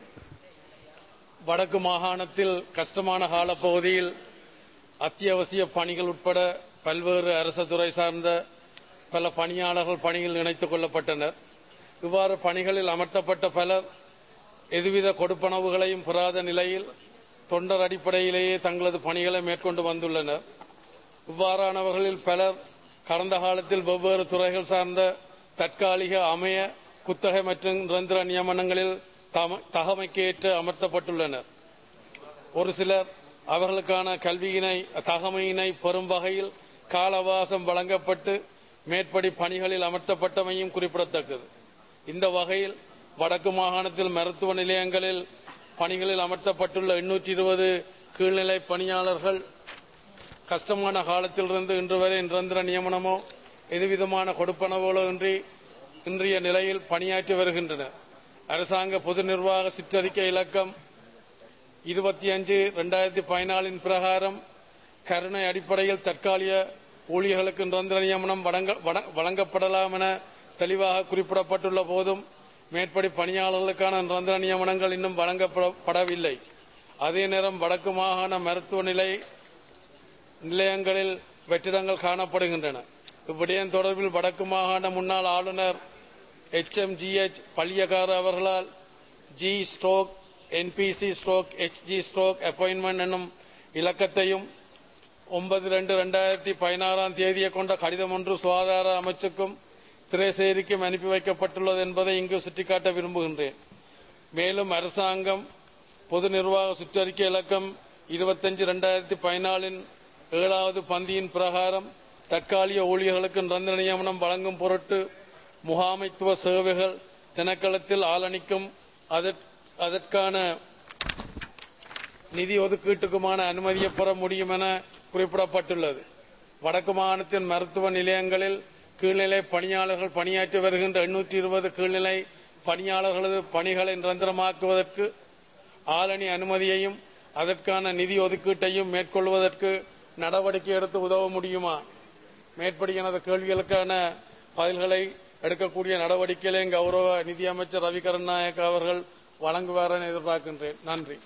Speaker 9: வடக்கு மாகாணத்தில் கஷ்டமான காலப்பகுதியில் அத்தியாவசிய பணிகள் உட்பட பல்வேறு அரசு துறை சார்ந்த பல பணியாளர்கள் பணியில் இணைத்துக் கொள்ளப்பட்டனர். இவ்வாறு பணிகளில் அமர்த்தப்பட்ட பலர் எதுவித கொடுப்பனவுகளையும் பெறாத நிலையில் தொண்டர் அடிப்படையிலேயே தங்களது பணிகளை மேற்கொண்டு வந்துள்ளனர். இவ்வாறானவர்களில் பலர் கடந்த காலத்தில் வெவ்வேறு துறைகள் சார்ந்த தற்காலிக அமைய குத்தகை மற்றும் நிரந்தர நியமனங்களில் தகமைக்கேற்று அமர்த்தப்பட்டுள்ளனர். ஒரு சிலர் அவர்களுக்கான கல்வியினை தகமையினை பெறும் வகையில் கால அவகாசம் வழங்கப்பட்டு மேற்படி பணிகளில் அமர்த்தப்பட்டமையும் குறிப்பிடத்தக்கது. இந்த வகையில் வடக்கு மாகாணத்தில் மருத்துவ நிலையங்களில் பணிகளில் அமர்த்தப்பட்டுள்ள எண்ணூற்றி இருபது கீழ்நிலை பணியாளர்கள் கஷ்டமான காலத்திலிருந்து இன்று வரை நிரந்தர நியமனமோ எதுவிதமான கொடுப்பனவோ இன்றி இன்றைய நிலையில் பணியாற்றி வருகின்றனர். அரசாங்க பொது நிர்வாக சிற்றறிக்கை இலக்கம் இருபத்தி அஞ்சு இரண்டாயிரத்தி பதினாலின் பிரகாரம் கருணை அடிப்படையில் தற்காலிக ஊழியர்களுக்கு நிரந்தர நியமனம் வழங்கப்படலாம் என தெளிவாக குறிப்பிடப்பட்டுள்ள போதும் மேற்படி பணியாளர்களுக்கான நிரந்தர நியமனங்கள் இன்னும் வழங்கப்படவில்லை. அதே நேரம் வடக்கு மாகாண மருத்துவ நிலை நிலையங்களில் வெற்றிடங்கள் காணப்படுகின்றன. இவ்விடயம் தொடர்பில் வடக்கு மாகாண முன்னாள் ஆளுநர் H M G H Palliyakkara அவர்களால் G stroke NPC stroke H G stroke appointment என்னும் இலக்கத்தையும் ஒன்பது ரெண்டு இரண்டாயிரத்தி பதினாறாம் தேதியை கொண்ட கடிதம் ஒன்று சுகாதார அமைச்சுக்கும் திரைசேரிக்கும் அனுப்பி வைக்கப்பட்டுள்ளது என்பதை இங்கு சுட்டிக்காட்ட விரும்புகின்றேன். மேலும் அரசாங்கம் பொது நிர்வாக சுற்றறிக்கை இலக்கம் இருபத்தஞ்சு இரண்டாயிரத்தி பதினாலின் ஏழாவது பந்தியின் பிரகாரம் தற்காலிக ஊழியர்களுக்கு நிரந்தர நியமனம் வழங்கும் பொருட்டு முகாமைத்துவ சேவைகள் திணைக்களத்தில் ஆளணிக்கும் அதற்கான நிதி ஒதுக்கீட்டுக்குமான அனுமதியை பெற முடியும் என குறிப்பிடப்பட்டுள்ளது. வடக்கு மாகாணத்தின் மருத்துவ நிலையங்களில் கீழ்நிலை பணியாளர்கள் பணியாற்றி வருகின்ற எண்ணூற்றி இருபது கீழ்நிலை பணியாளர்களது பணிகளை நிரந்தரமாக்குவதற்கு ஆளணி அனுமதியையும் அதற்கான நிதி ஒதுக்கீட்டையும் மேற்கொள்வதற்கு நடவடிக்கை எடுத்து உதவ முடியுமா? மேற்படி எனது கேள்விகளுக்கான பதில்களை எடுக்கக்கூடிய நடவடிக்கைகளை கௌரவ நிதியமைச்சர் ரவி கருணாநாயக்க அவர்கள் வழங்குவார் என எதிர்பார்க்கின்றேன். நன்றி.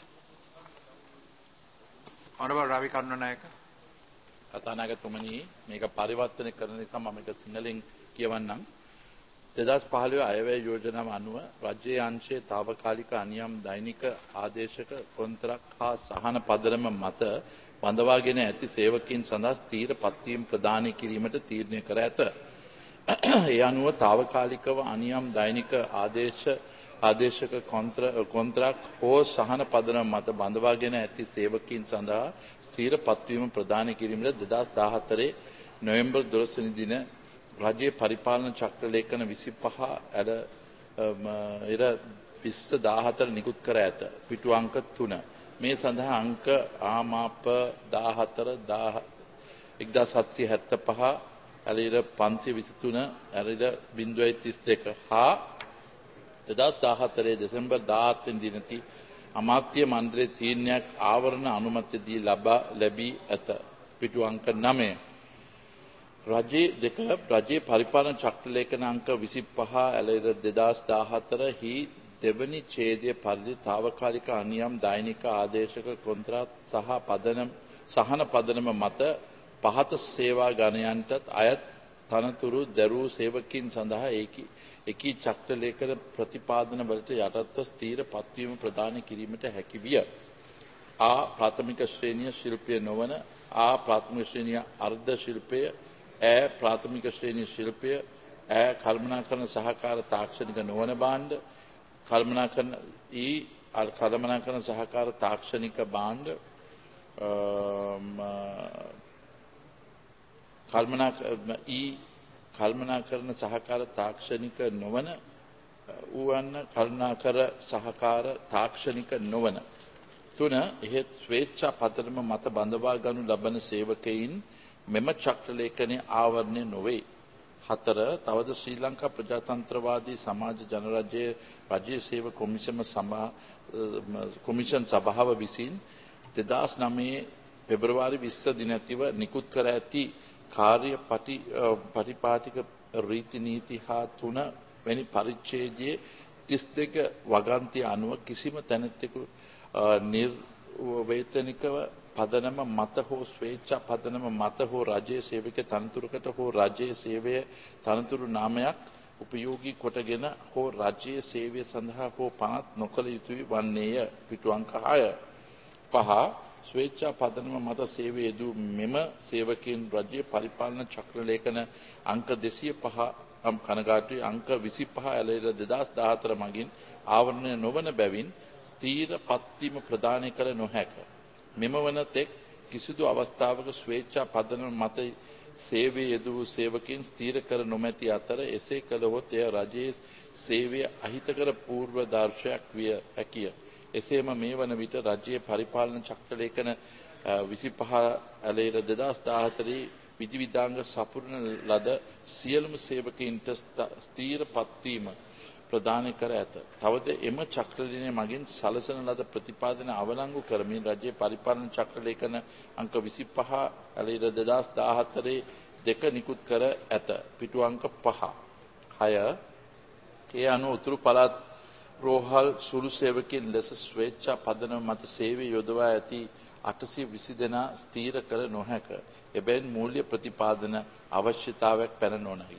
Speaker 1: ரவி கருணாநாயக்க
Speaker 20: කතානායකතුමනි, මේක පරිවර්තනය කරන නිසා මම මේක සිංහලෙන් කියවන්නම්. දෙදහස් පහළොව අයවැය යෝජනාව අනුව රජයේ අංශයේ తాවකාලික අනියම් දෛනික ආදේශක කොන්ත්‍රාත් හා සහන පදනම මත වඳවාගෙන ඇති සේවකීන් සඳහා ස්ථීර පත්වීම් ප්‍රදානය කිරීමට තීරණය කර ඇත. ඒ අනුව తాවකාලිකව අනියම් දෛනික ආදේශ ආදේශක කොන්ත්‍රාත් හෝ සහන පදනම මත බඳවාගෙන ඇති සේවකීන් සඳහා ස්ථීර පත්වීම ප්‍රදානය කිරීමට දෙදහස් දාහතරේ නොවැම්බර් දොළොස් වෙනි දින රජයේ පරිපාලන චක්‍ර ලේඛන විසිපහ ඇර ඉර විස්ස දාහතර නිකුත් කර ඇත. පිටු අංක තුන. මේ සඳහා අංක ආමාප දාහතර එක්දාස් හත්සිය හැත්තෑපහ ඇලීර පන්සිය විසිතුන ඇලීර බිංදුවයි තිස් දෙක හා දෙදහස් දාහතරේ දෙසැම්බර් දාහත් වෙනි දිනති අමාත්‍ය මණ්ඩලයේ තීරණයක් ආවරණ අනුමැතිය දී ලබා ලැබී ඇත. පිටු අංක නවය. රජයේ දෙක රජයේ පරිපාලන චක්‍ර ලේඛන අංක විසිපහ ඇලීර දෙදහස් දාහතර හි දෙවනි ඡේදයේ පරිදි తాවකාලික අනියම් දෛනික ආදේශක කොන්ත්‍රාත් සහ පදනම සහන පදනම මත පහත සේවා ගණයන්ටත් අයත් තනතුරු දරූ සේවකීන් සඳහා ඒකී එකී චක්‍ර ලේඛන ප්‍රතිපාදන වලට යටත්ව ස්ථීර පත්වීම ප්‍රදාන කිරීමට හැකි විය. ආ ප්‍රාථමික ශ්‍රේණිය ශිල්පය නොවන ආ ප්‍රාථමික ශ්‍රේණිය අර්ධ ශිල්පය ඈ ප්‍රාථමික ශ්‍රේණිය ශිල්පය ඈ කල්පනාකරන සහකාර තාක්ෂණික නොවන භාණ්ඩ කල්පනාකරන ඊ කල්පනාකරන සහකාර තාක්ෂණික භාණ්ඩ කල්පනා ඊ කල්පනාකරන සහකාර තාක්ෂණික නොවන ඌවන්න කල්පනාකර සහකාර තාක්ෂණික නොවන තුන එහෙත් ස්වේච්ඡා පදනම මත බඳවා ගනු ලබන සේවකයින් මෙම චක්‍ර ලේඛනයේ ආවරණය නොවේ. හතර තවද ශ්‍රී ලංකා ප්‍රජාතන්ත්‍රවාදී සමාජ ජනරජයේ රජයේ සේවක කොමිෂම සභා කොමිෂන් සභාව විසින් දෙදහස් නවයේ පෙබරවාරි විස්ස දිනතිව නිකුත් කර ඇති කාර්ය පටි පටිපාටික රීති නීති හා තුන වැනි පරිච්ඡේදයේ තිස් දෙක වගන්තිය අනුව කිසිම තැනැත්තෙකු නිර්වේතනිකව පදනම මත හෝ ස්වේච්ඡා පදනම මත හෝ රජයේ සේවක තනතුරකට හෝ රජයේ සේවය තනතුරු නාමයක් උපයෝගී කොටගෙන හෝ රජයේ සේවය සඳහා හෝ පනත් නොකළ යුතුයි වන්නේය. පිටු අංක හය. පහ ස්වේච්ඡා පදනම මත සේවය යෙදූ මෙම සේවකයන් රජයේ පරිපාලන චක්‍ර ලේඛන අංක දෙසිය පහ කනගාටුයි අංක විසිපහ ඇලෙර දෙදහස් දාහතර මගින් ආවරණය නොවන බැවින් ස්ථීර පත්වීම ප්‍රදානය කළ නොහැක. මෙම වන තෙක් කිසිදු අවස්ථාවක ස්වේච්ඡා පදනම මත සේවය යෙදූ සේවකයන් ස්ථීර කර නොමැති අතර එසේ කළහොත් එය රජයේ සේවය අහිතකර පූර්ව දර්ශයක් විය හැකිය. එසේම මේ වන විට රජයේ පරිපාලන චක්‍ර ලේඛන විසිපහ ඇලෙර දෙදහස් දාහතරේ විධිවිධාංග සපුරන ලද සියලුම සේවකයින්ට ස්ථීර පත්වීම ප්‍රදාන කර ඇත. තවද එම චක්‍රලේඛනය මගින් සලසන ලද ප්‍රතිපාදන අවලංගු කරමින් රජයේ පරිපාලන චක්‍රලේඛන අංක විසිපහ ඇලෙර දෙදහස් දාහතරේ දෙක නිකුත් කර ඇත. පිටු අංක පහ. හය ඒ අනුව උතුරු පළාත් රෝහල් සුළු සේවකයන් ලෙස ස්වේච්ඡා පදනම මත සේවය යොදවා ඇති අටසිය විසි දෙනා ස්ථීර කළ නොහැක. එබැවින් මූල්‍ය ප්‍රතිපාදන අවශ්‍යතාවයක් පැන නොනැගී.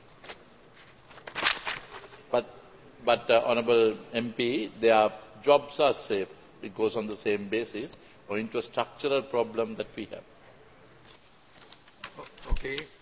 Speaker 20: But, but uh, Honourable M P, their jobs are safe. It goes on the same basis, owing to a structural problem that we have.
Speaker 1: Okay.